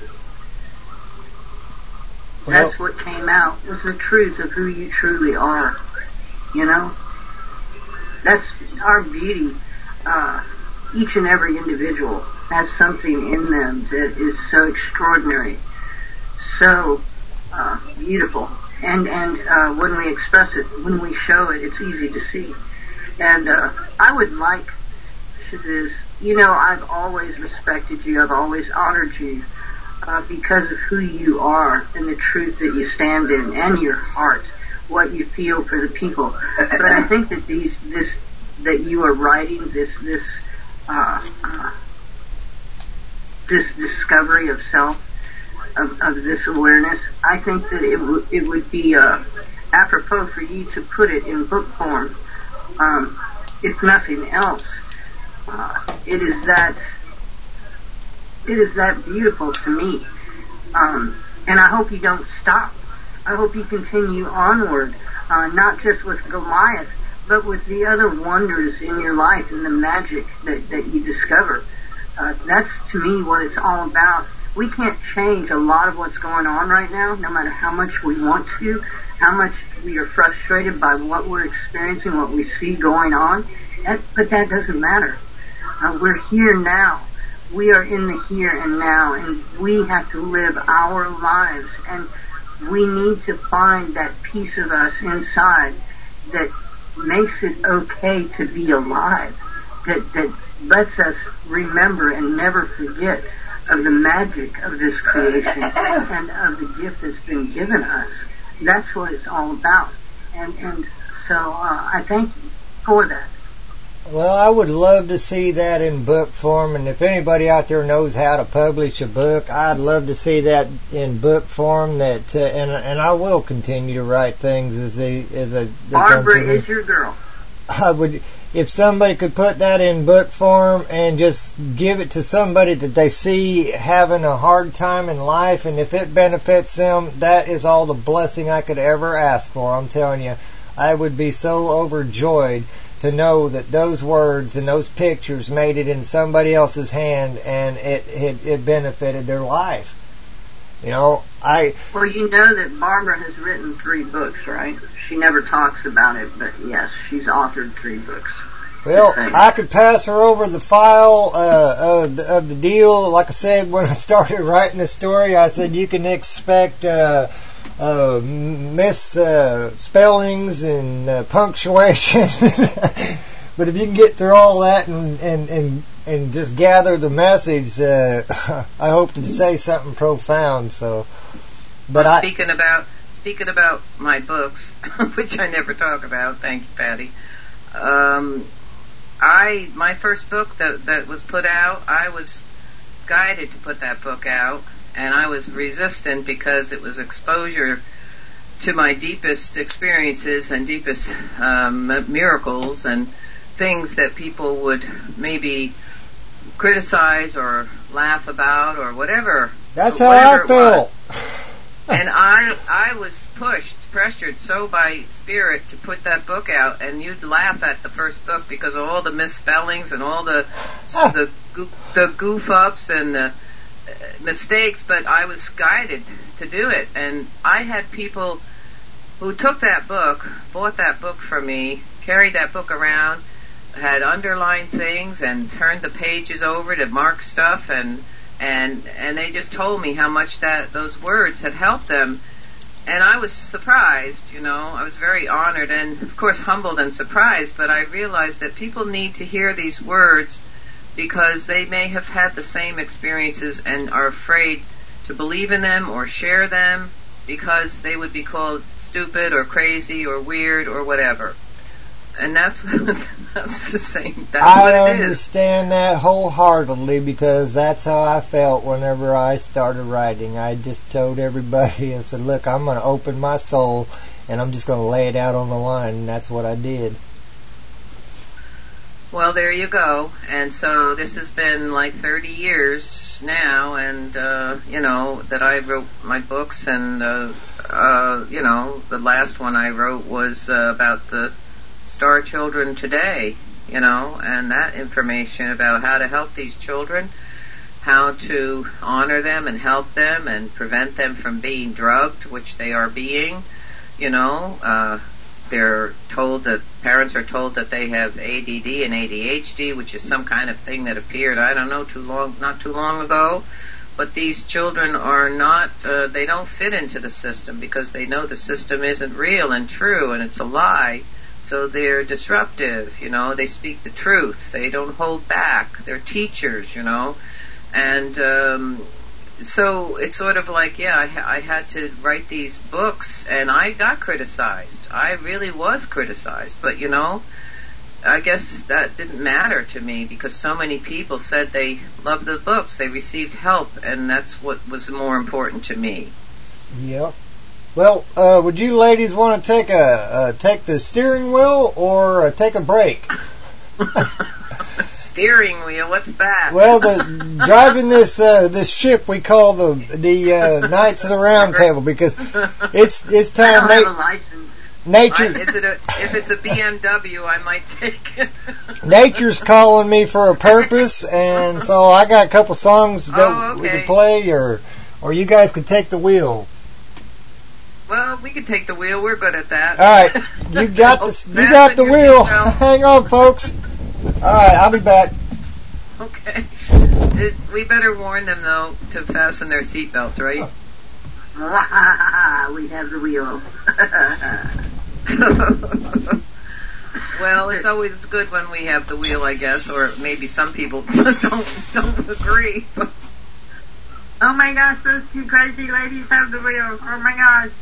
Well, that's what came out, was the truth of who you truly are. You know, that's our beauty. Uh, each and every individual has something in them that is so extraordinary, so uh, beautiful. And and uh, when we express it, when we show it, it's easy to see. And uh, I would like, Shaziz, you know, I've always respected you, I've always honored you uh, because of who you are and the truth that you stand in and your heart, what you feel for the people. But I think that these, this, that you are writing this, this, uh, uh, this discovery of self, of, of this awareness, I think that it would, it would be, uh, apropos for you to put it in book form. Um, if nothing else, uh, it is that, it is that beautiful to me. Um, and I hope you don't stop. I hope you continue onward, uh, not just with Goliath, but with the other wonders in your life and the magic that, that you discover. Uh, that's, to me, what it's all about. We can't change a lot of what's going on right now, no matter how much we want to, how much we are frustrated by what we're experiencing, what we see going on. That, but that doesn't matter. Uh, we're here now. We are in the here and now, and we have to live our lives. And we need to find that piece of us inside that makes it okay to be alive, that, that lets us remember and never forget of the magic of this creation and of the gift that's been given us. That's what it's all about. And, and so uh, I thank you for that. Well, I would love to see that in book form, and if anybody out there knows how to publish a book, I'd love to see that in book form. That uh, and and I will continue to write things as they as a. Barbara is your girl. I would, if somebody could put that in book form and just give it to somebody that they see having a hard time in life, and if it benefits them, that is all the blessing I could ever ask for. I'm telling you, I would be so overjoyed to know that those words and those pictures made it in somebody else's hand and it, it, it benefited their life. You know, I... Well, you know that Barbara has written three books, right? She never talks about it, but yes, she's authored three books. Well, I could pass her over the file uh, of, the, of the deal. Like I said, when I started writing the story, I said you can expect... Uh, Uh, misspellings uh, and uh, punctuation. But if you can get through all that and and and, and just gather the message, uh, I hope to say something profound. So, but well, I speaking about speaking about my books, which I never talk about. Thank you, Patty. Um, I my first book that that was put out, I was guided to put that book out. And I was resistant because it was exposure to my deepest experiences and deepest um, miracles and things that people would maybe criticize or laugh about or whatever. That's how whatever I feel. And I I was pushed, pressured so by spirit to put that book out, and you'd laugh at the first book because of all the misspellings and all the ah. the the goof ups and the mistakes, but I was guided to do it. And I had people who took that book, bought that book from me, carried that book around, had underlined things and turned the pages over to mark stuff, and and and they just told me how much that those words had helped them. And I was surprised, you know, I was very honored and of course humbled and surprised, but I realized that people need to hear these words because they may have had the same experiences and are afraid to believe in them or share them because they would be called stupid or crazy or weird or whatever. And that's that's the same. That's I what it is. understand that wholeheartedly because that's how I felt whenever I started writing. I just told everybody and said, look, I'm going to open my soul and I'm just going to lay it out on the line, and that's what I did. Well, there you go. And so this has been like thirty years now, and, uh, you know, that I wrote my books, and, uh, uh, you know, the last one I wrote was uh, about the star children today, you know, and that information about how to help these children, how to honor them and help them and prevent them from being drugged, which they are being, you know, uh, they're told that parents are told that they have A D D and A D H D, which is some kind of thing that appeared, I don't know, too long, not too long ago. But these children are not, uh, they don't fit into the system because they know the system isn't real and true and it's a lie. So they're disruptive, you know, they speak the truth. They don't hold back. They're teachers, you know. And um, so it's sort of like, yeah, I, I had to write these books, and I got criticized. I really was criticized. But, you know, I guess that didn't matter to me because so many people said they loved the books. They received help, and that's what was more important to me. Yep. Well, uh, would you ladies want to take a uh, take the steering wheel or uh, take a break? Steering wheel, what's that? Well, the driving this uh, this ship we call the the uh, Knights of the Round Table because it's it's time. I don't have a license. Nature. I, is it a, if it's a B M W, I might take it. Nature's calling me for a purpose, and so I got a couple songs that oh, okay. we can play, or or you guys could take the wheel. Well, we could take the wheel. We're good at that. All right, you got the you got the wheel. Hang on, folks. All right, I'll be back. Okay. It, we better warn them though to fasten their seatbelts, right? We have the wheel. Well, it's always good when we have the wheel, I guess, or maybe some people don't don't agree. Oh my gosh, those two crazy ladies have the wheel. Oh my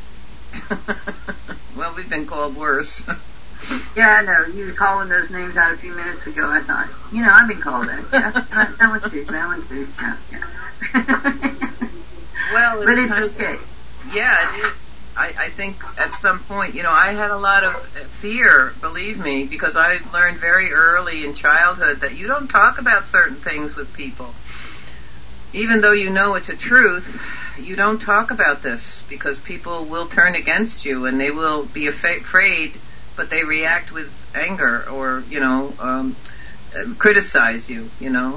gosh. Well, we've been called worse. Yeah, I know. You were calling those names out a few minutes ago. I thought, you know, I've been called that. Yeah, that, that one's too. That one's too. Yeah, yeah. Well, it's but it's kind of, okay. Yeah, it is. I, I think at some point, you know, I had a lot of fear, believe me, because I learned very early in childhood that you don't talk about certain things with people. Even though you know it's a truth, you don't talk about this because people will turn against you and they will be af- afraid, but they react with anger or, you know, um, criticize you, you know.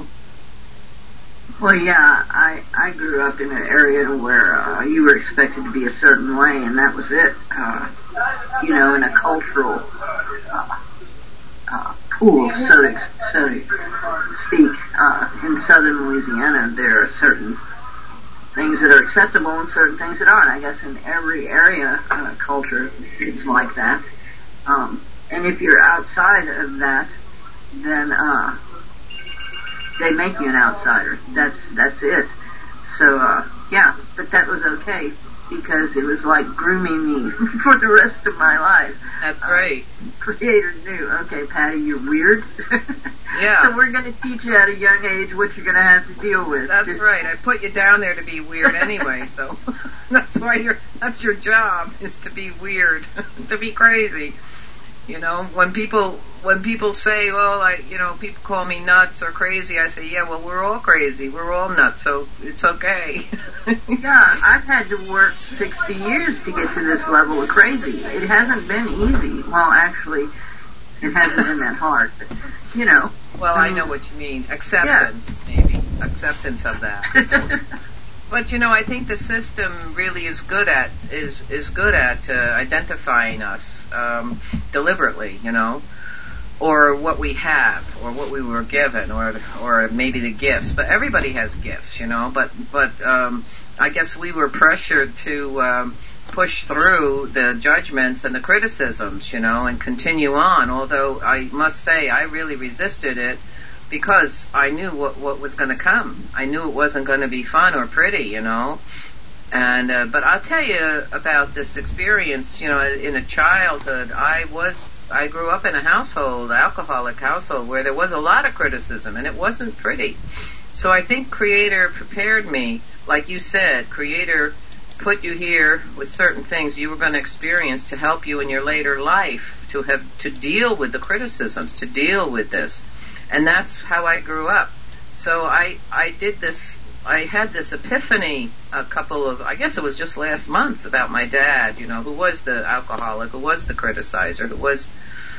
Well, yeah, I, I grew up in an area where uh, you were expected to be a certain way, and that was it. Uh, you know, in a cultural uh, uh, pool, so to, so to speak. Uh, in southern Louisiana, there are certain things that are acceptable and certain things that aren't. I guess in every area, uh, culture, it's like that. Um, and if you're outside of that, then uh, they make you an outsider. That's that's it. So uh, yeah, but that was okay because it was like grooming me for the rest of my life. That's right. Uh, Creator knew. Okay, Patty, you're weird. Yeah. So we're going to teach you at a young age what you're going to have to deal with. That's Just, right. I put you down there to be weird anyway, so that's why you're. That's your job is to be weird, to be crazy. You know, when people when people say, well, I, you know, people call me nuts or crazy, I say, yeah, well, we're all crazy. We're all nuts, so it's okay. Yeah, I've had to work sixty years to get to this level of crazy. It hasn't been easy. Well, actually, it hasn't been that hard, but, you know. Well, um, I know what you mean. Acceptance, yeah. Maybe. Acceptance of that. But you know, I think the system really is good at is is good at uh, identifying us um, deliberately, you know, or what we have, or what we were given, or or maybe the gifts. But everybody has gifts, you know. But but um, I guess we were pressured to um, push through the judgments and the criticisms, you know, and continue on. Although I must say, I really resisted it. Because I knew what, what was going to come. I knew it wasn't going to be fun or pretty, you know. And uh, but I'll tell you about this experience. You know, in a childhood, I was I grew up in a household, alcoholic household, where there was a lot of criticism, and it wasn't pretty. So I think Creator prepared me, like you said. Creator put you here with certain things you were going to experience to help you in your later life to have to deal with the criticisms, to deal with this. And that's how I grew up. So I, I did this, I had this epiphany a couple of, I guess it was just last month about my dad, you know, who was the alcoholic, who was the criticizer, who was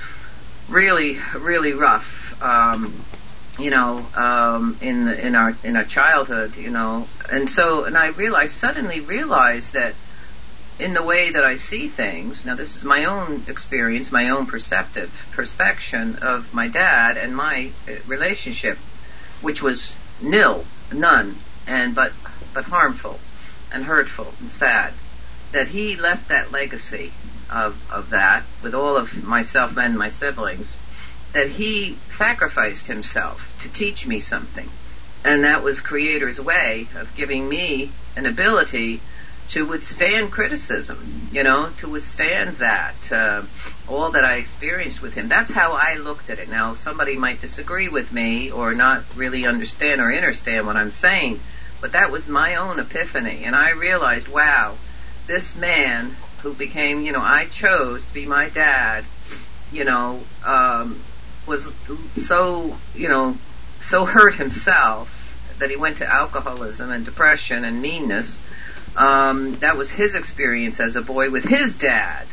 really, really rough, um, you know, um, in the, in our, in our childhood, you know. And so, and I realized, suddenly realized that in the way that I see things, now this is my own experience, my own perceptive perspection of my dad and my relationship, which was nil, none, and but but harmful and hurtful and sad, that he left that legacy of of that with all of myself and my siblings, that he sacrificed himself to teach me something, and that was Creator's way of giving me an ability to withstand criticism, you know, to withstand that, uh, all that I experienced with him. That's how I looked at it. Now, somebody might disagree with me or not really understand or understand what I'm saying, but that was my own epiphany. And I realized, wow, this man who became, you know, I chose to be my dad, you know, um, was so, you know, so hurt himself that he went to alcoholism and depression and meanness. Um, that was his experience as a boy with his dad.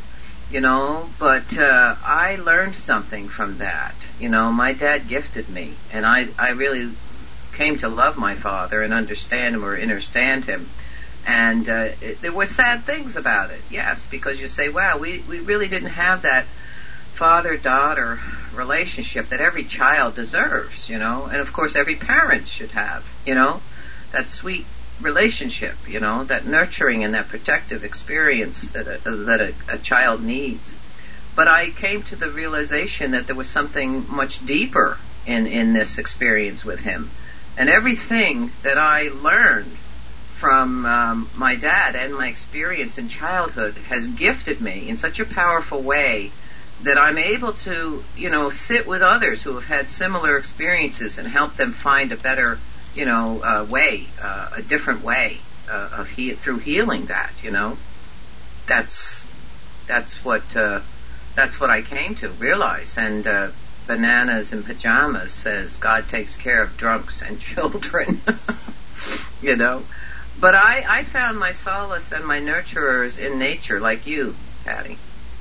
you know, but uh, I learned something from that. You know, my dad gifted me, and I, I really came to love my father and understand him or understand him. And uh, it, there were sad things about it, yes, because you say, wow, we, we really didn't have that father-daughter relationship that every child deserves, you know, and of course every parent should have, you know, that sweet relationship, you know, that nurturing and that protective experience that a, that a, a child needs. But I came to the realization that there was something much deeper in, in this experience with him. And everything that I learned from um, my dad and my experience in childhood has gifted me in such a powerful way that I'm able to, you know, sit with others who have had similar experiences and help them find a better, you know, uh, way, uh, a different way uh, of he- through healing that, you know. That's that's what uh, that's what I came to realize. And uh, Bananas in Pajamas says God takes care of drunks and children, you know. But I, I found my solace and my nurturers in nature, like you, Patty.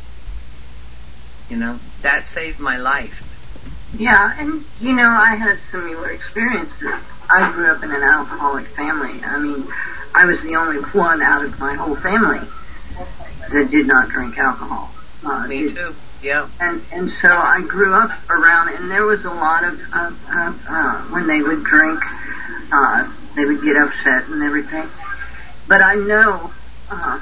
You know, that saved my life. Yeah, and, you know, I had similar experiences. I grew up in an alcoholic family. I mean, I was the only one out of my whole family that did not drink alcohol. Uh, Me did, too, yeah. And and so I grew up around, and there was a lot of, uh, uh, uh, when they would drink, uh, they would get upset and everything. But I know uh,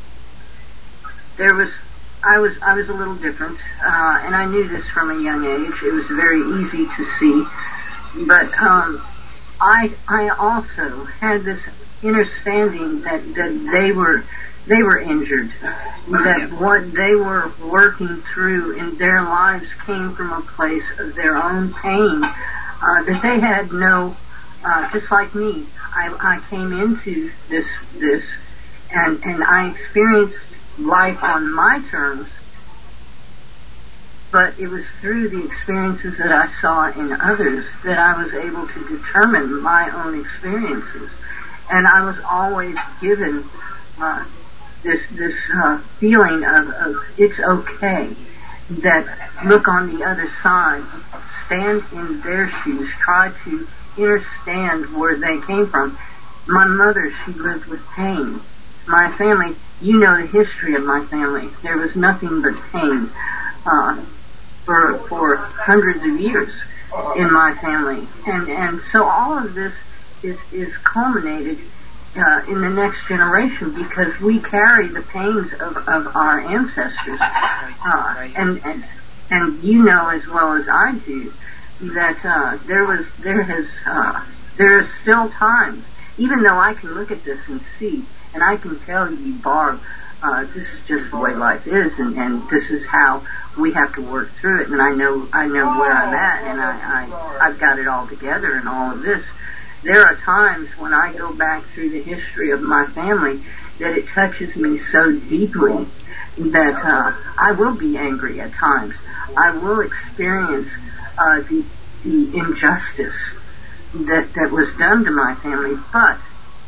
there was, I was I was a little different, uh, and I knew this from a young age. It was very easy to see. But um, I I also had this understanding that, that they were they were injured, that what they were working through in their lives came from a place of their own pain, uh, that they had no, uh, just like me. I, I came into this this and and I experienced life on my terms, but it was through the experiences that I saw in others that I was able to determine my own experiences. And I was always given uh, this this uh, feeling of, of it's okay, that look on the other side, stand in their shoes, try to understand where they came from. My mother, she lived with pain. My family, you know the history of my family. There was nothing but pain uh, for for hundreds of years in my family, and and so all of this is is culminated uh, in the next generation because we carry the pains of, of our ancestors, uh, and and and you know as well as I do that uh, there was there has uh, there is still time, even though I can look at this and see. And I can tell you, Barb, uh, this is just the way life is, and, and this is how we have to work through it. And I know, I know where I'm at, and I, I, I've got it all together. And all of this, there are times when I go back through the history of my family that it touches me so deeply that uh, I will be angry at times. I will experience uh, the the injustice that that was done to my family, but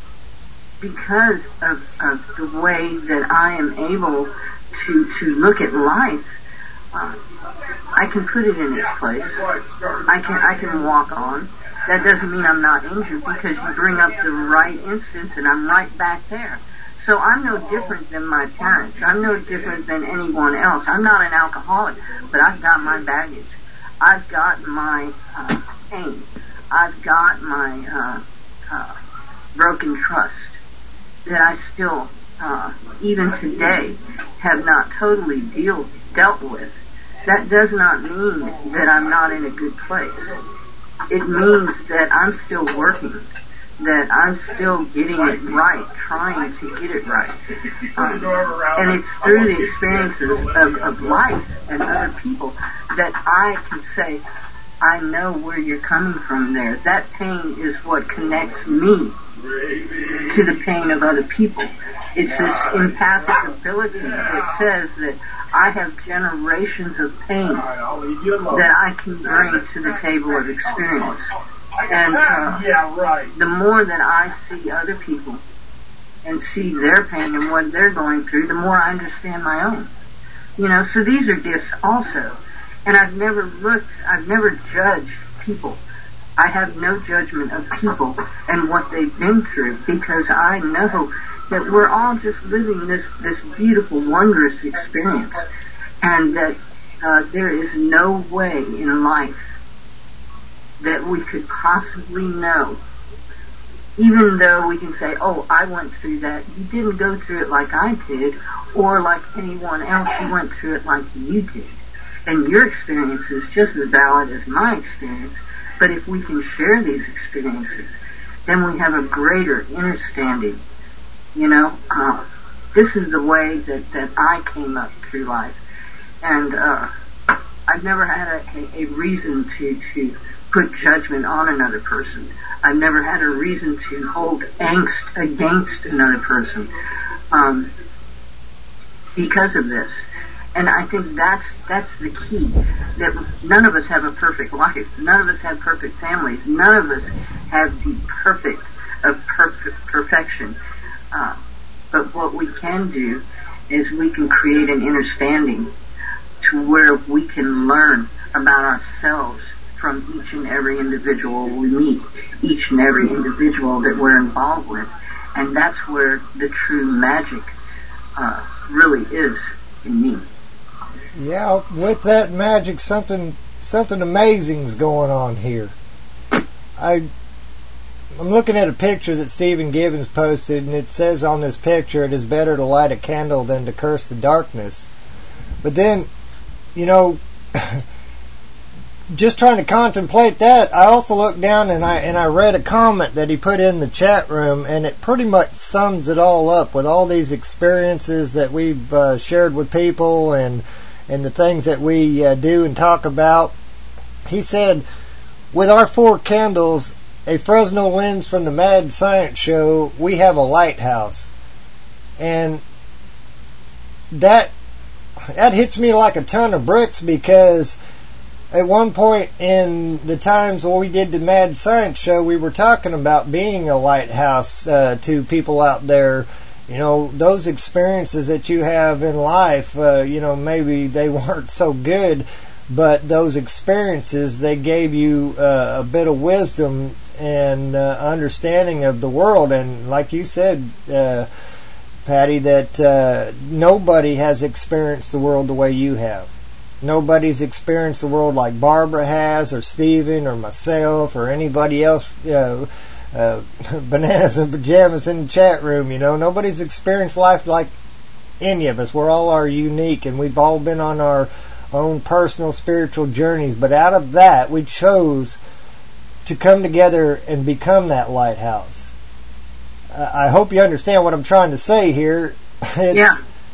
because of, of the way that I am able to to look at life, uh, I can put it in its place. I can I can walk on. That doesn't mean I'm not injured because you bring up the right instance and I'm right back there. So I'm no different than my parents. I'm no different than anyone else. I'm not an alcoholic, but I've got my baggage. I've got my uh, pain. I've got my uh, uh, broken trust that I still, uh, even today, have not totally deal, dealt with. That does not mean that I'm not in a good place. It means that I'm still working, that I'm still getting it right, trying to get it right. Um, and it's through the experiences of, of life and other people that I can say, I know where you're coming from there. That pain is what connects me to the pain of other people. It's this empathic ability that says that I have generations of pain that I can bring to the table of experience. And uh, the more that I see other people and see their pain and what they're going through, the more I understand my own. You know, so these are gifts also. And I've never looked, I've never judged people. I have no judgment of people and what they've been through, because I know that we're all just living this, this beautiful, wondrous experience. And that uh, there is no way in life that we could possibly know, even though we can say, oh, I went through that. You didn't go through it like I did, or like anyone else. You went through it like you did. And your experience is just as valid as my experience. But if we can share these experiences, then we have a greater understanding. You know, uh, this is the way that, that I came up through life. And uh, I've never had a, a reason to, to put judgment on another person. I've never had a reason to hold angst against another person um, because of this. And I think that's that's the key. That none of us have a perfect life. None of us have perfect families. None of us have the perfect of perfect perfection. Uh, but what we can do is we can create an understanding to where we can learn about ourselves from each and every individual we meet, each and every individual that we're involved with. And that's where the true magic uh, really is in me. Yeah, with that magic, something something amazing's going on here. I, I'm looking at a picture that Stephen Gibbons posted, and it says on this picture, it is better to light a candle than to curse the darkness. But then, you know, just trying to contemplate that, I also looked down and I and I read a comment that he put in the chat room, and it pretty much sums it all up with all these experiences that we've uh, shared with people and and the things that we uh, do and talk about. He said, with our four candles, a Fresnel lens from the Mad Science Show, we have a lighthouse. And that that hits me like a ton of bricks, because at one point in the times when we did the Mad Science Show, we were talking about being a lighthouse uh, to people out there. You know, those experiences that you have in life, uh, you know, maybe they weren't so good, but those experiences, they gave you uh, a bit of wisdom and uh, understanding of the world. And like you said, uh, Patty, that uh, nobody has experienced the world the way you have. Nobody's experienced the world like Barbara has, or Stephen, or myself, or anybody else. Uh, uh, bananas and pajamas in the chat room, you know. Nobody's experienced life like any of us. We're all are unique, and we've all been on our own personal spiritual journeys. But out of that, we chose to come together and become that lighthouse. Uh, I hope you understand what I'm trying to say here. It's, yeah.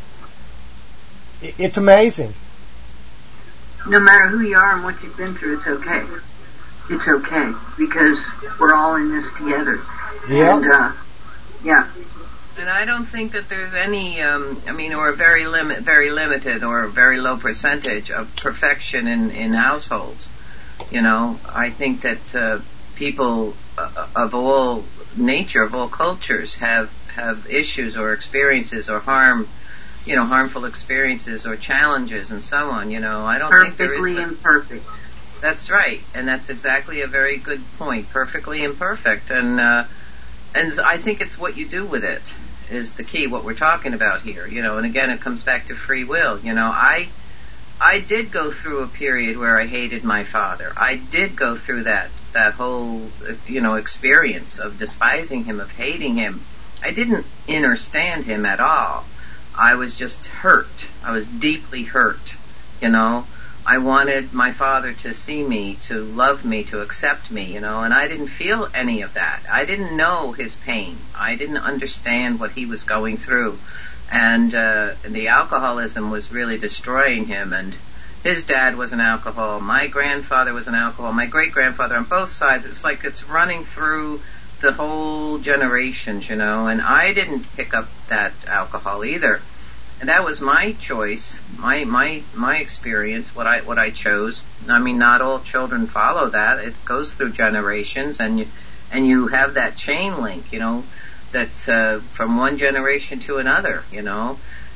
It's amazing. No matter who you are and what you've been through, it's okay. It's okay, because we're all in this together. Yeah. And, uh, yeah. And I don't think that there's any, um, I mean, or a very limit, very limited, or a very low percentage of perfection in, in households. You know, I think that uh, people uh, of all nature, of all cultures, have have issues or experiences or harm, you know, harmful experiences or challenges and so on. You know, I don't think there is. Perfectly imperfect. That's right, and that's exactly a very good point. Perfectly imperfect, and uh, and I think it's what you do with it is the key. What we're talking about here, you know. And again, it comes back to free will. You know, I I did go through a period where I hated my father. I did go through that that whole you know experience of despising him, of hating him. I didn't understand him at all. I was just hurt. I was deeply hurt. You know. I wanted my father to see me, to love me, to accept me, you know, and I didn't feel any of that. I didn't know his pain. I didn't understand what he was going through. And, uh, the alcoholism was really destroying him, and his dad was an alcoholic. My grandfather was an alcoholic. My great-grandfather on both sides. It's like it's running through the whole generations, you know, and I didn't pick up that alcohol either. And that was my choice, my my my experience, what I what I chose. I mean, not all children follow that. It goes through generations, and you and you have that chain link, you know, that's uh, from one generation to another, you know.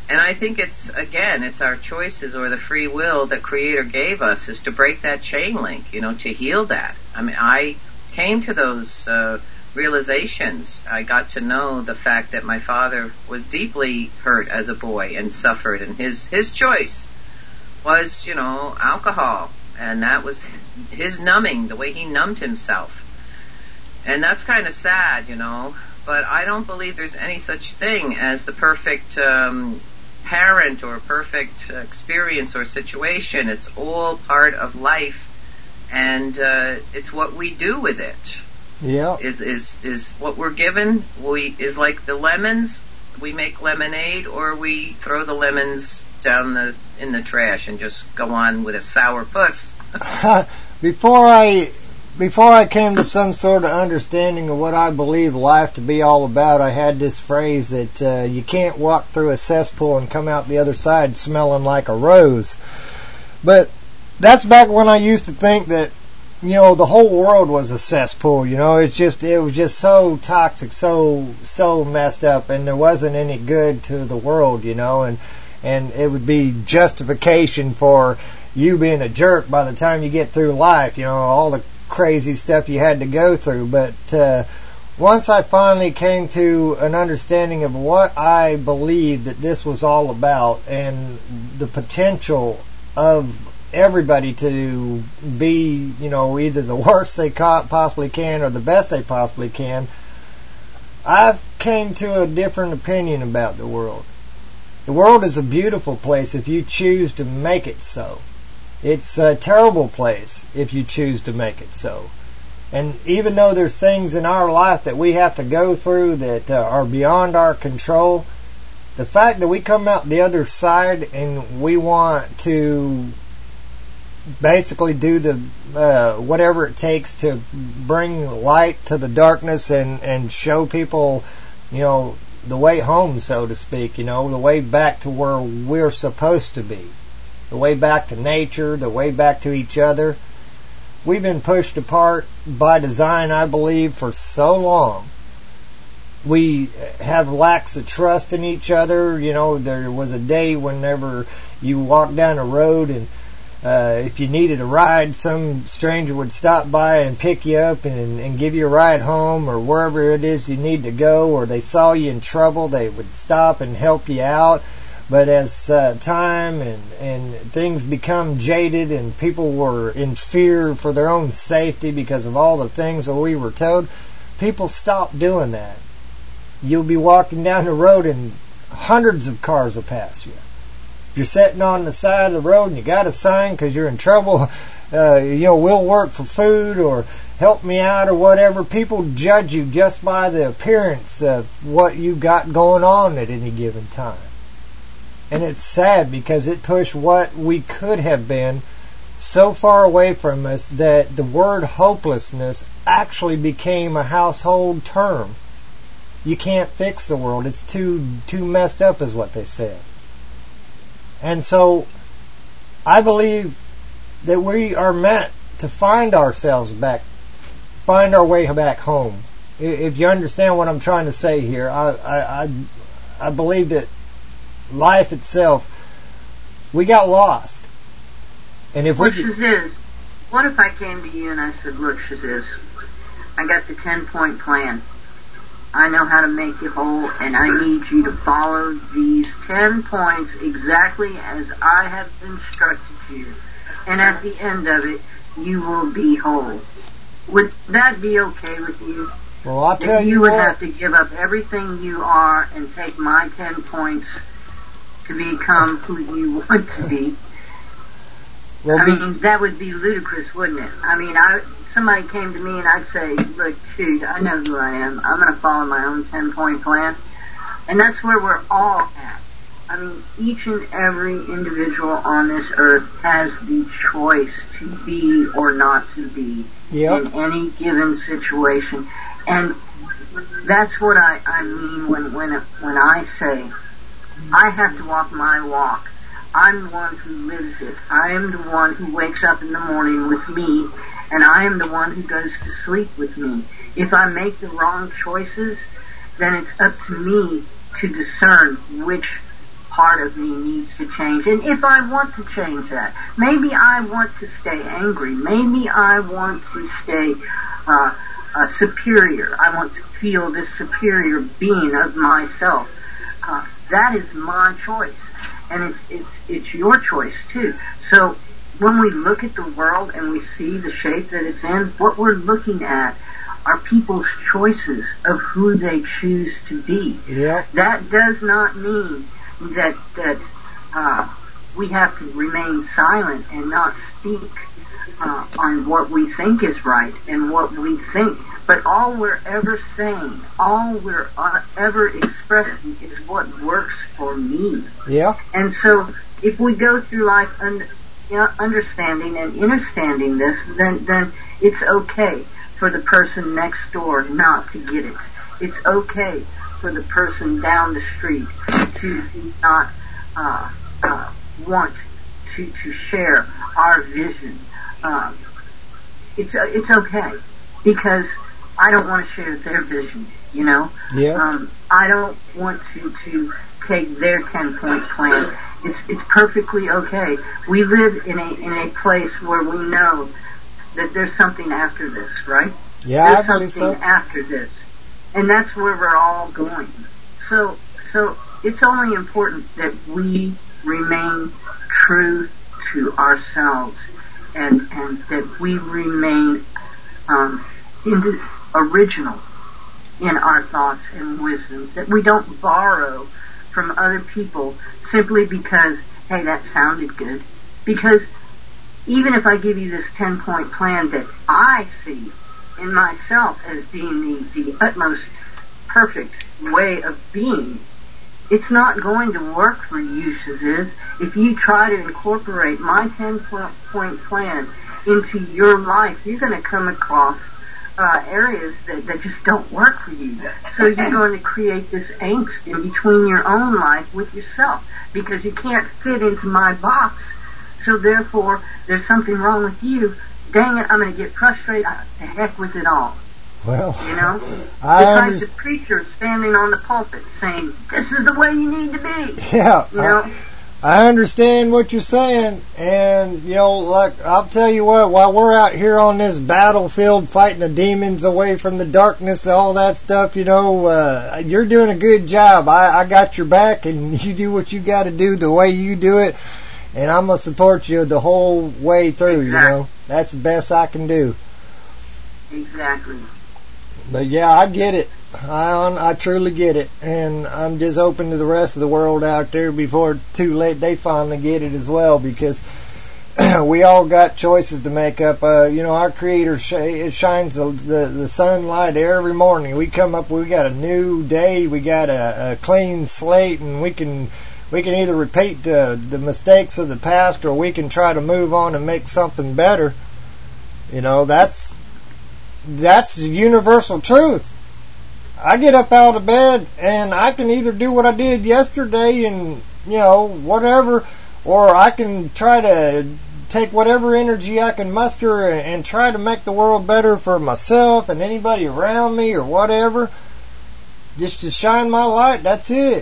And I think it's, again, it's our choices or the free will that Creator gave us is to break that chain link, you know, to heal that. I mean, I came to those uh, realizations. I got to know the fact that my father was deeply hurt as a boy and suffered, and his, his choice was, you know, alcohol. And that was his numbing, the way he numbed himself. And that's kind of sad, you know. But I don't believe there's any such thing as the perfect um, parent or perfect experience or situation. It's all part of life, and uh, it's what we do with it. Yeah, is is is what we're given. We is like the lemons. We make lemonade, or we throw the lemons down the in the trash and just go on with a sour puss. Before I. Before I came to some sort of understanding of what I believe life to be all about, I had this phrase that uh, you can't walk through a cesspool and come out the other side smelling like a rose. But that's back when I used to think that, you know, the whole world was a cesspool. You know, it's just it was just so toxic, so so messed up, and there wasn't any good to the world. You know, and and it would be justification for you being a jerk by the time you get through life. You know, all the crazy stuff you had to go through. But uh, once I finally came to an understanding of what I believed that this was all about, and the potential of everybody to be, you know, either the worst they possibly can or the best they possibly can, I've came to a different opinion about the world. The world is a beautiful place if you choose to make it so. It's a terrible place if you choose to make it so. And even though there's things in our life that we have to go through that uh, are beyond our control, the fact that we come out the other side and we want to basically do the uh, whatever it takes to bring light to the darkness and, and show people, you know, the way home, so to speak, you know, the way back to where we're supposed to be. The way back to nature, the way back to each other. We've been pushed apart by design, I believe, for so long. We have lacks of trust in each other. You know, there was a day whenever you walked down a road and uh, if you needed a ride, some stranger would stop by and pick you up and, and give you a ride home or wherever it is you need to go, or they saw you in trouble, they would stop and help you out. But as uh, time and, and things become jaded and people were in fear for their own safety because of all the things that we were told, people stopped doing that. You'll be walking down the road and hundreds of cars will pass you. If you're sitting on the side of the road and you got a sign because you're in trouble, uh, you know, we'll work for food or help me out or whatever, people judge you just by the appearance of what you got going on at any given time. And it's sad because it pushed what we could have been so far away from us that the word hopelessness actually became a household term. You can't fix the world. It's too too messed up is what they said. And so I believe that we are meant to find ourselves back, find our way back home. If you understand what I'm trying to say here, I I, I, I believe that life itself, we got lost. And if well, we Shaziz, what if I came to you and I said, look, Shaziz, I got the ten-point plan. I know how to make you whole, and I need you to follow these ten points exactly as I have instructed you. And at the end of it, you will be whole. Would that be okay with you? Well, I'll tell you, you would what. have to give up everything you are and take my ten points to become who you want to be. Well, I be, mean, that would be ludicrous, wouldn't it? I mean, I somebody came to me and I'd say, look, shoot, I know who I am. I'm going to follow my own ten-point plan. And that's where we're all at. I mean, each and every individual on this earth has the choice to be or not to be yep. in any given situation. And that's what I, I mean when, when, when I say, I have to walk my walk. I'm the one who lives it. I am the one who wakes up in the morning with me, and I am the one who goes to sleep with me. If I make the wrong choices, then it's up to me to discern which part of me needs to change. And if I want to change that, maybe I want to stay angry. Maybe I want to stay uh, uh, superior. I want to feel this superior being of myself. Uh, that is my choice. And it's, it's, it's your choice too. So when we look at the world and we see the shape that it's in, what we're looking at are people's choices of who they choose to be. Yeah. That does not mean that that uh, we have to remain silent and not speak uh, on what we think is right and what we think. But all we're ever saying, all we're uh, ever expressing is what works for me. Yeah. And so if we go through life un- you know, understanding and understanding this, then then it's okay for the person next door not to get it. It's okay for the person down the street to not uh, uh, want to, to share our vision. Um, it's uh, it's okay because I don't want to share their vision. You know, yeah. Um, I don't want to to take their ten point plan. It's it's perfectly okay. We live in a in a place where we know that there's something after this, right? Yeah, there's I believe so. Something after this, and that's where we're all going. So, so it's only important that we remain true to ourselves, and and that we remain um, in the original in our thoughts and wisdom. That we don't borrow from other people simply because, hey, that sounded good. Because even if I give you this ten-point plan that I see in myself as being the, the utmost perfect way of being, it's not going to work for you, Shaziz. If you try to incorporate my ten-point plan into your life, you're going to come across uh, areas that, that just don't work for you. So you're going to create this angst in between your own life with yourself because you can't fit into my box. So therefore, there's something wrong with you. Dang it, I'm going to get frustrated. The heck with it all. Well, you know, I it's like under- the preacher standing on the pulpit saying, "This is the way you need to be." Yeah, you know. I, I understand what you're saying, and you know, like I'll tell you what. While we're out here on this battlefield fighting the demons away from the darkness, and all that stuff, you know, uh, you're doing a good job. I, I got your back, and you do what you got to do the way you do it. And I'm going to support you the whole way through, exactly. you know. That's the best I can do. Exactly. But yeah, I get it. I I truly get it. And I'm just open to the rest of the world out there before it's too late they finally get it as well, because we all got choices to make up. Uh, you know, our Creator sh- it shines the, the, the sunlight every morning. We come up, we got a new day, we got a, a clean slate, and we can... We can either repeat the, the mistakes of the past, or we can try to move on and make something better. You know, that's that's the universal truth. I get up out of bed and I can either do what I did yesterday and, you know, whatever, or I can try to take whatever energy I can muster and, and try to make the world better for myself and anybody around me or whatever. Just to shine my light, that's it.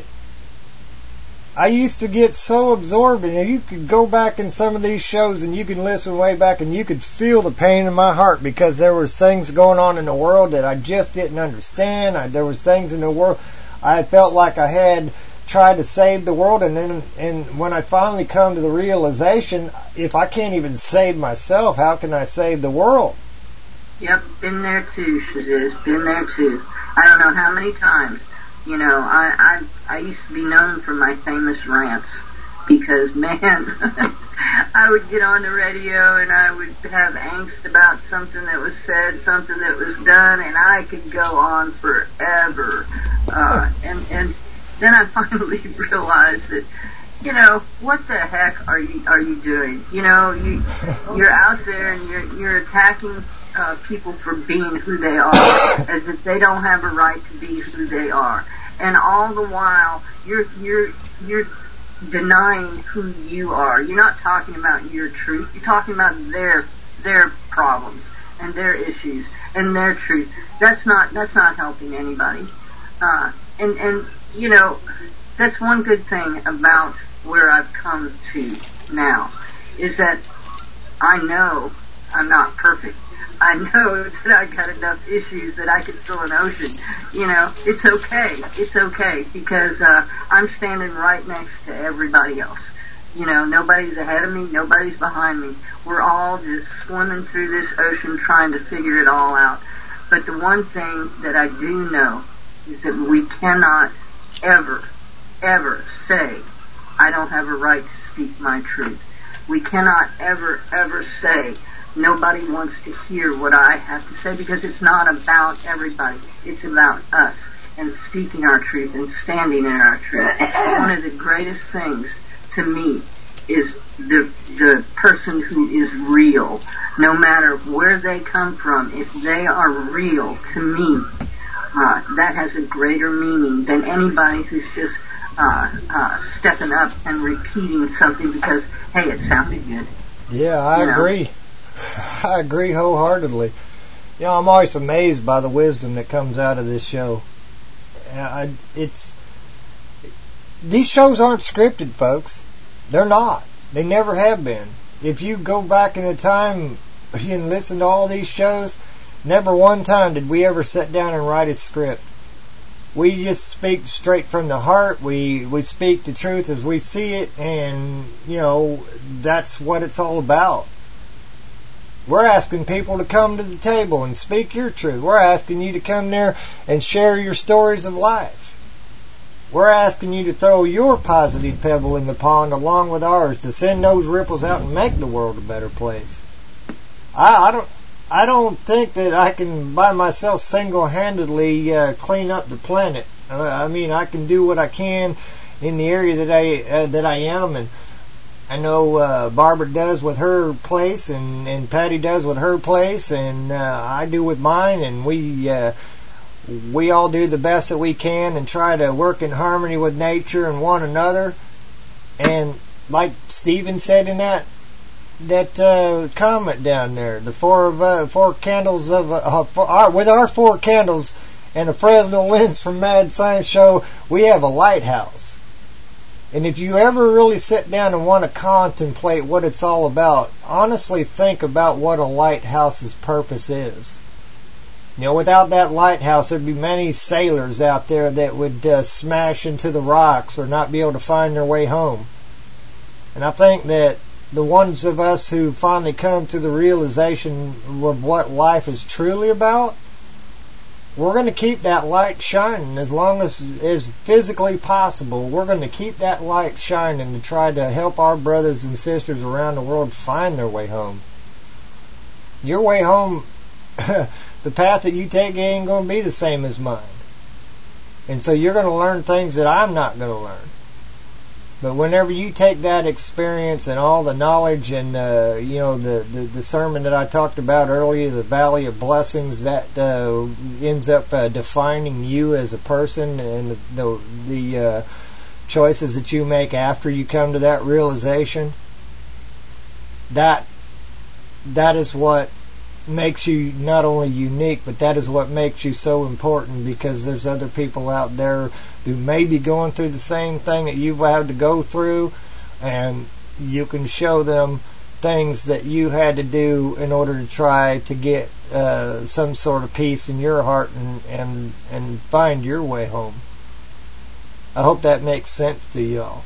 I used to get so absorbed, and you could go back in some of these shows and you can listen way back and you could feel the pain in my heart because there was things going on in the world that I just didn't understand. I, there was things in the world I felt like I had tried to save the world, and then and when I finally come to the realization, if I can't even save myself, how can I save the world? Yep, been there too, Shaziz, been there too. I don't know how many times. You know, I, I I used to be known for my famous rants because, man, I would get on the radio and I would have angst about something that was said, something that was done, and I could go on forever. Uh, and, and then I finally realized that, you know, what the heck are you are you doing? You know, you you're out there and you're you're attacking Uh, people for being who they are, as if they don't have a right to be who they are, and all the while you're you're you're denying who you are. You're not talking about your truth. You're talking about their their problems and their issues and their truth. That's not that's not helping anybody. Uh, and and you know, that's one good thing about where I've come to now, is that I know I'm not perfect. I know that I got enough issues that I could fill an ocean. You know, it's okay. It's okay because uh, I'm standing right next to everybody else. You know, nobody's ahead of me, nobody's behind me. We're all just swimming through this ocean trying to figure it all out. But the one thing that I do know is that we cannot ever, ever say, I don't have a right to speak my truth. We cannot ever, ever say, nobody wants to hear what I have to say, because it's not about everybody. It's about us and speaking our truth and standing in our truth. One of the greatest things to me is the the person who is real. No matter where they come from, if they are real, to me, uh, that has a greater meaning than anybody who's just uh, uh, stepping up and repeating something because, hey, it sounded good. Yeah, I you know? agree. I agree wholeheartedly. You know, I'm always amazed by the wisdom that comes out of this show. I, it's these shows aren't scripted, folks. They're not. They never have been. If you go back in the time and listen to all these shows, never one time did we ever sit down and write a script. We just speak straight from the heart. We we speak the truth as we see it, and you know that's what it's all about. We're asking people to come to the table and speak your truth. We're asking you to come there and share your stories of life. We're asking you to throw your positive pebble in the pond along with ours to send those ripples out and make the world a better place. I, I don't I don't think that I can by myself single-handedly uh, clean up the planet. Uh, I mean, I can do what I can in the area that I uh, that I am, and I know uh, Barbara does with her place, and, and Patty does with her place, and uh, I do with mine, and we uh, we all do the best that we can and try to work in harmony with nature and one another. And like Stephen said in that that uh, comment down there, the four of uh, four candles of uh, for our, with our four candles and a Fresnel lens from Mad Science Show, we have a lighthouse. And if you ever really sit down and want to contemplate what it's all about, honestly think about what a lighthouse's purpose is. You know, without that lighthouse, there'd be many sailors out there that would uh, smash into the rocks or not be able to find their way home. And I think that the ones of us who finally come to the realization of what life is truly about, we're going to keep that light shining as long as is physically possible. We're going to keep that light shining to try to help our brothers and sisters around the world find their way home. Your way home, the path that you take ain't going to be the same as mine. And so you're going to learn things that I'm not going to learn. But whenever you take that experience and all the knowledge and, uh, you know, the, the, the sermon that I talked about earlier, the Valley of Blessings, that uh, ends up uh, defining you as a person, and the, the, the uh, choices that you make after you come to that realization, that that is what makes you not only unique, but that is what makes you so important, because there's other people out there who may be going through the same thing that you've had to go through, and you can show them things that you had to do in order to try to get uh, some sort of peace in your heart and, and, and find your way home. I hope that makes sense to y'all.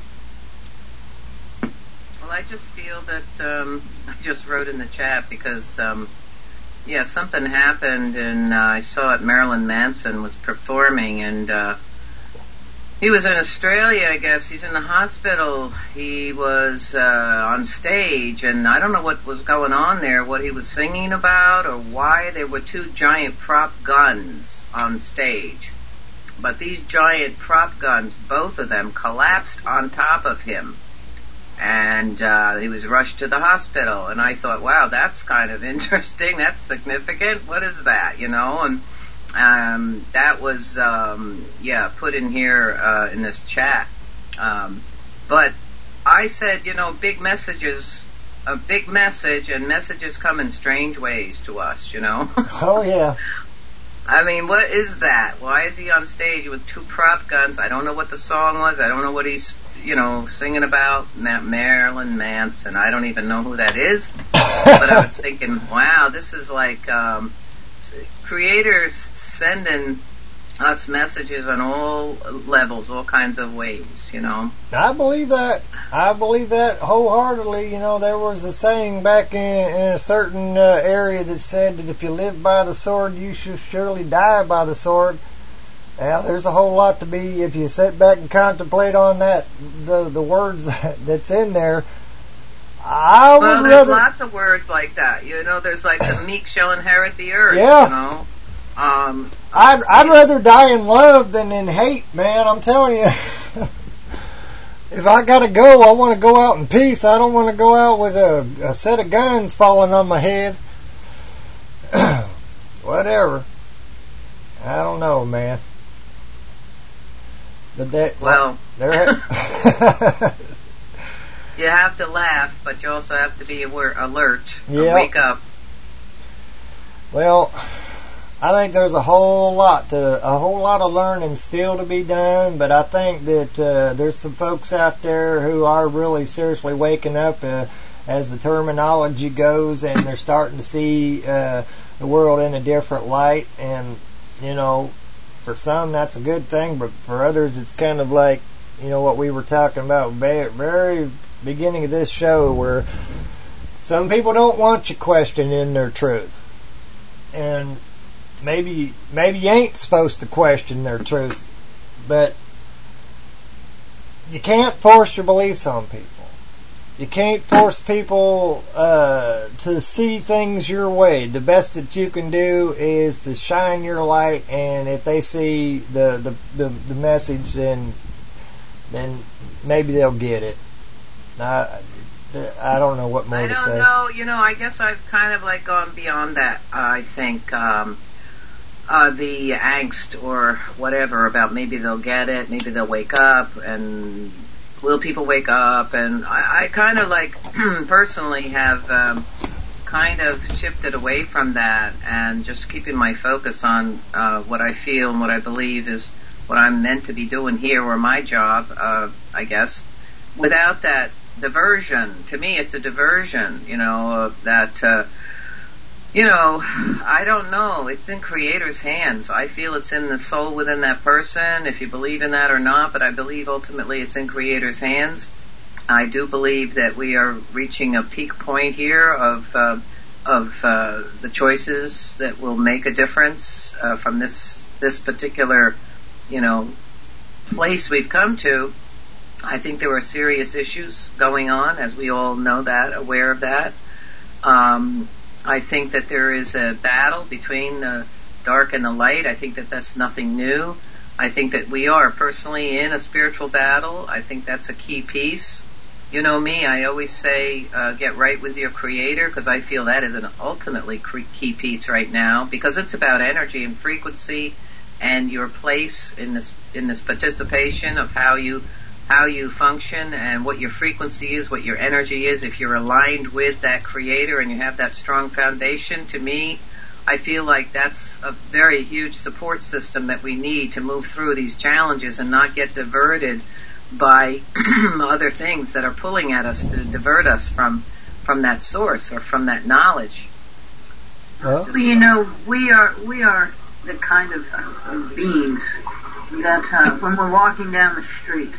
Well, I just feel that um, I just wrote in the chat because, um, yeah, something happened, and uh, I saw it. Marilyn Manson was performing, and uh, he was in Australia, I guess. He's in the hospital. He was uh, on stage, and I don't know what was going on there, what he was singing about, or why. There were two giant prop guns on stage. But these giant prop guns, both of them, collapsed on top of him. And uh, he was rushed to the hospital. And I thought, wow, that's kind of interesting. That's significant. What is that, you know? And um, that was, um, yeah, put in here uh, in this chat. Um, but I said, you know, big messages, a big message, and messages come in strange ways to us, you know? Oh, yeah. I mean, what is that? Why is he on stage with two prop guns? I don't know what the song was. I don't know what he's, you know, singing about. That Marilyn Manson. I don't even know who that is. But I was thinking, wow, this is like um, creators sending us messages on all levels, all kinds of ways, you know. I believe that. I believe that wholeheartedly. You know, there was a saying back in, in a certain uh, area that said that if you live by the sword, you should surely die by the sword. Now, there's a whole lot to be, if you sit back and contemplate on that, the the words that's in there. I would well, there's rather, lots of words like that. You know, there's like the meek shall inherit the earth, yeah. you know. Um, I'd, I'd rather die in love than in hate, man. I'm telling you. If I gotta go, I want to go out in peace. I don't want to go out with a, a set of guns falling on my head. Whatever. I don't know, man. But that, well, there. You have to laugh, but you also have to be aware, alert. Yeah. Wake up. Well, I think there's a whole lot to a whole lot of learning still to be done, but I think that uh, there's some folks out there who are really seriously waking up uh, as the terminology goes, and they're starting to see uh, the world in a different light. And you know, for some that's a good thing, but for others it's kind of like, you know, what we were talking about very, very beginning of this show, where some people don't want you questioning their truth, and Maybe maybe you ain't supposed to question their truth, but you can't force your beliefs on people. You can't force people uh, to see things your way. The best that you can do is to shine your light, and if they see the the, the, the message, then then maybe they'll get it. I, I don't know what more I to don't say. know. You know, I guess I've kind of like gone beyond that. I think. Um, Uh, the angst or whatever about maybe they'll get it, maybe they'll wake up, and will people wake up? And I, I kind of like personally have um, kind of shifted away from that and just keeping my focus on uh, what I feel and what I believe is what I'm meant to be doing here, or my job, uh, I guess. Without that diversion, to me it's a diversion, you know, uh, that... Uh, You know, I don't know. It's in Creator's hands. I feel it's in the soul within that person, if you believe in that or not, but I believe ultimately it's in Creator's hands. I do believe that we are reaching a peak point here of uh, of uh, the choices that will make a difference uh, from this this particular, you know, place we've come to. I think there are serious issues going on, as we all know that, aware of that. Um... I think that there is a battle between the dark and the light. I think that that's nothing new. I think that we are personally in a spiritual battle. I think that's a key piece. You know me, I always say uh, get right with your Creator, because I feel that is an ultimately key piece right now, because it's about energy and frequency and your place in this in this participation of how you how you function and what your frequency is, what your energy is. If you're aligned with that Creator and you have that strong foundation, to me, I feel like that's a very huge support system that we need to move through these challenges and not get diverted by other things that are pulling at us to divert us from from that source or from that knowledge. Well, you know, we are we are the kind of uh, beings that uh, when we're walking down the street,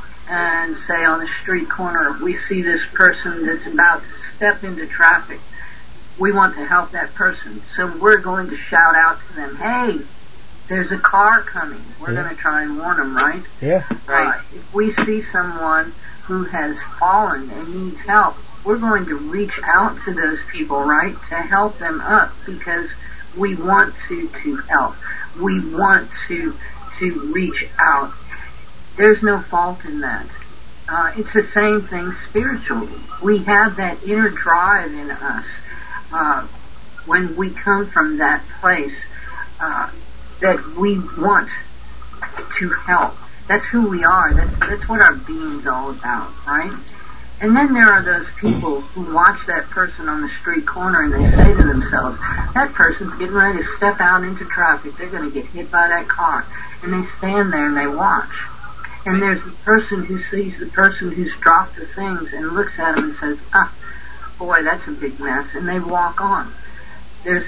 and say on the street corner, we see this person that's about to step into traffic, we want to help that person. So we're going to shout out to them, hey, there's a car coming. We're yeah. going to try and warn them, right? Yeah. Right. Uh, if we see someone who has fallen and needs help, we're going to reach out to those people, right, to help them up, because we want to, to help. We want to, to reach out. There's no fault in that. Uh, it's the same thing spiritually. We have that inner drive in us uh, when we come from that place uh, that we want to help. That's who we are. That's that's what our being's all about, right? And then there are those people who watch that person on the street corner and they say to themselves, that person's getting ready to step out into traffic. They're going to get hit by that car. And they stand there and they watch. And there's the person who sees the person who's dropped the things and looks at them and says, ah, boy, that's a big mess. And they walk on. There's,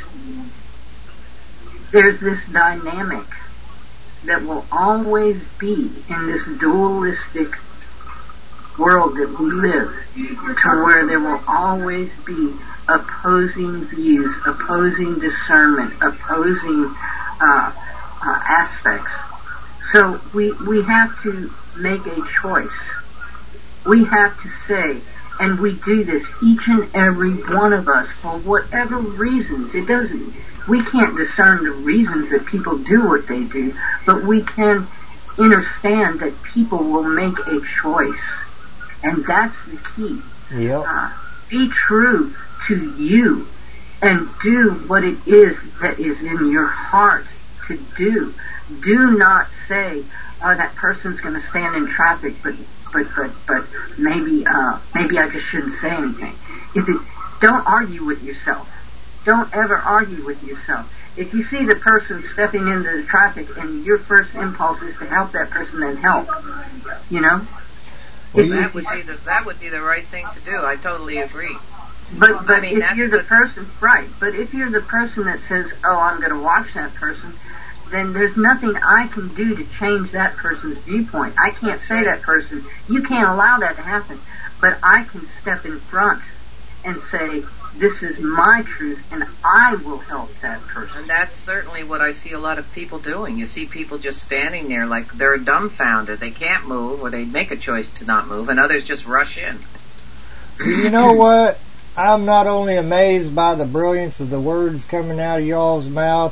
there's this dynamic that will always be in this dualistic world that we live, to where there will always be opposing views, opposing discernment, opposing uh, uh, aspects. So we we have to make a choice. We have to say, and we do this, each and every one of us, for whatever reasons. It doesn't. We can't discern the reasons that people do what they do, but we can understand that people will make a choice. And that's the key. Yep. Uh, be true to you and do what it is that is in your heart to do. Do not say, oh, that person's going to stand in traffic, but but but but maybe uh, maybe I just shouldn't say anything. If it, don't argue with yourself. Don't ever argue with yourself. If you see the person stepping into the traffic and your first impulse is to help that person, then help. You know. Well, that would be the that would be the right thing to do. I totally agree. But but I mean, if you're the person, right? But if you're the person that says, "Oh, I'm going to watch that person," then there's nothing I can do to change that person's viewpoint. I can't say that person, you can't allow that to happen. But I can step in front and say, this is my truth, and I will help that person. And that's certainly what I see a lot of people doing. You see people just standing there like they're dumbfounded. They can't move, or they make a choice to not move, and others just rush in. You know what? I'm not only amazed by the brilliance of the words coming out of y'all's mouth.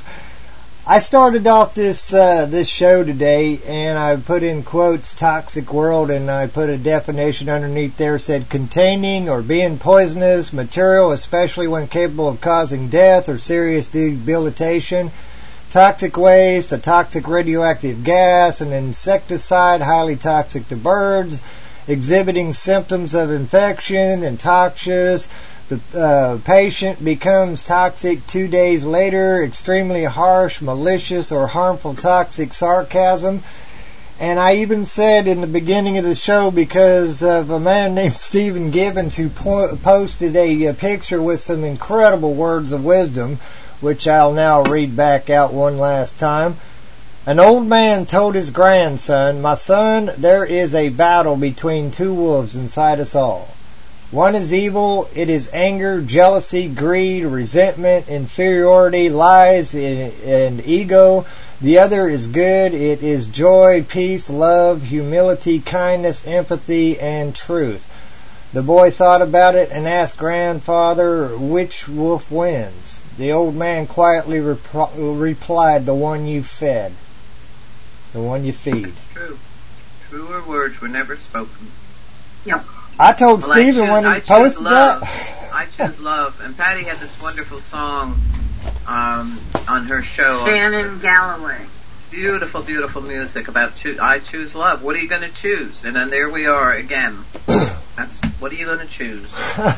I started off this uh, this show today, and I put in quotes "toxic world," and I put a definition underneath there, said containing or being poisonous material, especially when capable of causing death or serious debilitation. Toxic waste, a toxic radioactive gas, an insecticide highly toxic to birds, exhibiting symptoms of infection, infectious. The uh, patient becomes toxic two days later, extremely harsh, malicious, or harmful toxic sarcasm. And I even said in the beginning of the show, because of a man named Stephen Gibbons who po- posted a, a picture with some incredible words of wisdom, which I'll now read back out one last time. An old man told his grandson, "My son, there is a battle between two wolves inside us all. One is evil. It is anger, jealousy, greed, resentment, inferiority, lies, and ego. The other is good. It is joy, peace, love, humility, kindness, empathy, and truth." The boy thought about it and asked grandfather, "Which wolf wins?" The old man quietly rep- replied, "The one you fed. The one you feed." It's true. Truer words were never spoken. Yep. I told well, Stephen I choose, when he I posted love. that. I choose love. And Patty had this wonderful song um, on her show. Shannon Galloway. Beautiful, beautiful music about choo- I choose love. What are you going to choose? And then there we are again. That's what are you going to choose?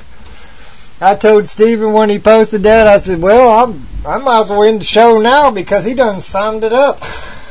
I told Stephen when he posted that, I said, well, I'm, I might as well end the show now because he done summed it up.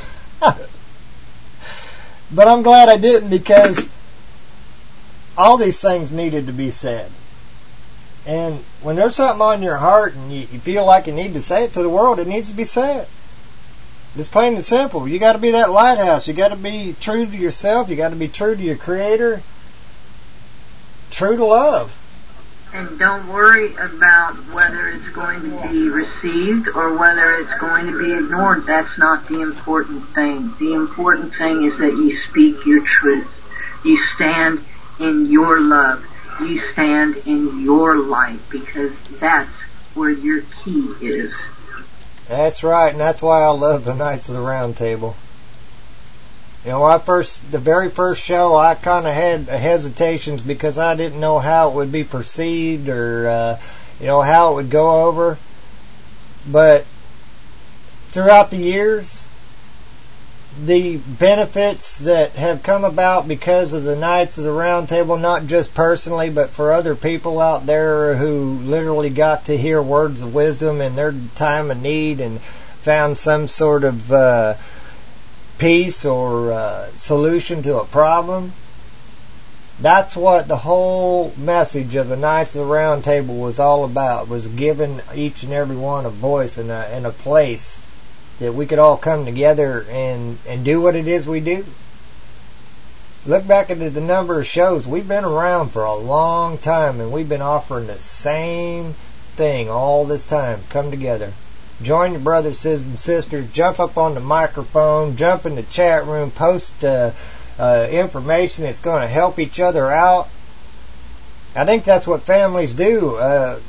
But I'm glad I didn't, because all these things needed to be said. And when there's something on your heart and you, you feel like you need to say it to the world, it needs to be said. It's plain and simple. You got to be that lighthouse. You got to be true to yourself. You got to be true to your Creator. True to love. And don't worry about whether it's going to be received or whether it's going to be ignored. That's not the important thing. The important thing is that you speak your truth. You stand in your love. You stand in your light, because that's where your key is. That's right, and that's why I love the Knights of the Round Table. You know, I first, the very first show, I kind of had hesitations because I didn't know how it would be perceived or, uh, you know, how it would go over. But throughout the years, the benefits that have come about because of the Knights of the Round Table, not just personally, but for other people out there who literally got to hear words of wisdom in their time of need and found some sort of uh, peace or uh, solution to a problem. That's what the whole message of the Knights of the Round Table was all about, was giving each and every one a voice and a, and a place that we could all come together and, and do what it is we do. Look back at the number of shows. We've been around for a long time, and we've been offering the same thing all this time. Come together. Join your brothers and sisters. Jump up on the microphone. Jump in the chat room. Post uh, uh, information that's going to help each other out. I think that's what families do. Uh,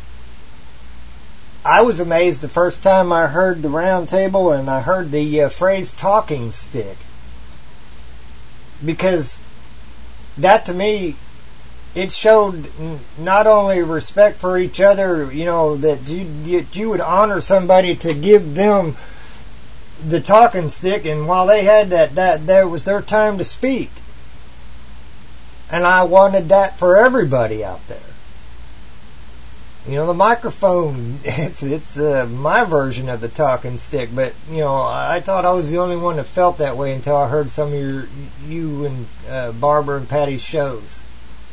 I was amazed the first time I heard the round table and I heard the uh, phrase talking stick. Because that to me, it showed n- not only respect for each other, you know, that you, that you would honor somebody to give them the talking stick, and while they had that, that, that was their time to speak. And I wanted that for everybody out there. You know, the microphone, it's it's uh, my version of the talking stick, but, you know, I thought I was the only one that felt that way until I heard some of your, you and uh, Barbara and Patty's shows.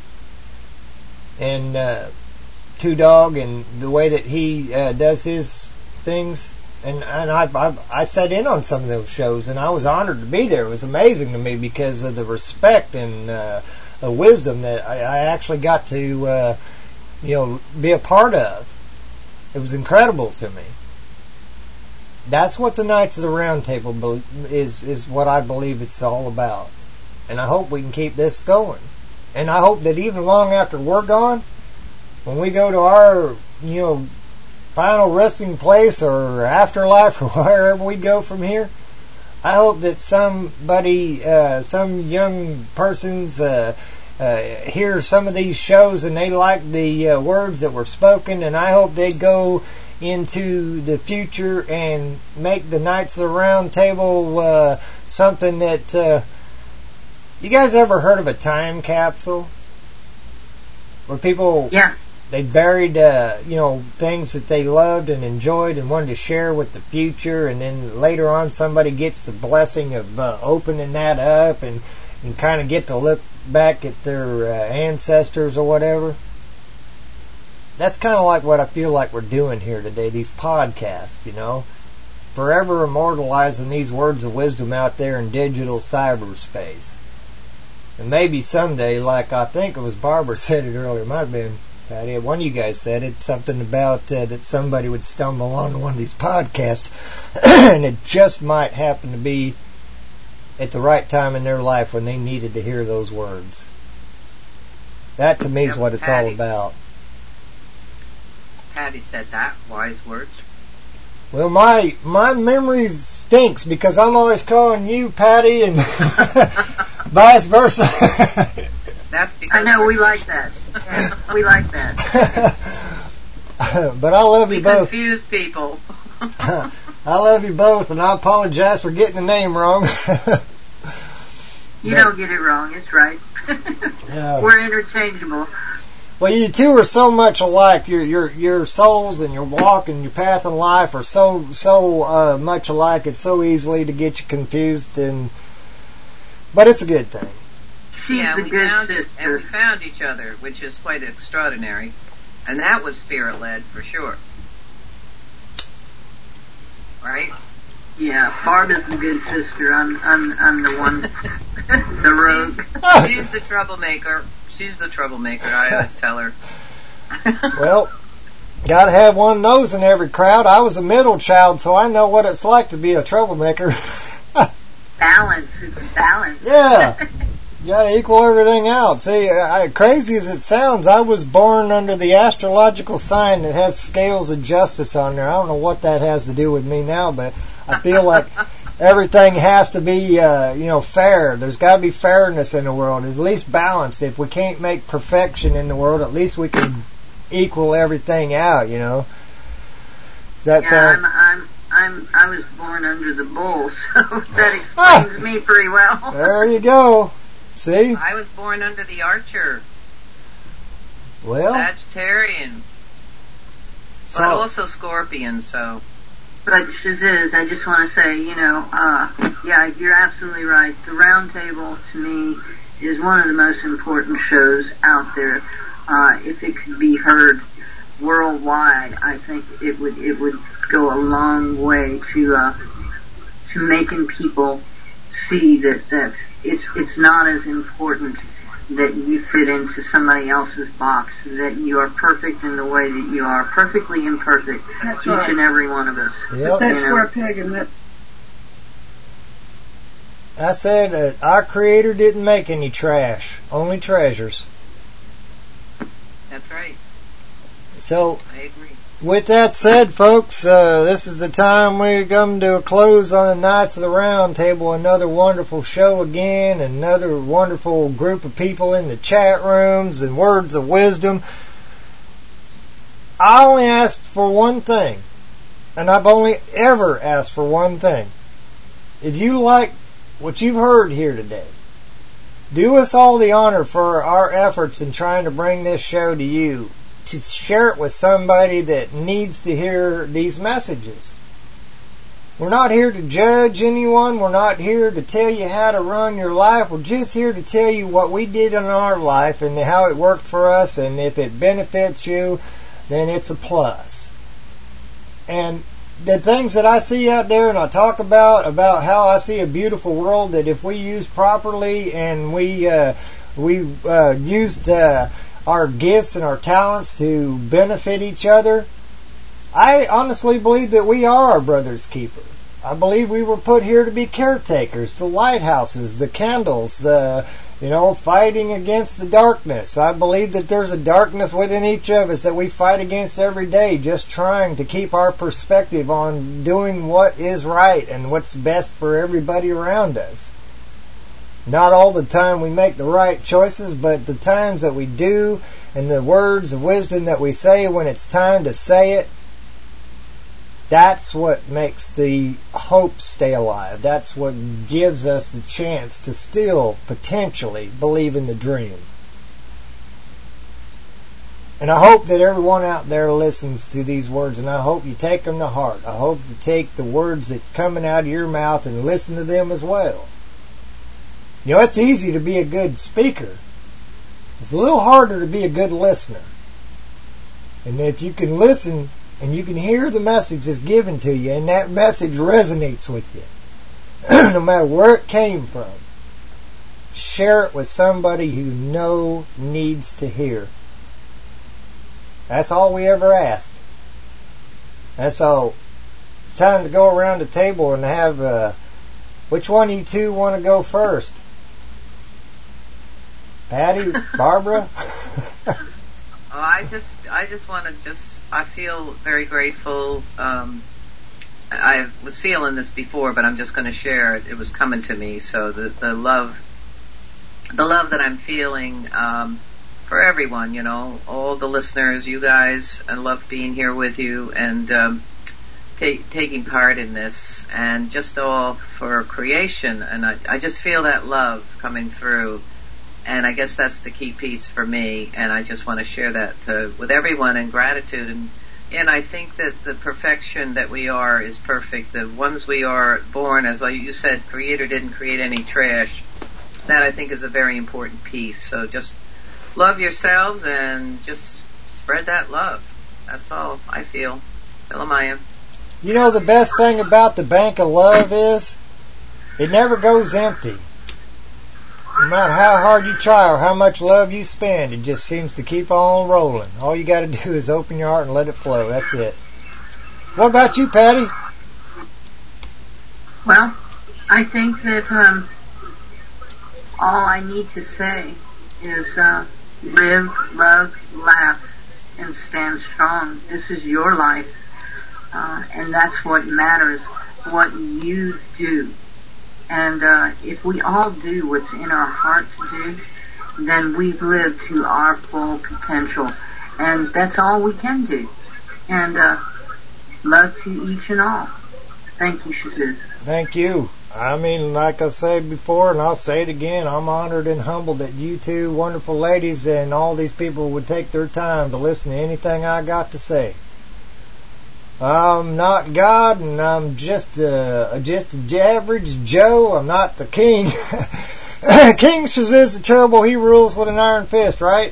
And uh, Two Dog and the way that he uh, does his things. And, and I, I, I sat in on some of those shows, and I was honored to be there. It was amazing to me because of the respect and uh, the wisdom that I, I actually got to... Uh, you know, be a part of. It was incredible to me. That's what the Knights of the Round Table is, is what I believe it's all about. And I hope we can keep this going. And I hope that even long after we're gone, when we go to our, you know, final resting place or afterlife or wherever we go from here, I hope that somebody, uh, some young person's, uh, Uh, hear some of these shows and they like the uh, words that were spoken, and I hope they go into the future and make the Knights of the Round Table uh, something that uh, you guys ever heard of a time capsule where people yeah they buried uh, you know things that they loved and enjoyed and wanted to share with the future, and then later on somebody gets the blessing of uh, opening that up and and kind of get to look back at their uh, ancestors or whatever. That's kind of like what I feel like we're doing here today, these podcasts, you know. Forever immortalizing these words of wisdom out there in digital cyberspace. And maybe someday, like I think it was Barbara said it earlier, it might have been Patty, one of you guys said it, something about uh, that somebody would stumble on one of these podcasts and it just might happen to be at the right time in their life when they needed to hear those words. That to me is yep, what it's Patty. all about. Patty said that. Wise words. Well, my my memory stinks because I'm always calling you Patty and vice versa. That's because I know we like that. We like that. But I love we you both. confuse people. I love you both, and I apologize for getting the name wrong. You don't get it wrong. It's right. Yeah. We're interchangeable. Well, you two are so much alike. Your your your souls and your walk and your path in life are so so uh, much alike. It's so easily to get you confused, and but it's a good thing. She's yeah, the we good found sister. it, and we found each other, which is quite extraordinary, and that was spirit-led for sure. Right? Yeah, Barbara's the good sister. I'm I'm I'm the one, the rogue. She's, she's the troublemaker. She's the troublemaker. I always tell her. Well, gotta have one nose in every crowd. I was a middle child, so I know what it's like to be a troublemaker. Balance. It's balance. Yeah. You gotta equal everything out. See, I, crazy as it sounds, I was born under the astrological sign that has scales of justice on there. I don't know what that has to do with me now, but I feel like everything has to be, uh, you know, fair. There's got to be fairness in the world, at least balance. If we can't make perfection in the world, at least we can equal everything out, you know. Does that yeah, sound? I'm, I'm I'm I was born under the bull, so that explains me pretty well. There you go. See? I was born under the archer. Well, Sagittarian. So, but also Scorpion, so. But Shaziz, I just want to say, you know, uh, yeah, you're absolutely right. The Round Table, to me, is one of the most important shows out there. Uh, if it could be heard worldwide, I think it would it would go a long way to uh, to making people see that, that it's it's not as important that you fit into somebody else's box, that you are perfect in the way that you are, perfectly imperfect, That's each right. and every one of us. Yep. That's You know? square peg and that. I said that our Creator didn't make any trash, only treasures. That's right. So, I agree. with that said, folks, uh, this is the time we come to a close on the Knights of the Round Table. Another wonderful show again, another wonderful group of people in the chat rooms and words of wisdom. I only asked for one thing, and I've only ever asked for one thing. If you like what you've heard here today, do us all the honor for our efforts in trying to bring this show to you, to share it with somebody that needs to hear these messages. We're not here to judge anyone. We're not here to tell you how to run your life. We're just here to tell you what we did in our life and how it worked for us, and if it benefits you, then it's a plus. And the things that I see out there and I talk about, about how I see a beautiful world that if we use properly and we uh, we uh, used uh, our gifts and our talents to benefit each other, I honestly believe that we are our brother's keeper. I believe we were put here to be caretakers, the lighthouses, the candles, uh, you know, fighting against the darkness. I believe that there's a darkness within each of us that we fight against every day, just trying to keep our perspective on doing what is right and what's best for everybody around us. Not all the time we make the right choices, but the times that we do and the words of wisdom that we say when it's time to say it, that's what makes the hope stay alive. That's what gives us the chance to still potentially believe in the dream. And I hope that everyone out there listens to these words, and I hope you take them to heart. I hope you take the words that's coming out of your mouth and listen to them as well. You know, it's easy to be a good speaker. It's a little harder to be a good listener. And if you can listen and you can hear the message that's given to you, and that message resonates with you, no matter where it came from, share it with somebody who you know needs to hear. That's all we ever asked. That's all. Time to go around the table and have, uh, which one of you two want to go first? Patty, Barbara? Oh, I just, I just want to just, I feel very grateful. Um, I was feeling this before, but I'm just going to share it. It was coming to me. So the, the love, the love that I'm feeling, um, for everyone, you know, all the listeners, you guys, I love being here with you and, um, ta- taking part in this, and just all for creation. And I, I just feel that love coming through. And I guess that's the key piece for me, and I just want to share that uh, with everyone in gratitude. And and I think that the perfection that we are is perfect. The ones we are born, as you said, Creator didn't create any trash. That I think is a very important piece. So just love yourselves and just spread that love. That's all I feel. Philemaya. You know, the best thing about the bank of love is it never goes empty. No matter how hard you try or how much love you spend, it just seems to keep on rolling. All you got to do is open your heart and let it flow. That's it. What about you, Patty? Well, I think that um, all I need to say is uh, live, love, laugh, and stand strong. This is your life, uh, and that's what matters, what you do. And uh, if we all do what's in our heart to do, then we've lived to our full potential. And that's all we can do. And uh, love to each and all. Thank you, Shazuz. Thank you. I mean, like I said before, and I'll say it again, I'm honored and humbled that you two wonderful ladies and all these people would take their time to listen to anything I got to say. I'm not God, and I'm just a, just an average Joe. I'm not the king. King Shazuz the Terrible, he rules with an iron fist, right?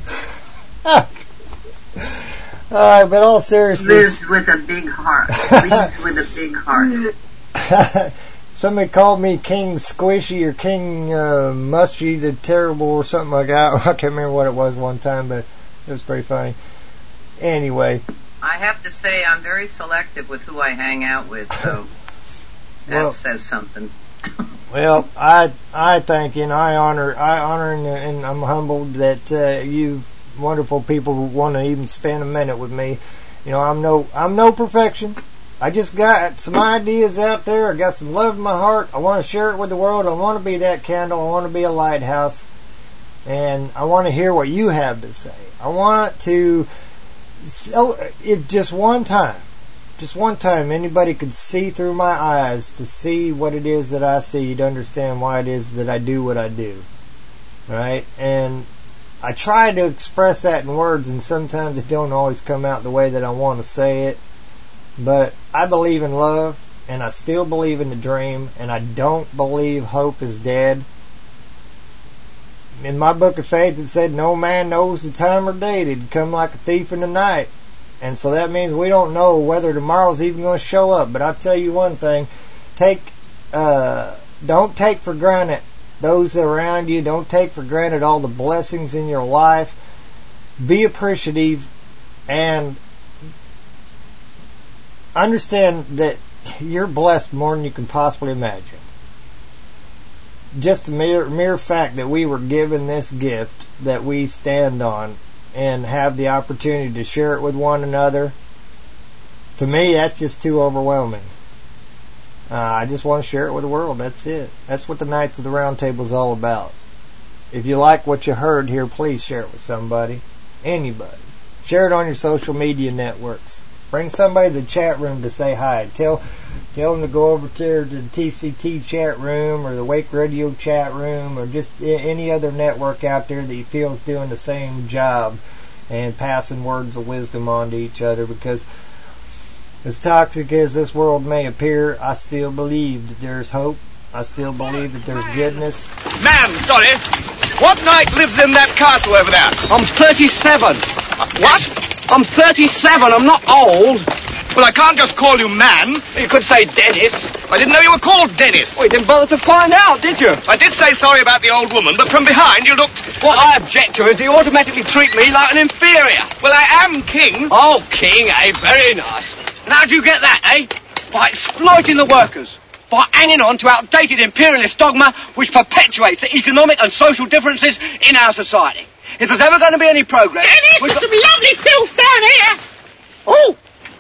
Alright, but all seriously... Lives with a big heart. Lives with a big heart. Somebody called me King Squishy or King uh, Mushy the Terrible or something like that. I can't remember what it was one time, but it was pretty funny. Anyway. I have to say I'm very selective with who I hang out with, so that well, says something. Well, I I thank you, and I honor I honor and, and I'm humbled that uh, you wonderful people want to even spend a minute with me. You know, I'm no I'm no perfection. I just got some ideas out there. I got some love in my heart. I want to share it with the world. I want to be that candle. I want to be a lighthouse, and I want to hear what you have to say. I want to, it just one time, just one time, anybody could see through my eyes to see what it is that I see, to understand why it is that I do what I do. Right? And I try to express that in words, and sometimes it don't always come out the way that I want to say it. But I believe in love, and I still believe in the dream, and I don't believe hope is dead. In my book of faith, it said no man knows the time or date. It'd come like a thief in the night. And so that means we don't know whether tomorrow's even going to show up. But I'll tell you one thing, take, uh, don't take for granted those around you. Don't take for granted all the blessings in your life. Be appreciative and understand that you're blessed more than you can possibly imagine. Just a mere, mere fact that we were given this gift that we stand on and have the opportunity to share it with one another, to me, that's just too overwhelming. Uh, I just want to share it with the world. That's it. That's what the Knights of the Round Table is all about. If you like what you heard here, please share it with somebody. Anybody. Share it on your social media networks. Bring somebody to the chat room to say hi. Tell tell them to go over to the T C T chat room or the Wake Radio chat room or just any other network out there that you feel is doing the same job and passing words of wisdom on to each other, because as toxic as this world may appear, I still believe that there's hope. I still believe that there's goodness. Ma'am, sorry. What knight lives in that castle over there? I'm thirty-seven. What? I'm thirty-seven. I'm not old. Well, I can't just call you man. You could say Dennis. I didn't know you were called Dennis. Well, you didn't bother to find out, did you? I did say sorry about the old woman, but from behind you looked... What I object to is you automatically treat me like an inferior. Well, I am king. Oh, king, eh? Very nice. And how'd you get that, eh? By exploiting the workers. By hanging on to outdated imperialist dogma which perpetuates the economic and social differences in our society. If there's ever going to be any progress... Dennis, there's some lovely filth down here. Oh,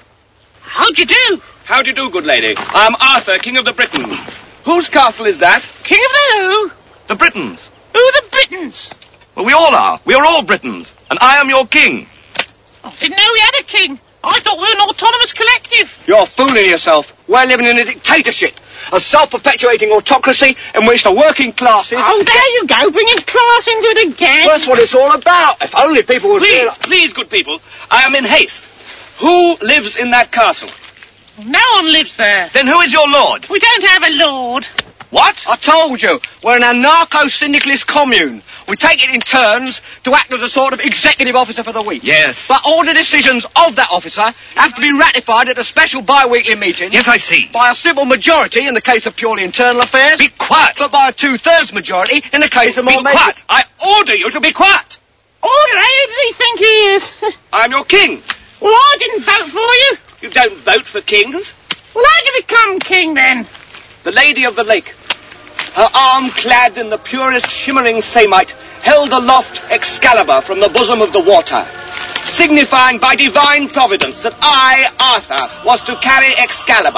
how'd you do? How do you do, good lady? I am Arthur, King of the Britons. Whose castle is that? King of the who? The Britons. Who are the Britons? Well, we all are. We are all Britons. And I am your king. I didn't know we had a king. I thought we were an autonomous collective. You're fooling yourself. We're living in a dictatorship. A self-perpetuating autocracy in which the working classes... Oh, there you go, bringing class into it again. That's what it's all about. If only people would... Please, realize... please, good people, I am in haste. Who lives in that castle? No one lives there. Then who is your lord? We don't have a lord. What? I told you, we're an anarcho-syndicalist commune. We take it in turns to act as a sort of executive officer for the week. Yes. But all the decisions of that officer have to be ratified at a special bi-weekly meeting. Yes, I see. By a simple majority in the case of purely internal affairs. Be quiet. But by a two-thirds majority in the case of more... Be quiet. I order you to be quiet. Order? Who does he think he is? I'm your king. Well, I didn't vote for you. You don't vote for kings. Well, how'd you become king, then? The Lady of the Lake, her arm clad in the purest shimmering samite, held aloft Excalibur from the bosom of the water, signifying by divine providence that I, Arthur, was to carry Excalibur,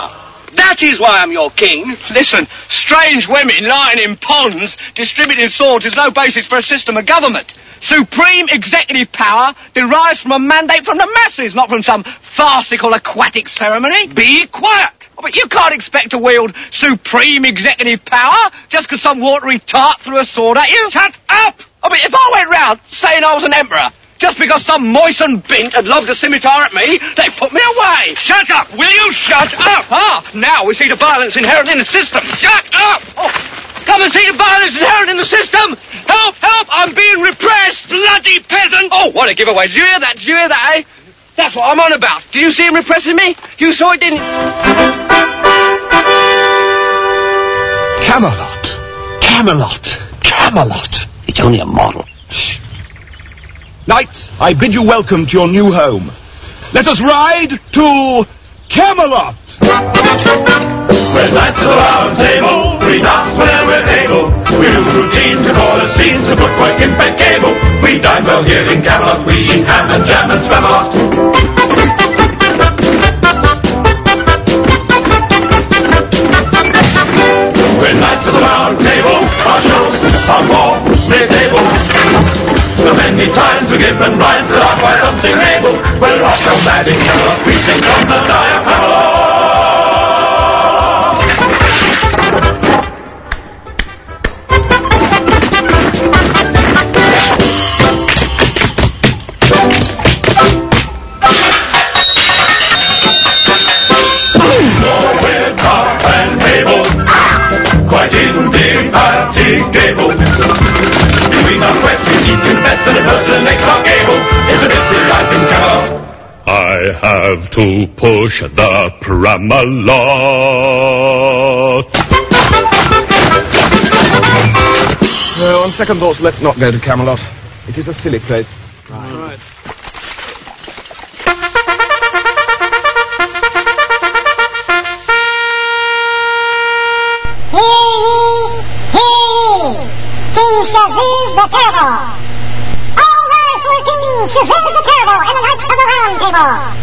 That is why I'm your king. Listen, strange women lying in ponds distributing swords is no basis for a system of government. Supreme executive power derives from a mandate from the masses, not from some farcical aquatic ceremony. Be quiet. Oh, but you can't expect to wield supreme executive power just because some watery tart threw a sword at you. Shut up! Oh, but if I went round saying I was an emperor, just because some moistened bint had lobbed a scimitar at me, they put me away. Shut up! Will you shut up? Ah, now we see the violence inherent in the system. Shut up! Oh, come and see the violence inherent in the system. Help, help, I'm being repressed. Bloody peasant! Oh, what a giveaway. Did you hear that? Did you hear that, eh? That's what I'm on about. Do you see him repressing me? You saw it, didn't you? Camelot. Camelot. Camelot. It's only a model. Shh. Knights, I bid you welcome to your new home. Let us ride to Camelot. We're knights of the round table, we dance whenever we're able. We do routines and all the scenes, the footwork impeccable. We dine well here in Camelot, we eat ham and jam and Spamalot. We're knights of the round table, our shows are more medieval. So many times we give them rhymes that are quite unsingable. We're off so mad in Camelot, we sing from the diaphragm. Quite indefatigable. Between our quest we seek to invest and impersonate Clark Gable. It's a busy life in Camelot. I have to push the Pramalot. Well, on second thoughts, let's not go to Camelot. It is a silly place. Right. Right. Shazuz the Terrible. All rise for King Shazuz the Terrible and the Knights of the Round Table.